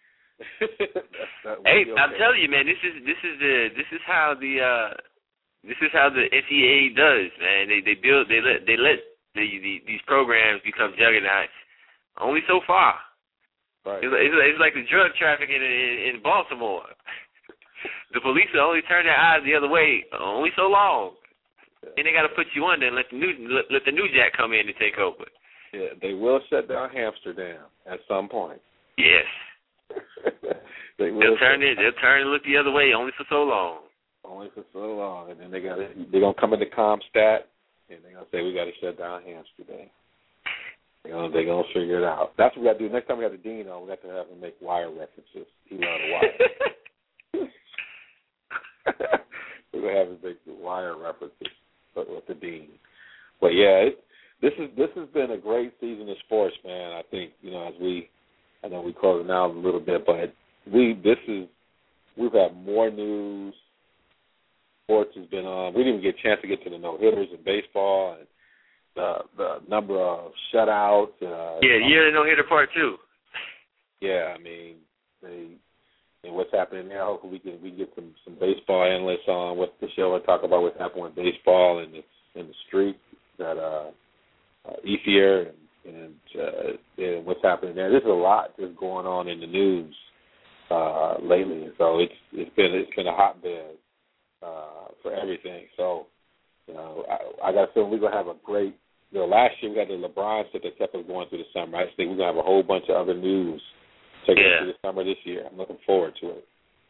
Hey, okay. I'm telling you, man, this is this is the this is how the uh, this is how the N C double A does, man. They they build they let they let the, the, these programs become juggernauts only so far. Right. It's, it's, it's like the drug trafficking in, in Baltimore. The police will only turn their eyes the other way only so long. Yeah. Then they got to put you under and let the new let, let the new jack come in to take over. Yeah, they will shut down Amsterdam at some point. Yes. they will they'll turn it. They'll turn and look the other way only for so long. Only for so long, and then they got they're gonna come into Comstat, and they're gonna say we got to shut down Amsterdam. They're gonna they're gonna figure it out. That's what we got to do. Next time we have the dean on, we got to have him make wire references. He love the wire. We're gonna have him make the wire references with the dean. But yeah, it, this is this has been a great season of sports, man. I think you know as we, I know we closing out a little bit, but we this is we've had more news. Sports has been on. We didn't even get a chance to get to the no hitters in baseball and the the number of shutouts. Uh, yeah, year no hitter part two. Yeah, I mean they and what's happening now. Hopefully we can we can get some, some baseball analysts on with the show and talk about what's happening with baseball and the in the street that uh, uh Ethier and and, uh, and what's happening there. There's a lot just going on in the news uh, lately, so it's it's been it's been a hotbed. Uh, for everything. So, you know, I, I got a feeling we're going to have a great, you know, last year we got the LeBron stuff that kept us going through the summer. I think we're going to have a whole bunch of other news taking yeah. us through the summer this year. I'm looking forward to it.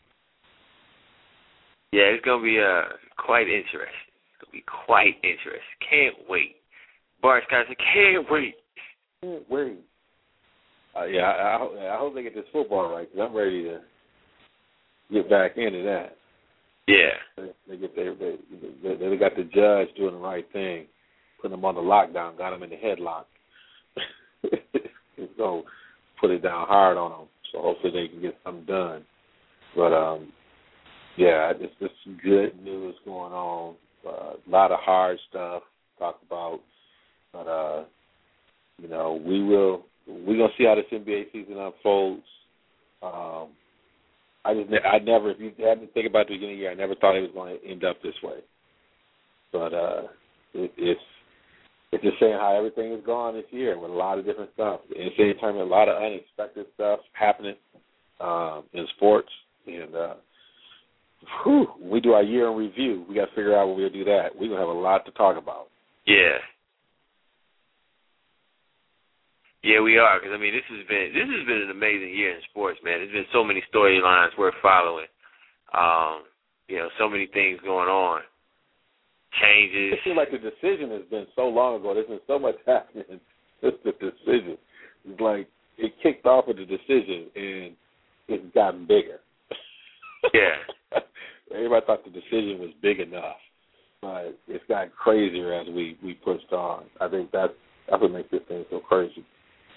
Yeah, it's going to be uh, quite interesting. It's going to be quite interesting. Can't wait. Bart Scott said, can't wait. Can't wait. Uh, yeah, I, I, I hope they get this football right because I'm ready to get back into that. Yeah, they, they get they, they they got the judge doing the right thing, putting them on the lockdown, got them in the headlock. So put it down hard on them. So hopefully they can get something done. But um, yeah, it's just some good news going on. Uh, a lot of hard stuff to talk about, but uh, you know we will we're gonna see how this N B A season unfolds. Um, I just, I never, if you had to think about the beginning of the year, I never thought it was going to end up this way. But uh, it, it's it's just saying how everything has gone this year with a lot of different stuff. The N C double A tournament, a lot of unexpected stuff happening um, in sports. And uh, whew, when we do our year in review, we got to figure out when we'll do that. We're going to have a lot to talk about. Yeah. Yeah, we are, because, I mean, this has been this has been an amazing year in sports, man. There's been so many storylines worth following. Um, you know, so many things going on. Changes. It seems like the decision has been so long ago. There's been so much happening. Just the decision. It's like it kicked off with the decision, and it's gotten bigger. Yeah. Everybody thought the decision was big enough, but it's gotten crazier as we, we pushed on. I think that's, that's what makes this thing so crazy.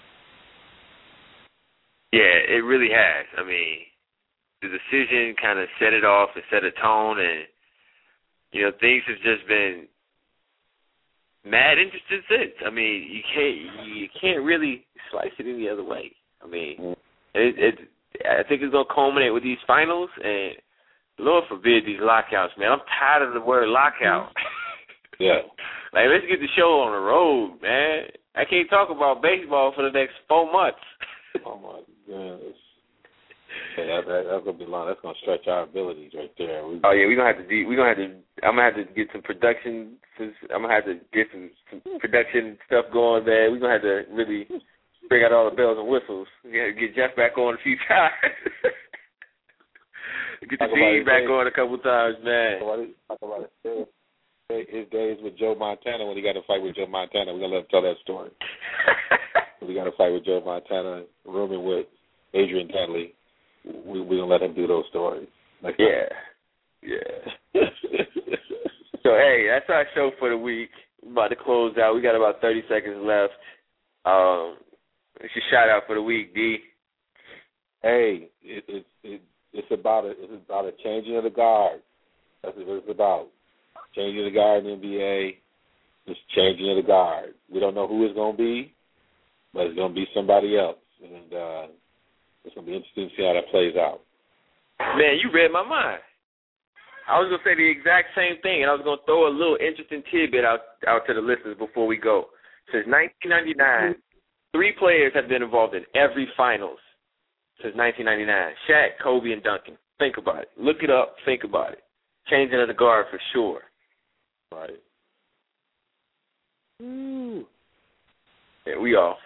Yeah, it really has. I mean, the decision kind of set it off and set a tone, and, you know, things have just been mad interesting since. I mean, you can't you can't really slice it any other way. I mean, mm-hmm. it, it I think it's going to culminate with these finals, and Lord forbid these lockouts, man. I'm tired of the word lockout. Yeah. Like, let's get the show on the road, man. I can't talk about baseball for the next four months. Oh, my goodness. Yeah, that, that, that's gonna be long. That's gonna stretch our abilities right there. We, oh yeah, we're gonna have to. Do, we're gonna have to. I'm gonna have to get some production. I'm gonna have to get some, some production stuff going, man. We're gonna have to really bring out all the bells and whistles. We gotta get Jeff back on a few times. Get the team back days. on a couple times, man. Talk about it. His days with Joe Montana when he got to fight with Joe Montana. We're gonna let him tell that story. We got to fight with Joe Montana, rooming with Adrian Dudley. We, we're going to let him do those stories. Like yeah. Yeah. So, hey, that's our show for the week. We're about to close out. We got about thirty seconds left. Um, it's your shout-out for the week, D. Hey, it, it, it, it's about a, it's about a changing of the guard. That's what it's about. Changing the guard in the N B A. Just changing of the guard. We don't know who it's going to be, but it's going to be somebody else. And, uh, it's going to be interesting to see how that plays out. Man, you read my mind. I was going to say the exact same thing, and I was going to throw a little interesting tidbit out, out to the listeners before we go. Since nineteen ninety-nine, three players have been involved in every finals since nineteen ninety-nine. Shaq, Kobe, and Duncan. Think about it. Look it up. Think about it. Changing of the guard for sure. Right. Ooh. Yeah, we off.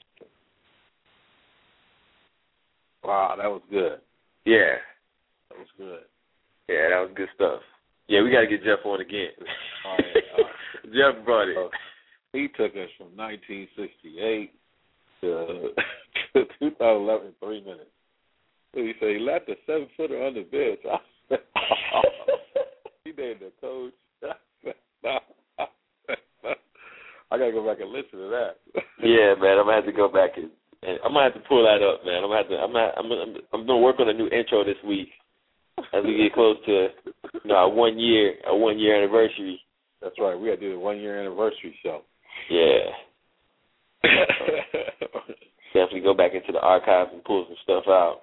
Wow, that was good. Yeah. That was good. Yeah, that was good stuff. Yeah, we got to get Jeff on again. All right, all right. Jeff brought it. Uh, he took us from nineteen sixty-eight to, to two thousand eleven in three minutes. He said he left a seven-footer on the bench. I said, oh. He named the coach. I got to go back and listen to that. Yeah, man, I'm going to have to go back and, and I'm going to have to pull that up, man. I'm going to have to, I'm gonna, I'm gonna, I'm going to work on a new intro this week as we get close to, you know, our one year, our one year anniversary. That's right. We got to do the one year anniversary show. Yeah. Definitely go back into the archives and pull some stuff out.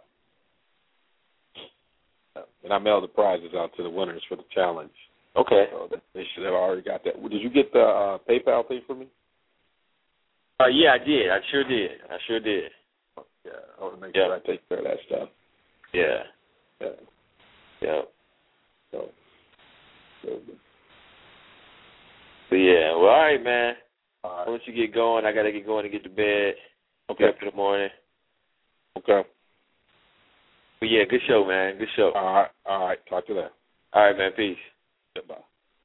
And I mailed the prizes out to the winners for the challenge. Okay. So they should have already got that. Did you get the uh, PayPal thing for me? Uh, yeah, I did. I sure did. I sure did. Yeah, I want to make yeah. sure I take care of that stuff. Yeah. Yeah. Yeah. So, so, but yeah, well, all right, man. all right. Once you get going, I got to get going and get to bed. Okay. Get up in the morning. Okay. But yeah, good show, man. Good show. All right. All right. Talk to you later. All right, man. Peace. Goodbye.